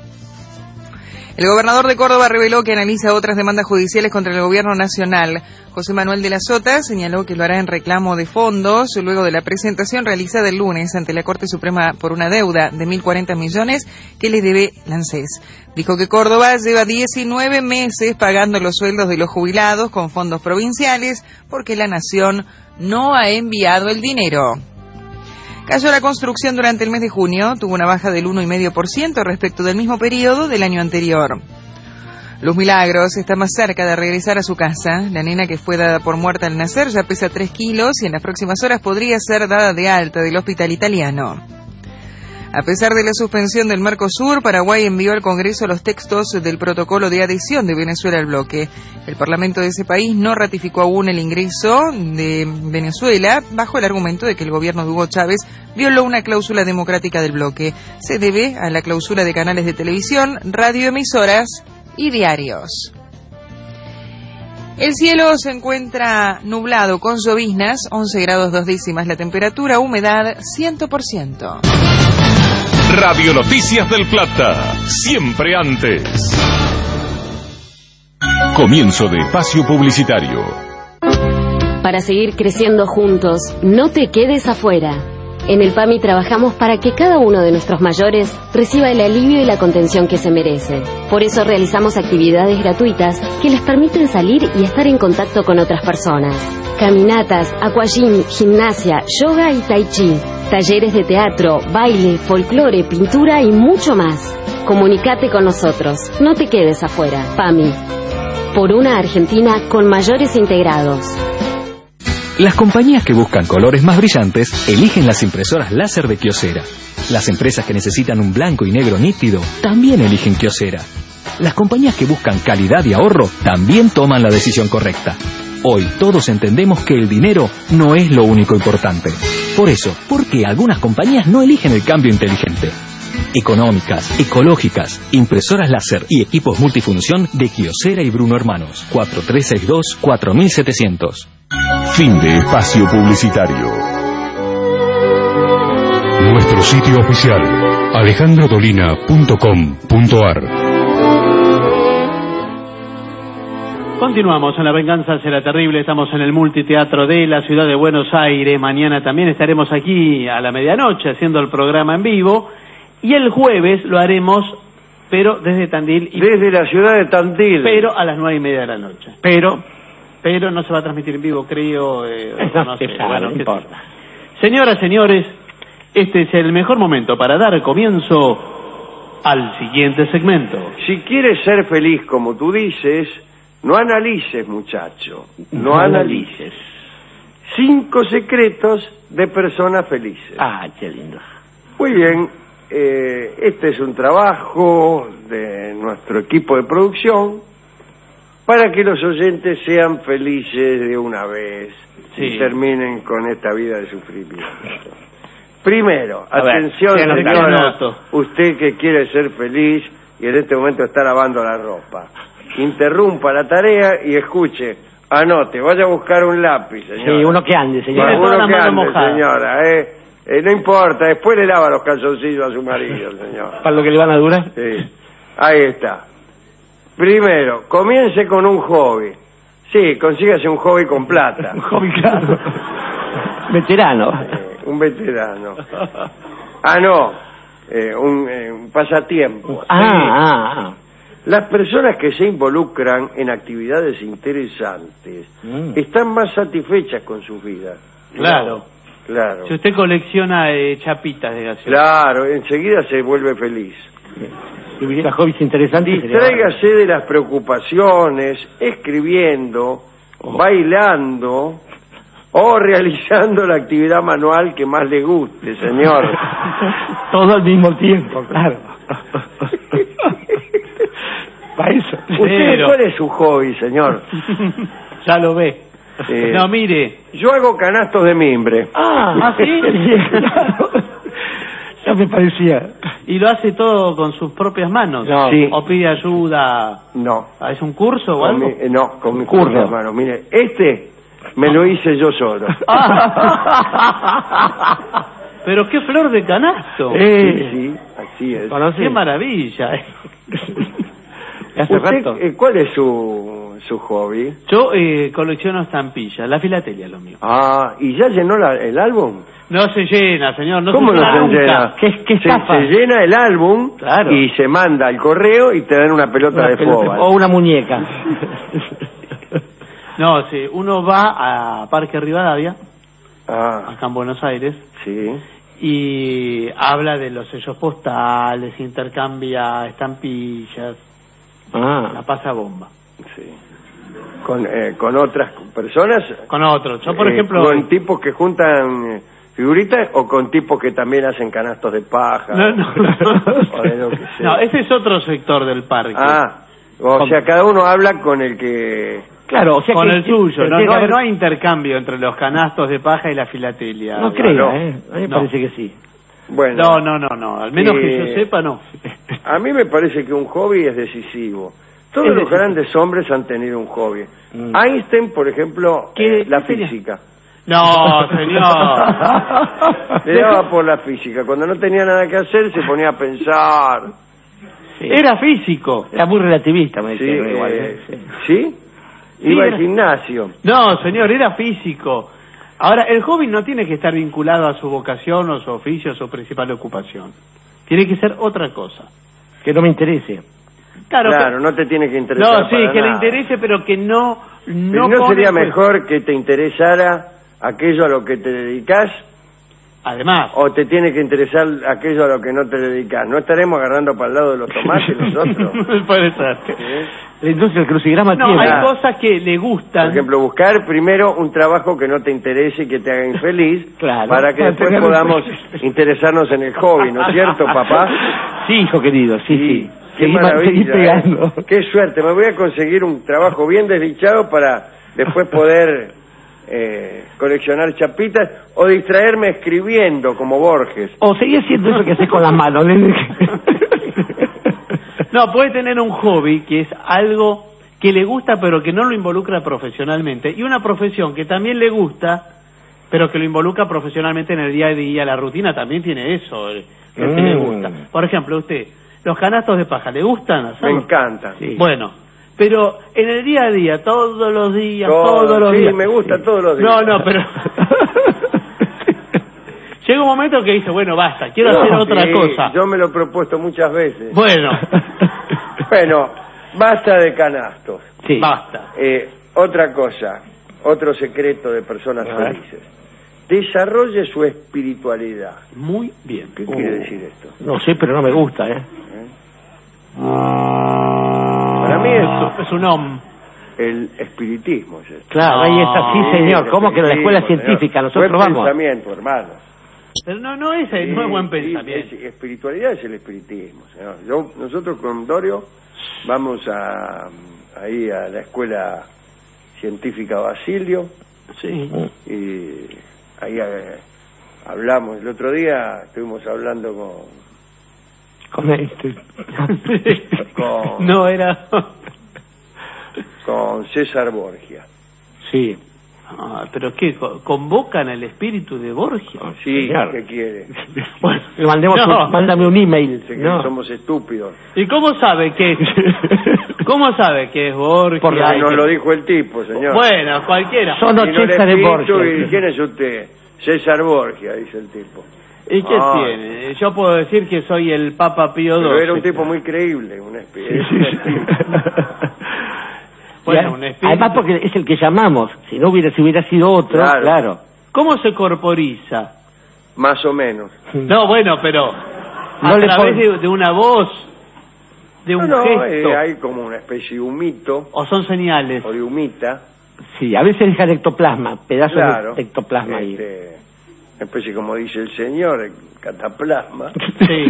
El gobernador de Córdoba reveló que analiza otras demandas judiciales contra el gobierno nacional José Manuel de la Sota señaló que lo hará en reclamo de fondos luego de la presentación realizada el lunes ante la Corte Suprema por una deuda de mil cuarenta millones que le debe la ANSES. Dijo que Córdoba lleva diecinueve meses pagando los sueldos de los jubilados con fondos provinciales porque la Nación no ha enviado el dinero. Cayó la construcción durante el mes de junio, tuvo una baja del uno coma cinco por ciento respecto del mismo periodo del año anterior. Luz Milagros está más cerca de regresar a su casa. La nena, que fue dada por muerta al nacer, ya pesa tres kilos y en las próximas horas podría ser dada de alta del hospital italiano. A pesar de la suspensión del Mercosur, Paraguay envió al Congreso los textos del protocolo de adhesión de Venezuela al bloque. El Parlamento de ese país no ratificó aún el ingreso de Venezuela bajo el argumento de que el gobierno de Hugo Chávez violó una cláusula democrática del bloque. Se debe a la clausura de canales de televisión, radioemisoras y diarios. El cielo se encuentra nublado con lloviznas, once grados dos décimas la temperatura, humedad cien por ciento. Radio Noticias del Plata, siempre antes. Comienzo de espacio publicitario. Para seguir creciendo juntos, no te quedes afuera. En el PAMI trabajamos para que cada uno de nuestros mayores reciba el alivio y la contención que se merece. Por eso realizamos actividades gratuitas que les permiten salir y estar en contacto con otras personas. Caminatas, aquagym, gimnasia, yoga y tai chi. Talleres de teatro, baile, folclore, pintura y mucho más. Comunicate con nosotros. No te quedes afuera. PAMI. Por una Argentina con mayores integrados. Las compañías que buscan colores más brillantes eligen las impresoras láser de Kyocera. Las empresas que necesitan un blanco y negro nítido también eligen Kyocera. Las compañías que buscan calidad y ahorro también toman la decisión correcta. Hoy todos entendemos que el dinero no es lo único importante. Por eso, ¿por qué algunas compañías no eligen el cambio inteligente? Económicas, ecológicas, impresoras láser y equipos multifunción de Kyocera y Bruno Hermanos. cuatro tres seis dos, cuatro siete cero cero. Fin de espacio publicitario. Nuestro sitio oficial, alejandro dolina punto com punto ar. Continuamos en La Venganza Será Terrible. Estamos en el Multiteatro de la Ciudad de Buenos Aires. Mañana también estaremos aquí a la medianoche haciendo el programa en vivo. Y el jueves lo haremos, pero desde Tandil. Y desde la ciudad de Tandil. Pero a las nueve y media de la noche. Pero... Pero no se va a transmitir en vivo, creo. Eh, no, no sé, sabe, bueno, no importa. Señoras, señores, este es el mejor momento para dar comienzo al siguiente segmento. Si quieres ser feliz como tú dices, no analices, muchacho. No, no analices. analices. Cinco secretos de personas felices. Ah, qué lindo. Muy bien. Eh, este es un trabajo de nuestro equipo de producción para que los oyentes sean felices de una vez, sí, y terminen con esta vida de sufrimiento. Primero, a atención, ver, señora, usted que quiere ser feliz y en este momento está lavando la ropa, interrumpa la tarea y escuche, anote, vaya a buscar un lápiz, señora. Sí, uno que ande, señora. Uno que ande, señora, eh. Eh, no importa, después le lava los calzoncillos a su marido, señor. ¿Para lo que le van a durar? Sí, ahí está. Primero, comience con un hobby. Sí, consígase un hobby con plata. Un hobby, claro. Veterano. Eh, un veterano. Ah, no, eh, un, eh, un pasatiempo. Ah, sí. ah, ah. Las personas que se involucran en actividades interesantes mm. están más satisfechas con sus vidas. Claro. Claro. Si usted colecciona eh, chapitas de gaseosa. Claro, enseguida se vuelve feliz. Si hubiera hobbies interesantes... Distráigase de las preocupaciones, escribiendo, oh. bailando o realizando la actividad manual que más le guste, señor. Todo al mismo tiempo, claro. Para eso. ¿Usted cuál es su hobby, señor? Ya lo ve. Eh, no, mire. Yo hago canastos de mimbre. Ah, ¿ah sí? Claro. Ya me parecía. ¿Y lo hace todo con sus propias manos? No. Sí. ¿O pide ayuda? No. ¿Es un curso o con algo? Mi, eh, no, con mis propias manos. Mire, este me lo hice yo solo. Pero qué flor de canasto. Eh, sí, sí, así es. Qué maravilla. ¿Usted, eh, ¿Cuál es su, su hobby? Yo eh, colecciono estampillas, la filatelia es lo mío. Ah, ¿y ya llenó la- el álbum? No se llena, señor, no ¿Cómo se no llena se nunca. llena? ¿Qué, qué se, estafa? se llena el álbum Claro. y se manda al correo y te dan una pelota Una de pelota- fútbol. o una muñeca. No, sí, uno va a Parque Rivadavia, Ah, acá en Buenos Aires, sí. y habla de los sellos postales, intercambia estampillas, Ah. la pasa bomba. Sí. Con, eh, con otras personas. Con otros. Yo, por Eh, ejemplo... ¿Con tipos que juntan eh, figuritas o con tipos que también hacen canastos de paja? No, no, o de lo que sea? no, ese es otro sector del parque. Ah, o sea, cada uno habla con el que... Claro, o sea con que- el suyo, pero no, tiene no, que haber- no hay intercambio entre los canastos de paja y la filatelia. No Claro. creo, ¿eh? A mí me No. parece que sí. Bueno, No, no, no, no, al menos que Eh, yo sepa, no. a mí me parece que un hobby es decisivo. Todos Es los decisivo. grandes hombres han tenido un hobby. Mm. Einstein, por ejemplo, ¿Qué- eh, la qué tenía? física. No, señor. Le daba por la física. Cuando no tenía nada que hacer, se ponía a pensar. Sí. Era físico. Era muy relativista, me Sí, decía. igual, eh, ¿eh? ¿sí? Sí, Iba era- al gimnasio. No, señor, era físico. Ahora, el hobby no tiene que estar vinculado a su vocación o su oficio o su principal ocupación. Tiene que ser otra cosa. Que no me interese. Claro, Claro, no te tiene que interesar. no, sí, para que le nada. interese, pero que no... ¿No, No, ¿No pone sería pues- mejor que te interesara aquello a lo que te dedicas? Además. ¿O te tiene que interesar aquello a lo que no te dedicas? ¿No estaremos agarrando para el lado de los tomates nosotros? Puede ser. Entonces el crucigrama No, tiene... hay cosas que le gustan. Por ejemplo, buscar primero un trabajo que no te interese y que te haga infeliz, Claro. para que Para después tener- podamos interesarnos en el hobby, ¿no es cierto, papá? Sí, hijo querido, sí, sí. Qué Seguí, seguí maravilla, pegando. ¿eh? Qué suerte, me voy a conseguir un trabajo bien desdichado para después poder eh, coleccionar chapitas o distraerme escribiendo como Borges. O seguí haciendo eso que haces con las manos, nene. No, puede tener un hobby que es algo que le gusta pero que no lo involucra profesionalmente y una profesión que también le gusta pero que lo involucra profesionalmente en el día a día. La rutina también tiene eso, eh, lo que le Mm. gusta. Por ejemplo, usted, los canastos de paja, ¿le gustan Me hacerlo? encanta. Sí. Bueno, pero en el día a día, todos los días, Todo- todos los sí, días. me gusta todos los días. No, no, pero... Llega un momento que dice, bueno, basta, quiero hacer otra Sí, cosa. Yo me lo he propuesto muchas veces. Bueno, Bueno, basta de canastos. Sí. basta. Eh, otra cosa, otro secreto de personas A ver. felices. Desarrolle su espiritualidad. Muy bien. ¿Qué quiere decir esto? No sé, pero no me gusta, ¿eh? Para mí es Es un om. el espiritismo. ¿sí? Claro, ahí es así, Sí, señor. el ¿Cómo que en la escuela espiritismo, científica? señor. Nosotros Buen vamos. pensamiento, hermano. Pero no, no es, no es buen Sí, pensamiento. es- espiritualidad es el espiritismo, señor. Yo, nosotros con Dorio vamos a ahí a la escuela científica Basilio Sí. y ahí eh, hablamos. El otro día estuvimos hablando con Con este. con, No era... con César Borgia. Sí. Ah, pero ¿qué? Co- ¿Convocan al espíritu de Borgia? Sí, Señor. ¿qué quiere? Bueno, le mandemos No. un- mándame un email. Dice que No. somos estúpidos. ¿Y cómo sabe que es? ¿Cómo sabe que es Borgia? Por la- Ay, nos lo dijo el tipo, señor. Bueno, cualquiera. Son Vino el ochenta de espíritu Borgia. y ¿quién es usted? César Borgia, dice el tipo. ¿Y qué Ah. tiene? Yo puedo decir que soy el Papa Pío Pero doce. era un tipo muy creíble, un espíritu. Bueno, Y un a- espíritu. Además porque es el que llamamos. Si no hubiera, si hubiera sido otro, Claro. claro. ¿Cómo se corporiza? Más o menos. No, bueno, pero a No le través pon- de, de una voz, de un No, no, gesto, eh, hay como una especie de humito o son señales. o de humita. Sí, a veces deja el ectoplasma, pedazos Claro. de ectoplasma ahí. Este, una especie, como dice el señor, el cataplasma. Sí.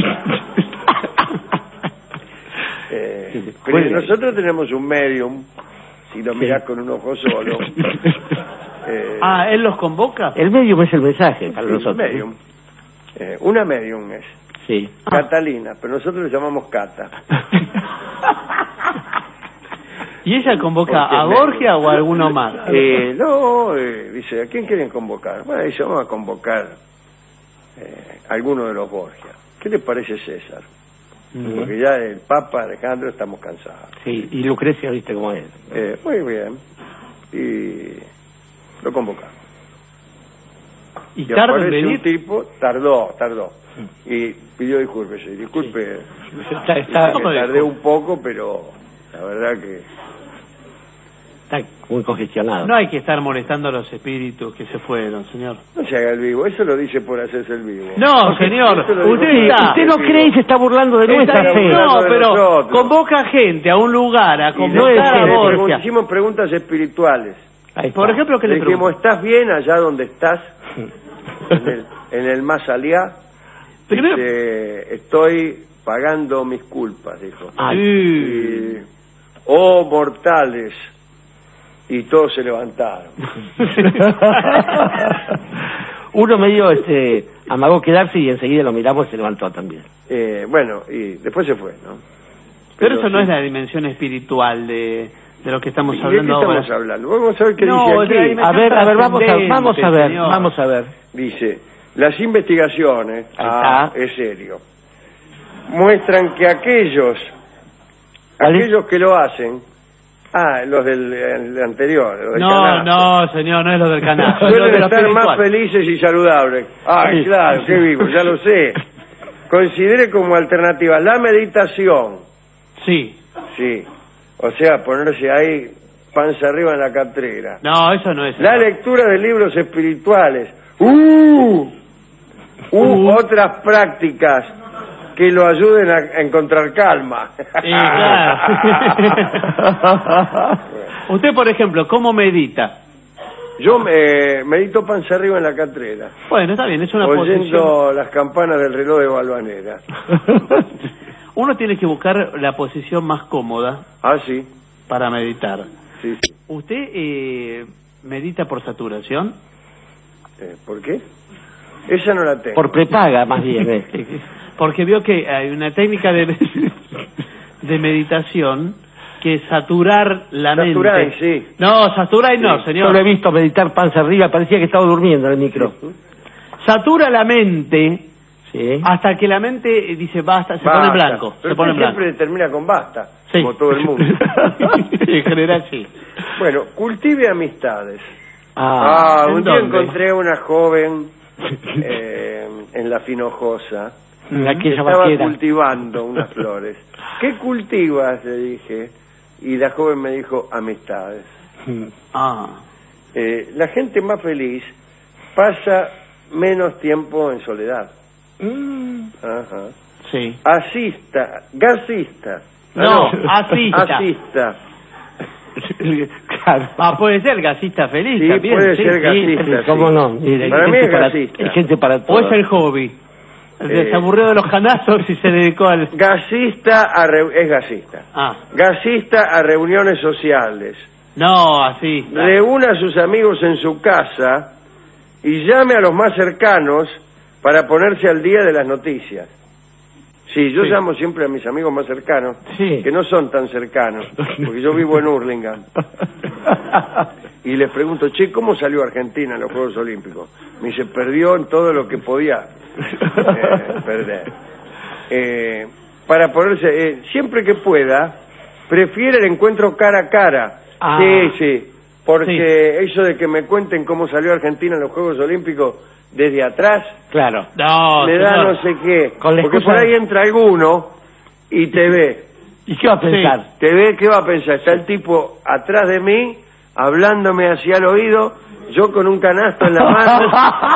Eh, pero Puede. nosotros tenemos un medium, si lo mirás con un ojo solo. eh, Ah, ¿él los convoca? El medium es el mensaje para sí, nosotros. medium. Eh, una medium es Sí. Catalina, pero nosotros le llamamos Cata. ¿Y ella convoca Porque a me- Borgia o a alguno más? Eh, no, eh, dice, ¿a quién quieren convocar? Bueno, dice, vamos a convocar eh, a alguno de los Borgia. ¿Qué le parece César? Mm. Porque ya el Papa Alejandro estamos cansados. Sí, y Lucrecia, viste cómo es. Eh, muy bien. Y lo convocamos. ¿Y Y tarda en aparece venir? un tipo, tardó, tardó. Y pidió disculpas. Y disculpe, Está, está, que tardé un poco, pero la verdad que... está muy congestionado. No hay que estar molestando a los espíritus que se fueron, señor. No se haga el vivo, eso lo dice por hacerse el vivo. No, señor, Eso lo dijo usted por está... Usted no cree y se está burlando de Está- nuestra fe. no, de pero nosotros. convoca gente a un lugar a Y convocar le- a le Borgia. pregun- hicimos preguntas espirituales. Ahí está. Por ejemplo, ¿qué le Le dijimos, pregunto? ¿estás bien allá donde estás? En el, en el más allá. Primero- Dice, estoy pagando mis culpas, dijo. Ay. Y, oh, mortales. Y todos se levantaron. Uno medio este, amagó quedarse y enseguida lo miramos y se levantó también. Eh, bueno, y después se fue, ¿no? Pero eso no sí. es la dimensión espiritual de, de lo que estamos ¿Y de hablando qué ahora. estamos hablando? Vamos a ver qué No, de la dice aquí. dimensión A ver, a ver, vamos a, trascendente, vamos a ver, señor. vamos a ver. Dice, las investigaciones, Ahí ah, está. es serio, muestran que aquellos, ¿Cuál es? aquellos que lo hacen, ah, los del el anterior, los del No, canasto, no, señor, no es lo del canal. es lo de suelen lo estar más espiritual. felices y saludables. Ah, Sí. claro, qué vivo, ya lo sé. Considere como alternativa la meditación, Sí. sí, o sea, ponerse ahí panza arriba en la catrera. No, eso no es. La lectura de libros espirituales. ¡Uh! Uh, otras prácticas que lo ayuden a, a encontrar calma. Sí, claro. Usted, por ejemplo, ¿cómo medita? Yo me medito panza arriba en la catrera, Bueno, está bien, es una oyendo posición. las campanas del reloj de Balvanera. Uno tiene que buscar la posición más cómoda Ah, sí, para meditar. sí, sí. ¿Usted eh, medita por saturación? Eh, ¿Por qué? Esa no la tengo. Por prepaga, más bien. eh. Porque vio que hay una técnica de, de meditación que es saturar la Saturar, mente. sí. No, saturar no, Sí. señor. Yo lo he visto meditar panza arriba, parecía que estaba durmiendo en el micro. Satura la mente Sí. hasta que la mente eh, dice basta, se Basta. pone en blanco. Pero se pone en usted blanco. siempre termina con basta, Sí. como todo el mundo. En general sí. Bueno, cultive amistades. Ah, Ah, ¿en un día dónde? encontré una joven eh, en la Finojosa en que aquella estaba vaquera. cultivando unas flores. ¿Qué cultivas? Le dije. Y la joven me dijo, amistades. Ah. Eh, la gente más feliz pasa menos tiempo en soledad. Ajá. Sí. Asista, gasista. No, Ah, asista. Asista. Claro. Ah, puede ser gasista feliz Sí, también. puede sí, ser sí. gasista. sí. ¿Cómo no? Mire, Para hay mí gente es para- gasista. hay gente para O todo. es el hobby. Eh. Se aburrió de los canastos y se dedicó al... Gasista a reu- es gasista. Ah, Gasista a reuniones sociales. no, así. Reúna a sus amigos en su casa y llame a los más cercanos para ponerse al día de las noticias. Sí, yo Sí. llamo siempre a mis amigos más cercanos, Sí. que no son tan cercanos, porque yo vivo en Hurlingham. Y les pregunto, che, ¿cómo salió Argentina en los Juegos Olímpicos? Me dice, perdió en todo lo que podía eh, perder. Eh, para ponerse, eh, siempre que pueda, prefiere el encuentro cara a cara. Ah. Sí, sí, porque eso de que me cuenten cómo salió Argentina en los Juegos Olímpicos desde atrás, Claro. No, me da señor. no sé qué. Con la Porque excusa por de- ahí entra alguno y te ve. ¿Y qué va a pensar? Te ve, ¿qué va a pensar? Está el tipo atrás de mí, hablándome hacia el oído, yo con un canasto en la mano.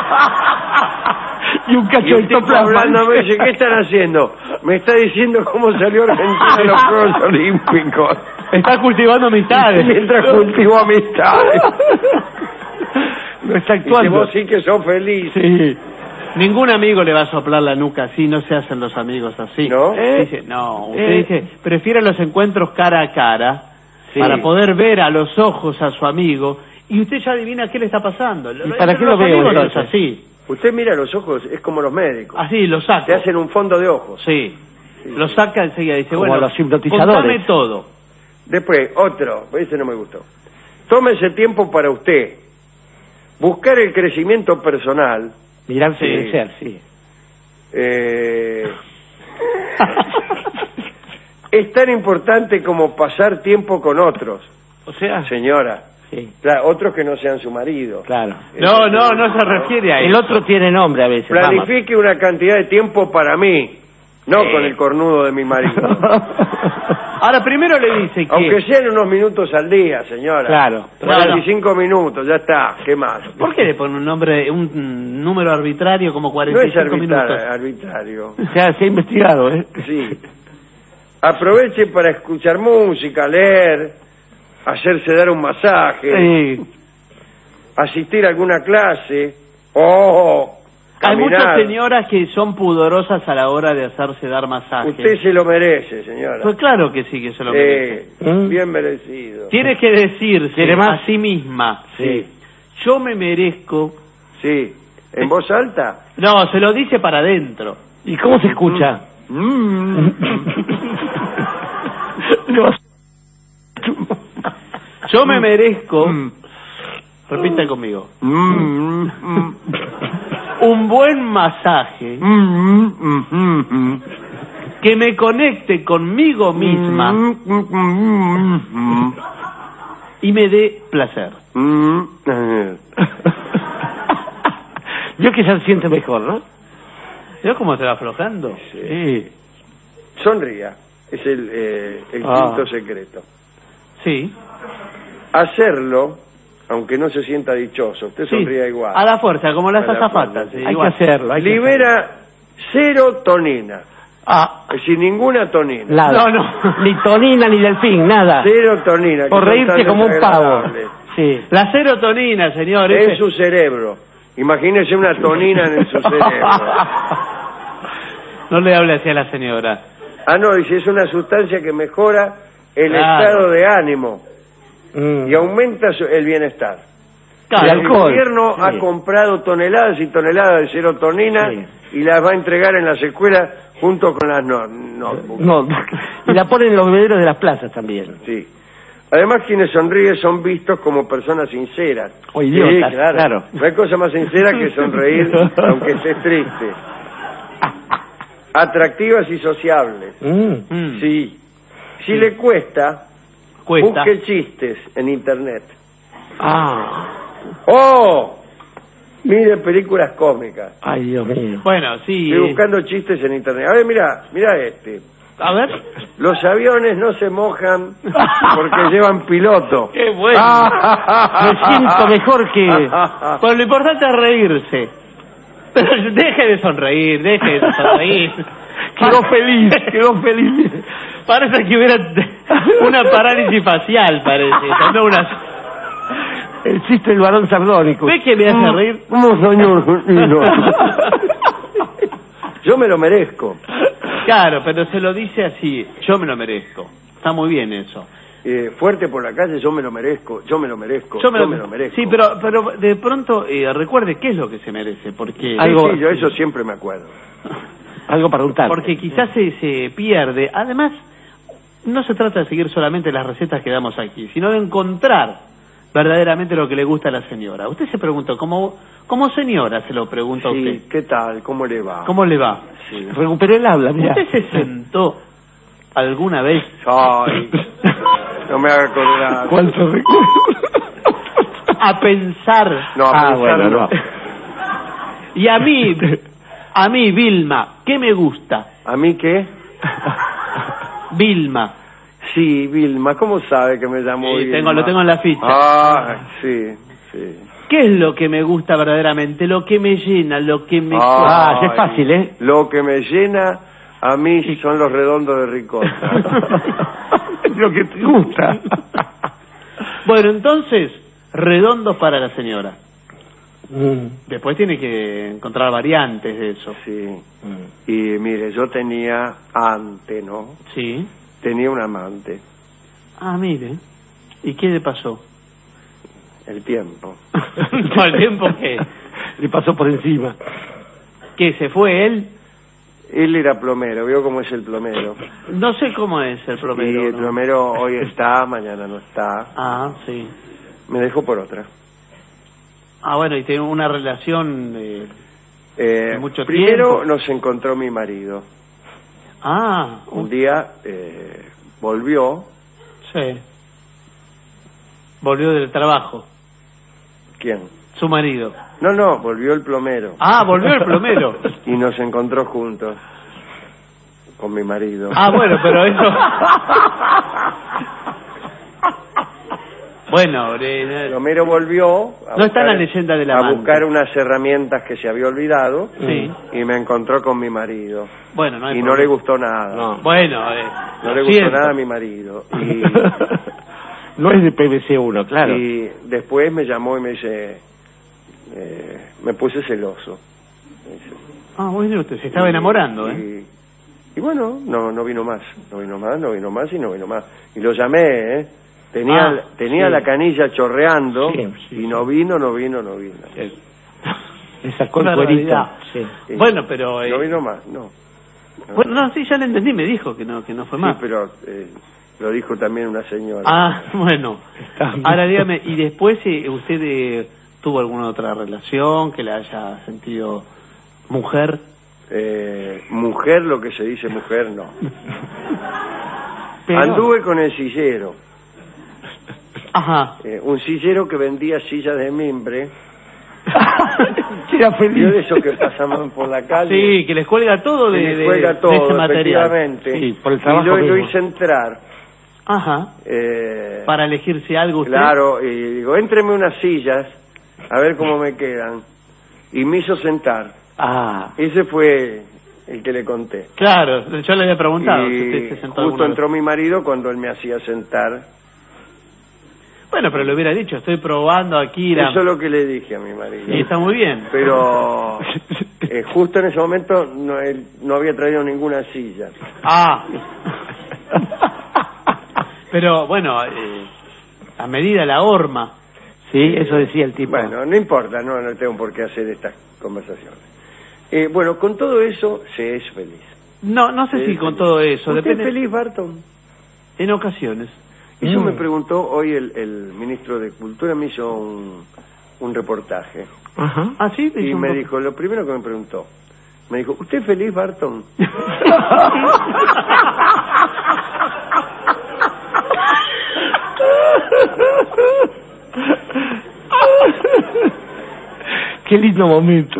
Y un Y cacho el de tipo toplasma. hablándome, dice, ¿qué están haciendo? Me está diciendo cómo salió Argentina en los Juegos Olímpicos. Está cultivando amistades. Mientras cultivo amistades. No está Dice, actuando. vos sí que sos feliz. Sí. Ningún amigo le va a soplar la nuca así, no se hacen los amigos así. ¿No? Eh, Dice, no, usted Eh. dice, prefiere los encuentros cara a cara Sí. para poder ver a los ojos a su amigo y usted ya adivina qué le está pasando. ¿Y para qué lo los veo, amigos no es entonces? así, Usted mira los ojos, es como los médicos. así lo Te saca. hacen un fondo de ojos. Sí, lo saca enseguida, dice, Como bueno, los hipnotizadores. contame todo. Después, otro, ese no me gustó. Tómese tiempo para usted. Buscar el crecimiento personal. Mirarse Sí. y ser, sí. Eh, es tan importante como pasar tiempo con otros. O sea, señora. Sí. Claro, otros que no sean su marido. Claro. No, no, no se refiere a El eso. otro tiene nombre a veces. Planifique vamos. Una cantidad de tiempo para mí, no Sí. con el cornudo de mi marido. Ahora, primero le dice que... Aunque sean unos minutos al día, señora. Claro. cuarenta y cinco minutos, ya está. ¿Qué más? ¿Por qué le pone un nombre, un número arbitrario como No cuarenta y es cinco arbitra- minutos? arbitrario. Se ha, se ha investigado, ¿eh? Sí. Aproveche para escuchar música, leer, hacerse dar un masaje, Sí. asistir a alguna clase, o Hay muchas caminar. señoras que son pudorosas a la hora de hacerse dar masajes. Usted se lo merece, señora. Pues claro que sí que se lo merece. Eh, bien merecido. Tiene que decirse ¿Quiere más? a sí misma, Sí. yo me merezco... Sí. ¿En voz alta? No, se lo dice para adentro. ¿Y cómo se escucha? Mm. No. Yo me merezco... Repita conmigo. Mm, mm, Un buen masaje mm, mm, mm, mm. que me conecte conmigo misma Mm, mm, mm, mm, y me dé placer. mm, mm. Yo que ya se siente mejor, ¿no? ¿Veo cómo se va aflojando? Sí. Sonría. Es el, eh, el Ah. quinto secreto. Sí. Hacerlo, aunque no se sienta dichoso. Usted Sí. sonría igual. A la fuerza, como las A la azafatas. fuerza, sí, Hay igual. que hacerlo. Hay que Libera serotonina. Ah, Es decir, ninguna tonina. nada. No, no. Ni tonina ni delfín, nada. Serotonina. que Por son reírse tan como un pavo. desagradables. Sí. La serotonina, señor. En ese- su cerebro. Imagínese una tonina en su cerebro. No le hable así a la señora. Ah, no, dice, es una sustancia que mejora el Claro. estado de ánimo Mm. y aumenta su- el bienestar. Claro, Y El alcohol. gobierno Sí. ha comprado toneladas y toneladas de serotonina Sí. y las va a entregar en las escuelas junto con las no- notebooks. No, y la ponen en los bebederos de las plazas también. Sí. Además, quienes sonríen son vistos como personas sinceras. O idiotas, Sí, claro. claro. No hay cosa más sincera que sonreír aunque estés triste. Atractivas y sociables. Mm. Mm, Sí. Si le cuesta, cuesta. busque chistes en Internet. Ah, ¡Oh! Mire películas cómicas. ay, Dios mío. Bueno, sí. Estoy eh, buscando chistes en Internet. A ver, mira, mira este. A ver. Los aviones no se mojan porque llevan piloto. Qué bueno. Me siento mejor que... Pues lo importante es reírse. Pero deje de sonreír, deje de sonreír. Quedó feliz, quedó feliz. Parece que hubiera una parálisis facial, parece. No una... El chiste del varón sardónico. ¿Ve que me hace reír? ¿Cómo, señor? No. Yo me lo merezco. Claro, pero se lo dice así, yo me lo merezco. Está muy bien eso. Eh, fuerte por la calle, yo me lo merezco, yo me lo merezco, Yo me, lo, merezco. Sí, pero, pero de pronto eh, recuerde qué es lo que se merece, porque... Sí, Algo... sí, yo eso siempre me acuerdo. Algo para untar. Porque quizás se, se pierde. Además, no se trata de seguir solamente las recetas que damos aquí, sino de encontrar verdaderamente lo que le gusta a la señora. Usted se preguntó, como, como señora se lo pregunta a Sí, usted. ¿qué tal? ¿Cómo le va? ¿Cómo le va? Sí. Recuperé el habla, mira. ¿Usted se sentó alguna vez? Ay, no me haga acordar. ¿Cuánto recuerdo? A pensar. No, a Ah, pensar bueno, no. no. Y a mí, a mí, Vilma, ¿qué me gusta? ¿A mí qué? Vilma. Sí, Vilma, ¿cómo sabe que me llamo Sí, Vilma? tengo, lo tengo en la ficha. Ah, sí, sí. ¿Qué es lo que me gusta verdaderamente? Lo que me llena, lo que me... Ah, es fácil, ¿eh? Lo que me llena a mí son los redondos de ricota. Lo que te gusta. Bueno, entonces, redondos para la señora. Mm. Después tiene que encontrar variantes de eso. Sí. Y mire, yo tenía antes, ¿no? Sí. Tenía un amante. Ah, mire. ¿Y qué le pasó? El tiempo. ¿Todo el tiempo qué? Le pasó por encima. ¿Qué, se fue él? Él era plomero, ¿vio cómo es el plomero? No sé cómo es el plomero. Y el ¿no? plomero hoy está, mañana no está. Ah, sí. Me dejó por otra. Ah, bueno, y tiene una relación... Eh, Eh, mucho primero tiempo. nos encontró mi marido. Ah. Un día eh, volvió. Sí. Volvió del trabajo. ¿Quién? Su marido. No, no, volvió el plomero. Ah, volvió el plomero. Y nos encontró juntos con mi marido. Ah, bueno, pero eso... Bueno, eh, Plomero volvió a no está en la buscar- leyenda de la a amante. buscar unas herramientas que se había olvidado. Sí. Y me encontró con mi marido. Bueno, no hay y no problema. le gustó nada. No. Bueno, eh, No le lo gustó siento. nada a mi marido. Y, No es de P V C uno, claro. y después me llamó y me dice, eh, me puse celoso. Me dice, Ah, bueno, usted se estaba y- enamorando, ¿eh? Y, y bueno, no no vino más, no vino más, no vino más y no vino más. Y lo llamé, ¿eh? Tenía, Ah, tenía sí. la canilla chorreando Sí, sí, y no vino, no vino, no vino. Le sacó el Una cuerito. realidad. Sí. Sí. Bueno, pero... eh, No vino más, no. No. Bueno, no, sí, ya le entendí, me dijo que no, que no fue más. Sí, pero eh, lo dijo también una señora. Ah, bueno. Ahora dígame, ¿y después eh, usted eh, tuvo alguna otra relación que le haya sentido mujer? Eh, mujer, lo que se dice mujer, no. Pero- Anduve con el sillero. Ajá. Eh, un sillero que vendía sillas de mimbre. Era feliz. Vio de esos que pasaban por la calle. Sí, que les cuelga todo de, Que les de- cuelga de todo, ese material. efectivamente. Sí, por el y trabajo yo lo mismo. hice entrar. Ajá. Eh, Para elegirse algo usted. Claro, y digo, éntreme unas sillas, a ver cómo me quedan. Y me hizo sentar. Ah. Ese fue el que le conté. Claro, yo le había preguntado si Y usted se sentó justo alguna vez. entró mi marido cuando él me hacía sentar. Bueno, pero le hubiera dicho, estoy probando aquí la... Eso es lo que le dije a mi marido. Y está muy bien. Pero eh, justo en ese momento no, él no había traído ninguna silla. Ah. Pero bueno, eh, a medida la horma. Sí, eso decía el tipo. Bueno, no importa, no, no tengo por qué hacer estas conversaciones. Eh, bueno, con todo eso se es feliz. No, no sé Se si es con feliz. todo eso. ¿Usted Depende. es feliz, Barton? En ocasiones. Eso Mm. me preguntó hoy el, el ministro de Cultura, me hizo un, un reportaje. Ajá. Ah, sí. Y hizo un me po- dijo, lo primero que me preguntó, me dijo, ¿usted es feliz, Barton? Qué lindo momento.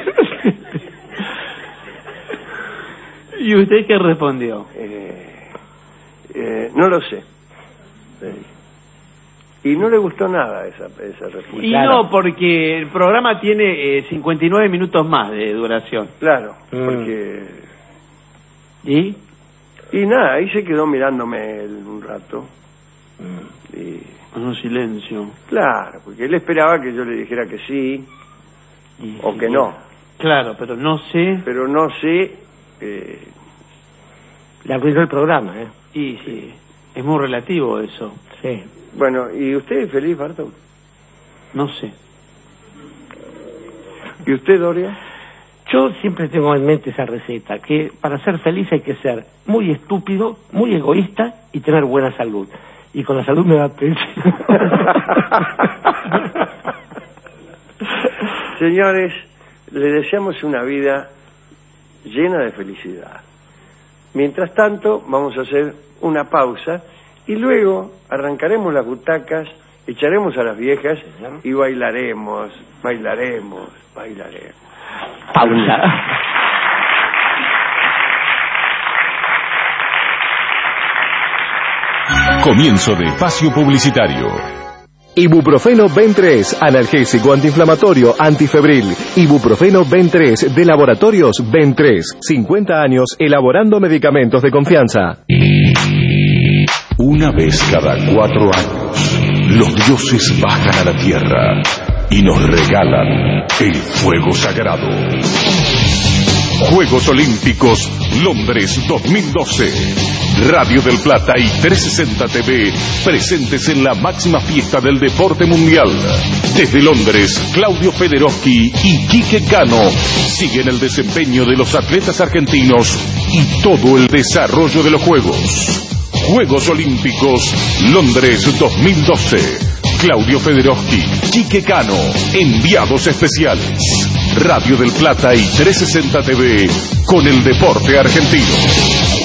¿Y usted qué respondió? Eh, eh, no lo sé. le dije. Y no le gustó nada esa, esa respuesta. Y no, porque el programa tiene eh, cincuenta y nueve minutos más de duración. Claro, Mm. porque... ¿Y? Y nada, ahí se quedó mirándome él un rato. Y... En un silencio. Claro, porque él esperaba que yo le dijera que sí Y- o que y- no. Claro, pero no sé. Pero no sé... Eh, Le arruinó el programa, ¿eh? Y sí, es muy relativo eso. Sí. bueno, ¿y usted es feliz, Barton? No sé. ¿Y usted, Doria? Yo siempre tengo en mente esa receta, que para ser feliz hay que ser muy estúpido, muy egoísta y tener buena salud. Y con la salud me da pena. Señores, le deseamos una vida llena de felicidad. Mientras tanto, vamos a hacer una pausa y luego arrancaremos las butacas, echaremos a las viejas y bailaremos, bailaremos, bailaremos. Pausa. Comienzo de espacio publicitario. Ibuprofeno Ben tres, analgésico antiinflamatorio, antifebril. Ibuprofeno Ben tres, de Laboratorios Ben tres. cincuenta años elaborando medicamentos de confianza. Una vez cada cuatro años, los dioses bajan a la tierra y nos regalan el fuego sagrado. Juegos Olímpicos Londres dos mil doce. Radio del Plata y trescientos sesenta T V presentes en la máxima fiesta del deporte mundial. Desde Londres, Claudio Federowski y Quique Cano siguen el desempeño de los atletas argentinos y todo el desarrollo de los Juegos. Juegos Olímpicos Londres dos mil doce. Claudio Federowski, Quique Cano, enviados especiales. Radio del Plata y trescientos sesenta T V con el deporte argentino.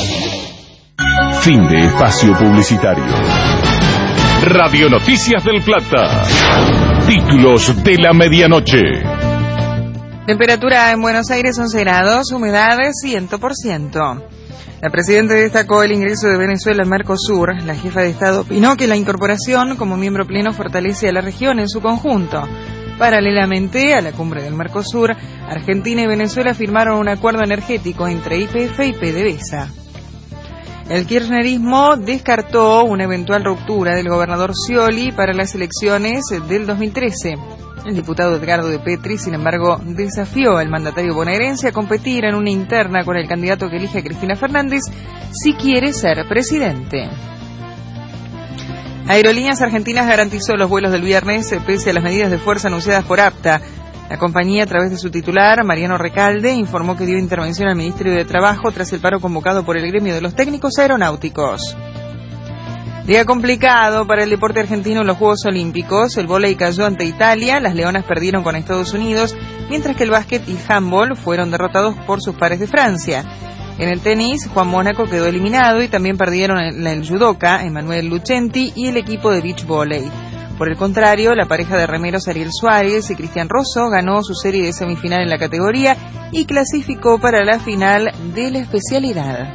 Fin de espacio publicitario. Radio Noticias del Plata. Títulos de la medianoche. Temperatura en Buenos Aires once grados, humedad cien por ciento. La Presidenta destacó el ingreso de Venezuela al Mercosur. La jefa de Estado opinó que la incorporación como miembro pleno fortalece a la región en su conjunto. Paralelamente a la cumbre del Mercosur, Argentina y Venezuela firmaron un acuerdo energético entre Y P F y PDVSA. El kirchnerismo descartó una eventual ruptura del gobernador Scioli para las elecciones del dos mil trece. El diputado Edgardo de Petri, sin embargo, desafió al mandatario bonaerense a competir en una interna con el candidato que elige a Cristina Fernández si quiere ser presidente. Aerolíneas Argentinas garantizó los vuelos del viernes pese a las medidas de fuerza anunciadas por APTA. La compañía, a través de su titular, Mariano Recalde, informó que dio intervención al Ministerio de Trabajo tras el paro convocado por el gremio de los técnicos aeronáuticos. Día complicado para el deporte argentino en los Juegos Olímpicos. El vóley cayó ante Italia, las leonas perdieron con Estados Unidos, mientras que el básquet y handball fueron derrotados por sus pares de Francia. En el tenis, Juan Mónaco quedó eliminado y también perdieron el, el judoka, Emanuel Lucenti, y el equipo de beach volley. Por el contrario, la pareja de remeros Ariel Suárez y Cristian Rosso ganó su serie de semifinal en la categoría y clasificó para la final de la especialidad.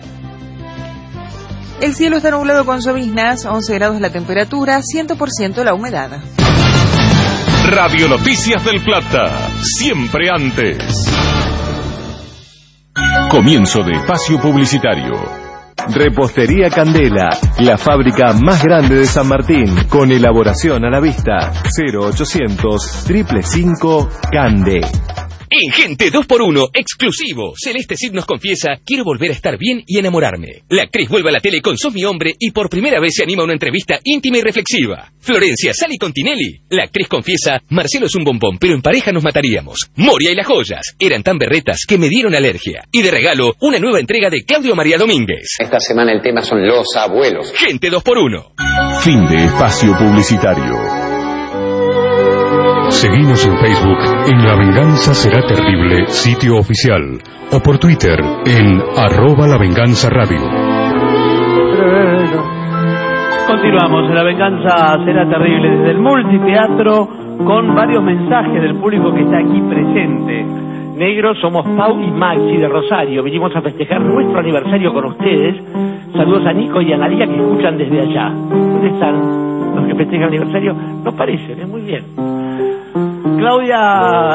El cielo está nublado con lloviznas, once grados la temperatura, cien por ciento la humedad. Radio Noticias del Plata, siempre antes. Comienzo de espacio publicitario. Repostería Candela, la fábrica más grande de San Martín, con elaboración a la vista. cero ochocientos, cinco cinco cinco, Cande. En Gente dos por uno, exclusivo, Celeste Cid nos confiesa: quiero volver a estar bien y enamorarme. La actriz vuelve a la tele con Sos mi hombre y por primera vez se anima a una entrevista íntima y reflexiva. Florencia Sali Continelli. La actriz confiesa: Marcelo es un bombón, pero en pareja nos mataríamos. Moria y las joyas eran tan berretas que me dieron alergia. Y de regalo, una nueva entrega de Claudio María Domínguez. Esta semana el tema son los abuelos. Gente dos por uno. Fin de espacio publicitario. Seguinos en Facebook en La Venganza Será Terrible, sitio oficial, o por Twitter en arroba La Venganza Radio. Continuamos, La Venganza Será Terrible desde el multiteatro con varios mensajes del público que está aquí presente. Negro, somos Pau y Maxi de Rosario. Venimos a festejar nuestro aniversario con ustedes. Saludos a Nico y a Analia que escuchan desde allá. ¿Dónde están los que festejan el aniversario? No parecen, es muy bien. Claudia...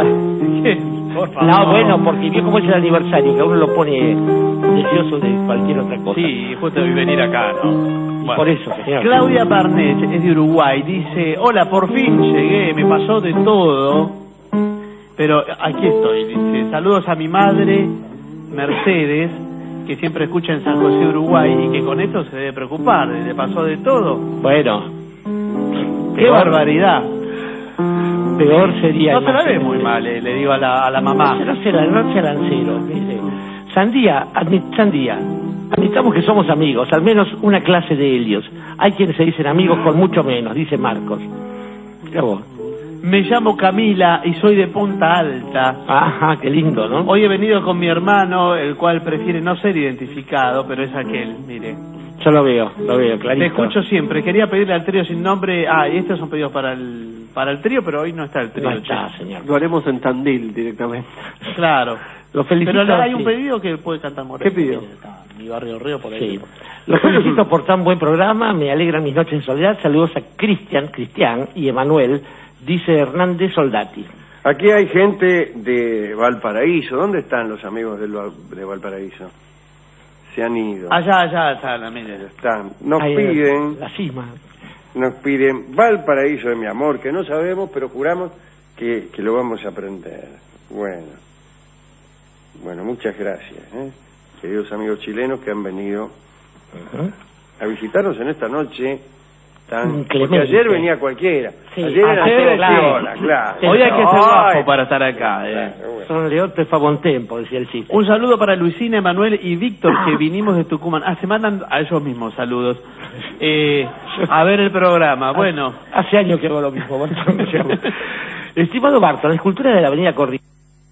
No, bueno, porque vio cómo es el aniversario, que a uno lo pone deseoso de cualquier otra cosa. Sí, justo de venir acá, ¿no? Bueno. Por eso, señor. Claudia Barnett es de Uruguay, dice: hola, por fin llegué, me pasó de todo, pero aquí estoy, dice: saludos a mi madre, Mercedes, que siempre escucha en San José, Uruguay, y que con esto se debe preocupar, le pasó de todo. Bueno. ¡Qué peor, barbaridad! Peor sería... No se la ve muy mal, eh, le digo a la, a la mamá. No se lanceros, dice. Sandía, admit, Sandía, admitamos que somos amigos, al menos una clase de Helios. Hay quienes se dicen amigos con mucho menos, dice Marcos. Mira vos. Me llamo Camila y soy de Punta Alta. Ajá, qué lindo, ¿no? Hoy he venido con mi hermano, el cual prefiere no ser identificado, pero es aquel, mire. Yo lo veo, lo veo, clarito. Te escucho siempre. Quería pedirle al trío sin nombre... Ah, y estos son pedidos para el para el trío, pero hoy no está el trío. No está, señor. Lo haremos en Tandil directamente. Claro. Lo felicito. Pero hay un pedido que puede cantar Moreno. ¿Qué pidió? Mi barrio Río, por ahí. Sí. Los felicito por tan buen programa, me alegran mis noches en soledad. Saludos a Cristian, Cristian y Emanuel, dice Hernández Soldati. Aquí hay gente de Valparaíso. ¿Dónde están los amigos de, de Valparaíso? Se han ido. Allá, allá, allá, la media. Están. Nos Ahí, piden... La cisma. Nos piden Valparaíso de mi amor, que no sabemos, pero juramos que, que lo vamos a aprender. Bueno. Bueno, muchas gracias, ¿eh? Queridos amigos chilenos que han venido uh-huh. a visitarnos en esta noche tan... Porque ayer venía cualquiera. Sí. Ayer era ayer, claro. Sí. claro. Hoy hay que ser bajo para estar acá. Eh. Claro, bueno. Son Leote Favon Tempo, decía el chiste. Un saludo para Luisina, Emanuel y Víctor, que vinimos de Tucumán. Ah, se mandan a ellos mismos saludos. Eh, a ver el programa. Bueno. Hace años que hago lo mismo. Estimado Barton, la escultura de la avenida Corrientes,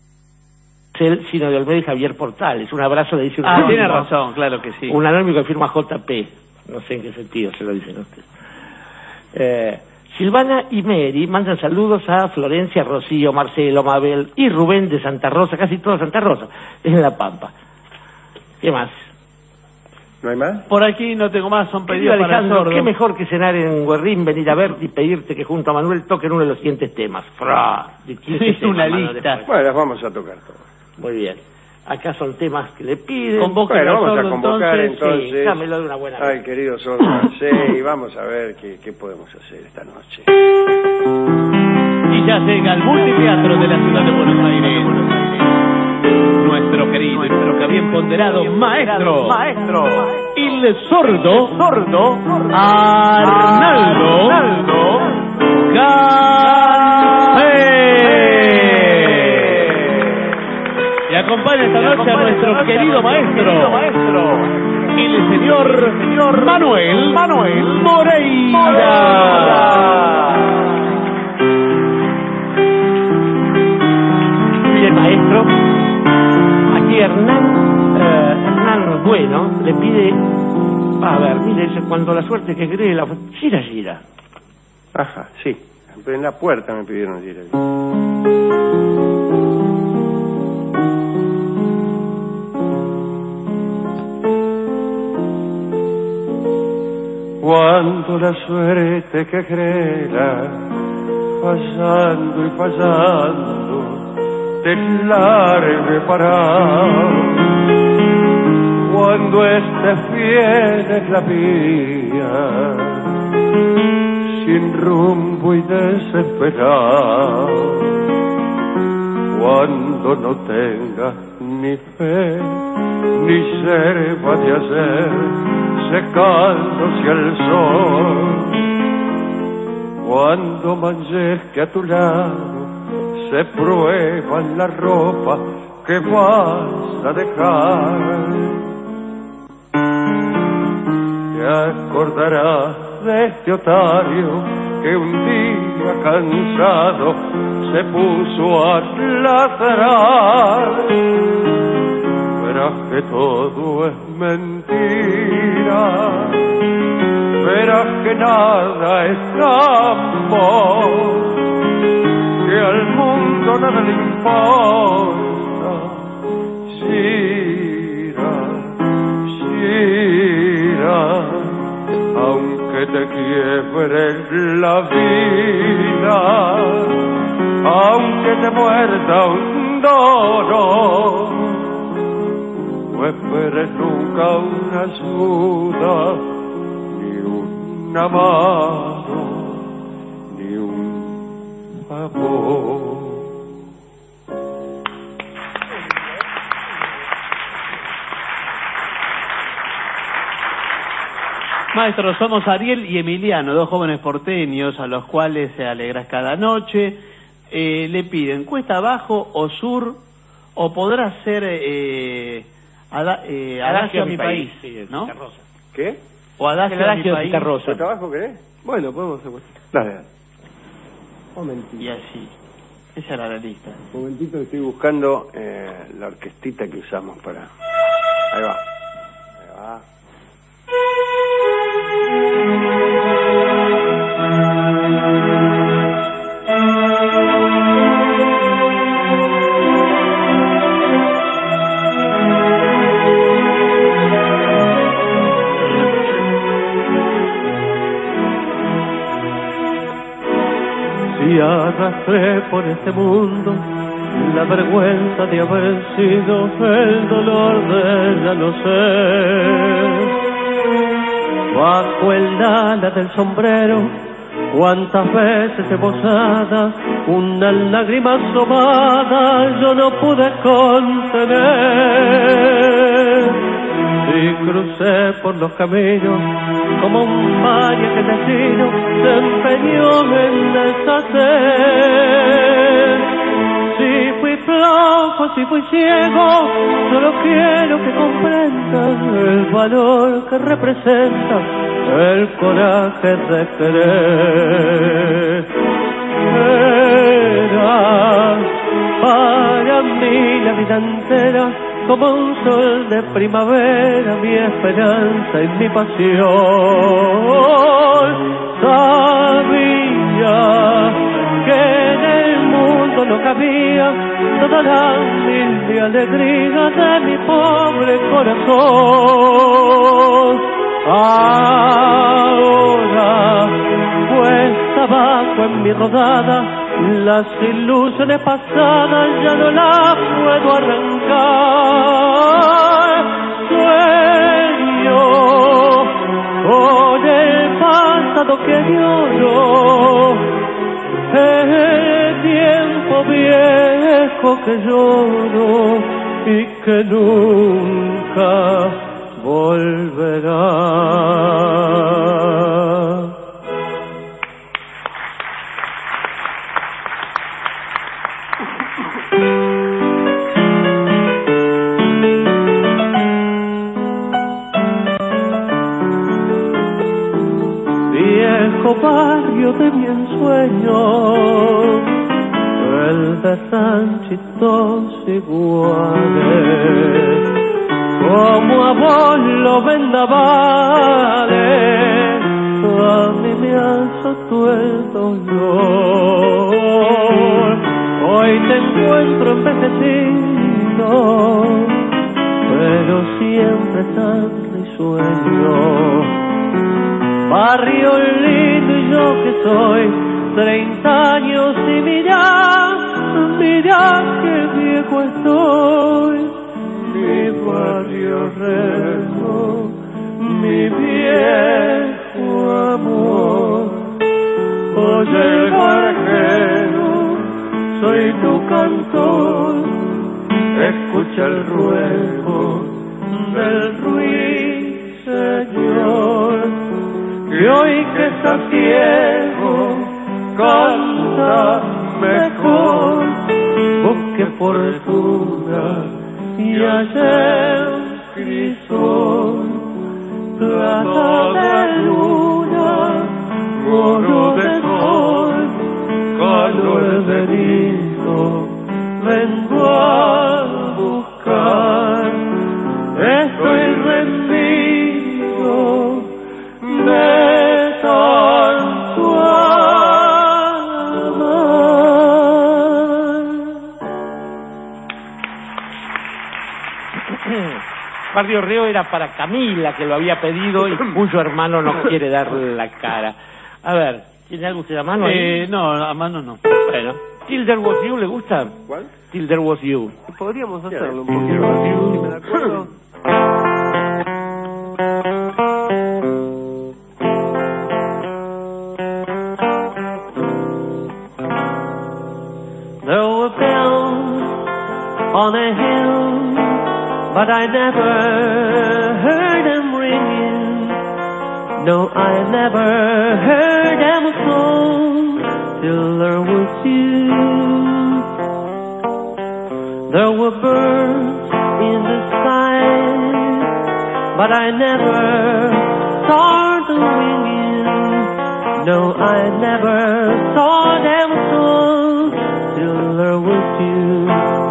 sino de Olmedo y Javier Portales. Un abrazo, le dice un Ah, anónimo. tiene razón, claro que sí. Un anónimo que firma J P. no sé en qué sentido se lo dicen ustedes. Eh, Silvana y Mary mandan saludos a Florencia, Rocío, Marcelo, Mabel y Rubén de Santa Rosa, casi toda Santa Rosa, en La Pampa. ¿Qué más? ¿No hay más? Por aquí no tengo más, son pedidos para Alejandro, sordo. qué mejor que cenar en Guerrín, venir a verte y pedirte que junto a Manuel toquen uno de los siguientes temas. Fra, de quince Sí, temas, una Manuel, lista. después. Bueno, las vamos a tocar todas. Muy bien. Acá son temas que le piden. Convoca Bueno, al vamos a sordo, convocar entonces, Sí, dámelo de una buena al vez. querido sordo Marcé, y vamos a ver qué, qué podemos hacer esta noche. Y ya llega al multiteatro de la ciudad de Buenos Aires. Nuestro querido, nuestro bien ponderado maestro, maestro, el sordo, sordo, Arnaldo, Arnaldo Y acompaña esta noche a nuestro querido maestro, maestro, el señor, señor Manuel, Manuel Moreira. Mire, maestro, aquí Hernán, eh, Hernán Bueno le pide, a ver, mire, dice, cuando la suerte que cree la... Gira, gira. Ajá, sí. En la puerta me pidieron ir ahí. Cuando la suerte que creerá, pasando y pasando, te largue parar. Cuando estés bien es la vía, sin rumbo y desesperado. Cuando no tengas ni fe, ni serva de hacer, secándose al sol. Cuando manches a tu lado se prueban la ropa que vas a dejar, te acordarás de este otario que un día cansado se puso a ladrar. Verás que todo es mentira, verás que nada es amor, que al mundo nada le importa. Shira, Shira, aunque te quiebre la vida, aunque te muerda un dolor, no esperes nunca una ayuda, ni una mano, ni un favor. Maestro, somos Ariel y Emiliano, dos jóvenes porteños a los cuales se alegras cada noche. Eh, le piden cuesta abajo o sur, o podrá ser eh, ada, eh, Adagio a mi país, país ¿no? ¿Qué? O Adagio, el Adagio a mi de país. Rosa. ¿Cuesta abajo querés? Bueno, podemos hacer cuesta. Dale, dale. Momentito. Y así. Esa era la lista. Un momentito, estoy buscando eh, la orquestita que usamos para... Ahí va. Ahí va. Si arrastré por este mundo la vergüenza de haber sido el dolor de ya no ser. Bajo el ala del sombrero, cuántas veces esbozada, una lágrima asomada yo no pude contener. Y crucé por los caminos como un valle que el destino se empeñó en deshacer. Si fui flojo, si fui ciego, solo quiero que comprendan el valor que representa el coraje de querer. Era para mí la vida entera como un sol de primavera, mi esperanza y mi pasión. Sabía que en el mundo no cabía toda la humilde alegría de mi pobre corazón. Ahora, cuesta abajo en mi rodada, las ilusiones pasadas ya no las puedo arrancar. Sueño con el pasado que lloro, el tiempo viejo que lloro y que nunca volverá. Viejo barrio de mi ensueño, el de ranchitos iguales, como a vos los vendavales, a mí me azotó el dolor. Hoy te encuentro envejecido, pero siempre tan risueño. Barrio lindo y yo que soy, treinta años y mira, mira que viejo estoy. Mi barrio rezo, mi viejo amor. Oye el barquero, soy tu cantor, escucha el ruego del ruiseñor, que hoy que está ciego canta mejor. Busque fortuna y ayer crisol, plata de luna, oro de sol, calor de vino, vengo a buscar. Estoy rendido de tanto amar. Barrio Reo era para Camila, que lo había pedido y cuyo hermano no quiere darle la cara. A ver, ¿tiene algo usted a mano ahí? Eh, no, a mano no. Bueno, Tilder Was You, ¿le gusta? ¿Cuál? Tilder Was You. Podríamos hacerlo un poquito, si me da acuerdo. There were bells on a hill, but I never heard them ringing. No, I never heard them song till there was you. There were birds in the sky, but I never saw them winging. No, I never saw them song till there was you.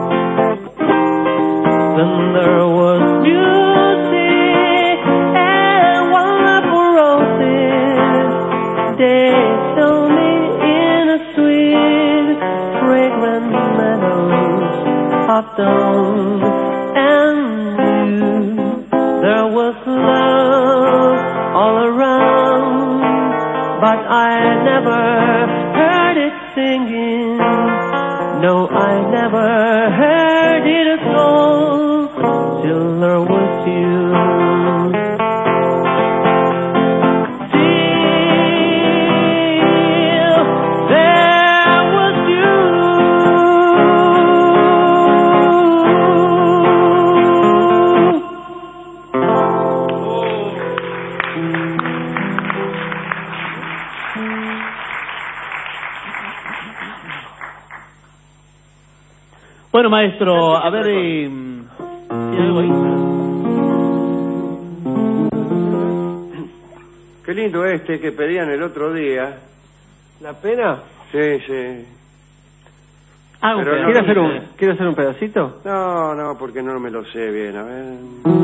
Then there was music and wonderful roses. They showed me in a sweet, fragrant meadows of dawn and you. There was love all around, but I never heard it singing. No, I never heard it at all till there was you. Till there was you. Bueno, maestro, a ver, eh, ¿tiene algo ahí? Qué lindo este que pedían el otro día. ¿La pena? Sí, sí. Ah, Pero no ¿Quiere, lo hacer un, sé. ¿Quiere hacer un pedacito? No, no, porque no me lo sé bien. A ver.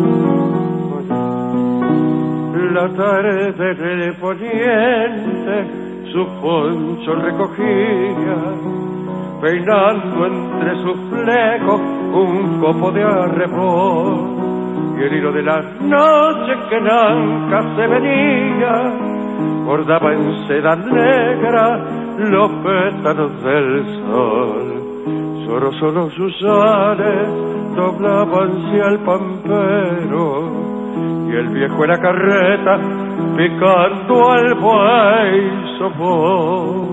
La tarde del poniente su poncho recogía, peinando entre sus flecos un copo de arrebol, y el hilo de las noches que nunca se venía bordaba en seda negra los pétalos del sol. Solo, solo sus ares doblabanse al pampero, y el viejo en la carreta picando al buey sofó.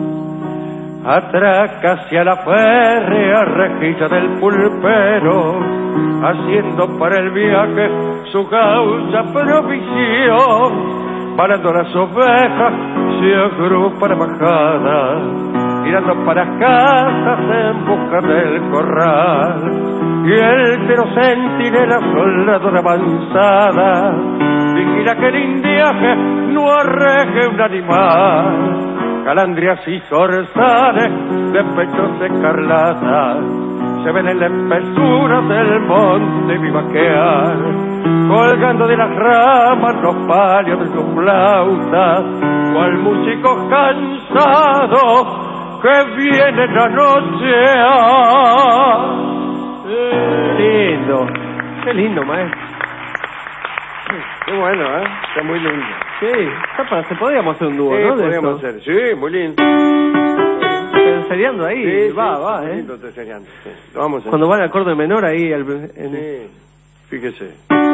Atraca hacia la férrea rejilla del pulpero, haciendo para el viaje su gaucha provisión. Parando las ovejas se agrupa la bajada, tirando para casas en busca del corral. Y el tero centinela soldado de avanzada vigila que el indiaje no arreje un animal. Calandrias y zorzales de pechos escarlatas se ven en la espesura del monte vivaquear, colgando de las ramas los palios de sus flautas, cual músicos cansados que vienen a nochear. Qué lindo, qué lindo, maestro. Qué bueno, ¿eh? Está muy lindo. Sí, está para, se podríamos hacer un dúo, Sí, ¿no? De podríamos esto. hacer, sí, muy lindo. Ensayando ahí, Sí, va, sí, va, muy ¿eh? lindo está ensayando, sí. Lo vamos a hacer. Cuando va el acorde menor ahí, el, en- Sí, fíjese.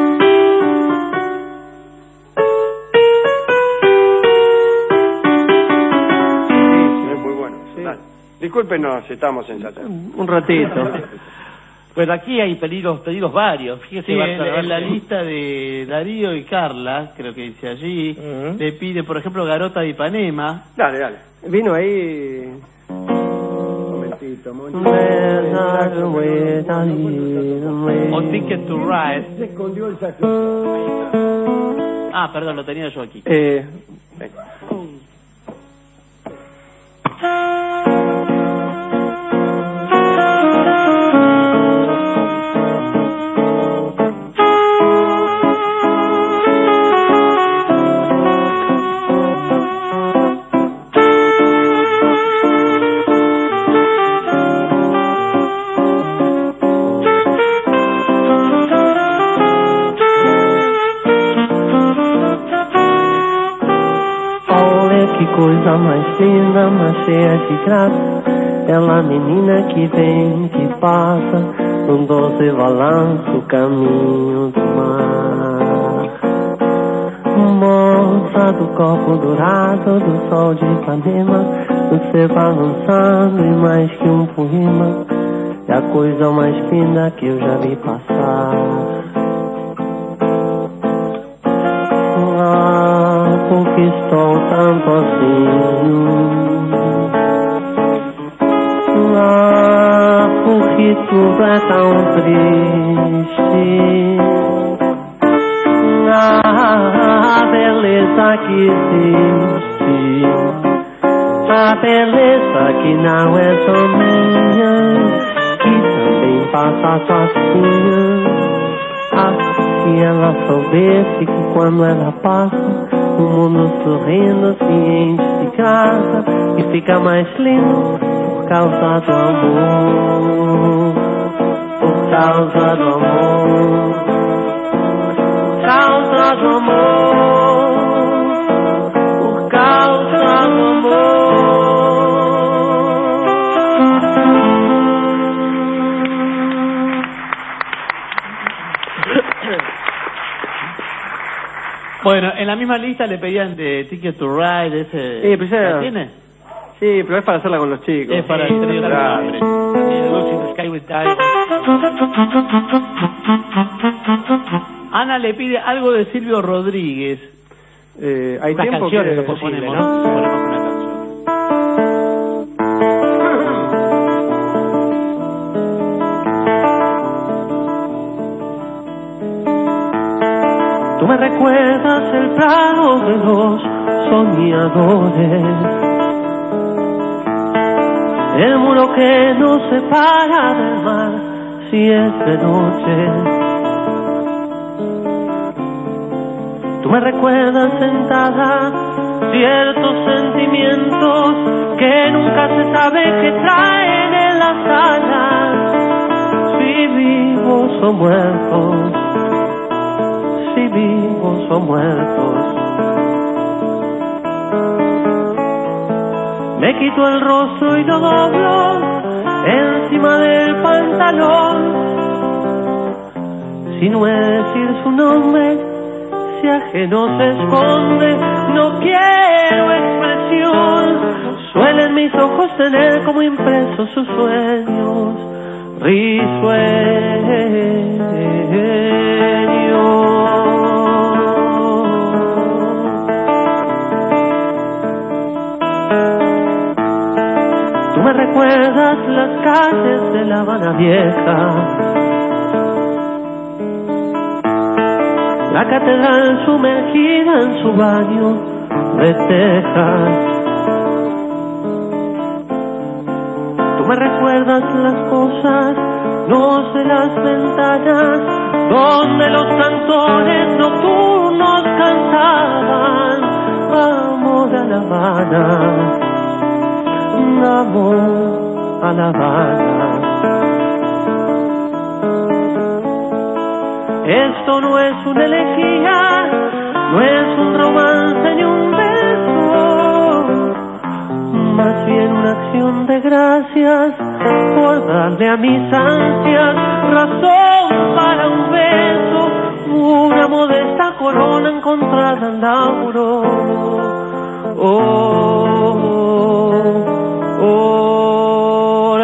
Es muy bueno. Dale. Discúlpenos, estamos ensayando. un ratito. Pero aquí hay pedidos, pedidos varios. Fíjese, Sí, en, Bartolomé. en la lista de Darío y Carla, creo que dice allí, Ujú. le pide, por ejemplo, Garota de Ipanema. Dale, dale. Vino ahí... Un momentito, O Ticket to Ride. Se escondió el saxofón. Ah, perdón, lo tenía yo aquí. Eh, olha que coisa mais linda, mais cheia de graça. Ela menina que vem, que passa, num doce balanço, caminho do mar. Moça do copo dourado, do sol de Ipanema, você balançando e mais que um poema, é a coisa mais linda que eu já vi passar. Ah, porque estou tanto assim. Ah, porque tudo é tão triste. Ah, a beleza que existe, a beleza que não é só minha, que também passa sozinha. Ah, se ela soubesse que quando ela passa, o mundo sorrindo se enche de graça e fica mais lindo por causa do amor, por causa do amor, por causa do amor, por causa do amor. Bueno, en la misma lista le pedían de Ticket to Ride, ese... Sí, pero ya- ¿La tiene? Sí, pero es para hacerla con los chicos. Es para el trío de Claro. hambre. Sky with Time. Ana le pide algo de Silvio Rodríguez. Eh, hay Unas tiempo canciones, que lo posible, ponemos, ¿no? ponemos una canción. Tú me recuerdas el prado de los soñadores, el muro que nos separa del mar, si es de noche. Tú me recuerdas sentada ciertos sentimientos que nunca se sabe que traen en las alas, si vivos o muertos, si vivos o muertos. Me quito el rostro y lo doblo encima del pantalón, sin no decir su nombre, si ajeno se esconde, no quiero expresión. Suelen mis ojos tener como impresos sus sueños risueños. Tú me recuerdas las calles de La Habana Vieja, la catedral sumergida en su baño de tejas. Tú me recuerdas las cosas, no sé, las ventanas donde los cantores nocturnos cantaban amor a La Habana, amor a La Habana. Esto no es una elegía, no es un romance ni un beso, más bien una acción de gracias por darle a mis ansias razón para un beso, una modesta corona encontrada en lauro. Oh, oh, oh,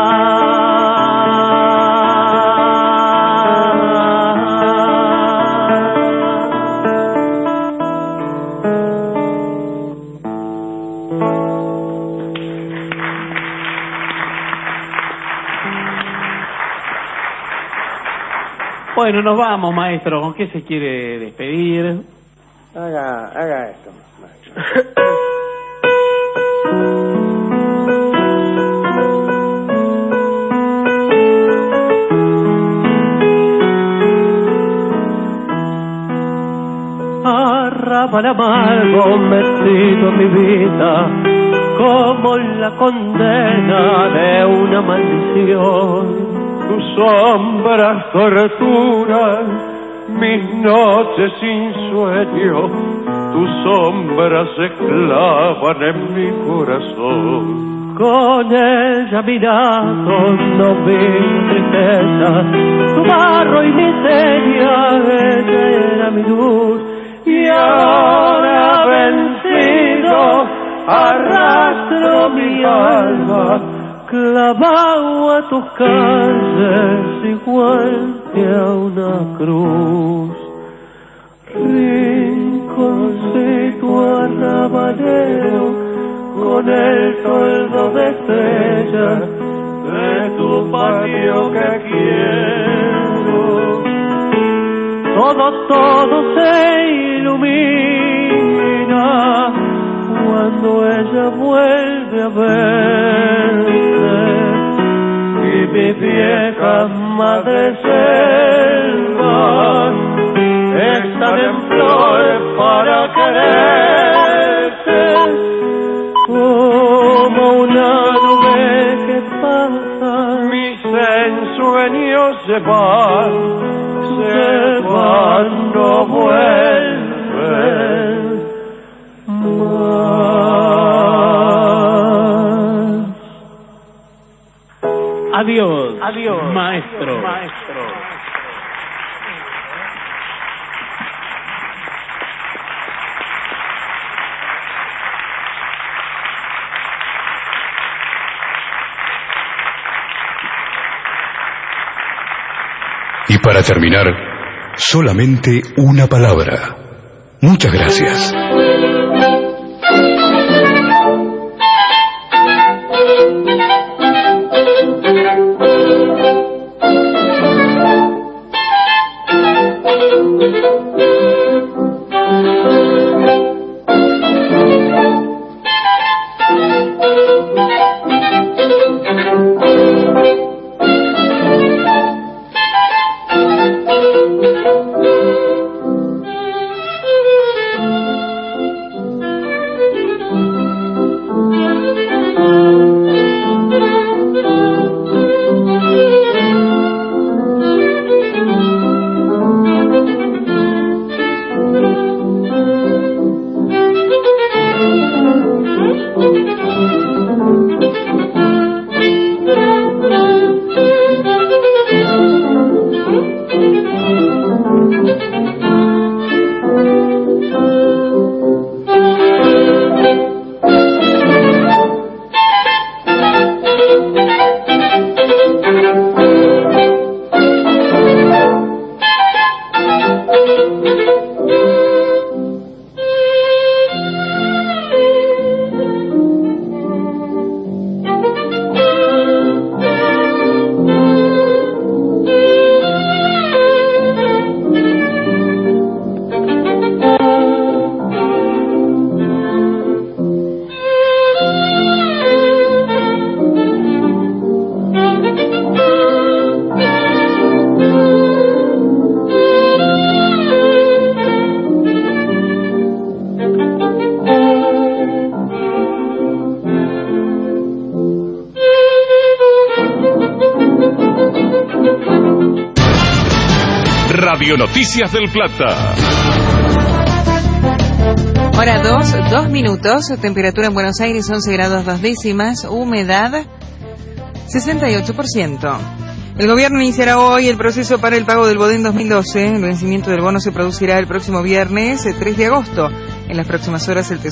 Bueno, nos vamos, maestro. ¿Con qué se quiere despedir? Haga, haga esto, maestro. Arrabal amargo metido en mi vida, como la condena de una maldición. Tus sombras torturan mis noches sin sueño, tus sombras se clavan en mi corazón. Con ella mi lado no vi tristeza, tu barro y miseria, ella era mi luz. Y ahora vencido arrastro mi alma, clavado a tus calles igual que a una cruz. Rinconcito arrabalero con el toldo de estrellas de tu patio que quiero. Todo, todo se ilumina cuando ella vuelve a verte, y mis viejas madres selvas están en flores para quererte, como una nube que pasa. Mis ensueños se van, se van, no vuelven más. Adiós, adiós, maestro. maestro. Y para terminar, solamente una palabra. Muchas gracias. Radio Noticias del Plata. Hora dos, dos minutos, temperatura en Buenos Aires once grados dos décimas, humedad sesenta y ocho por ciento. El gobierno iniciará hoy el proceso para el pago del Bodén dos mil doce. El vencimiento del bono se producirá el próximo viernes tres de agosto. En las próximas horas el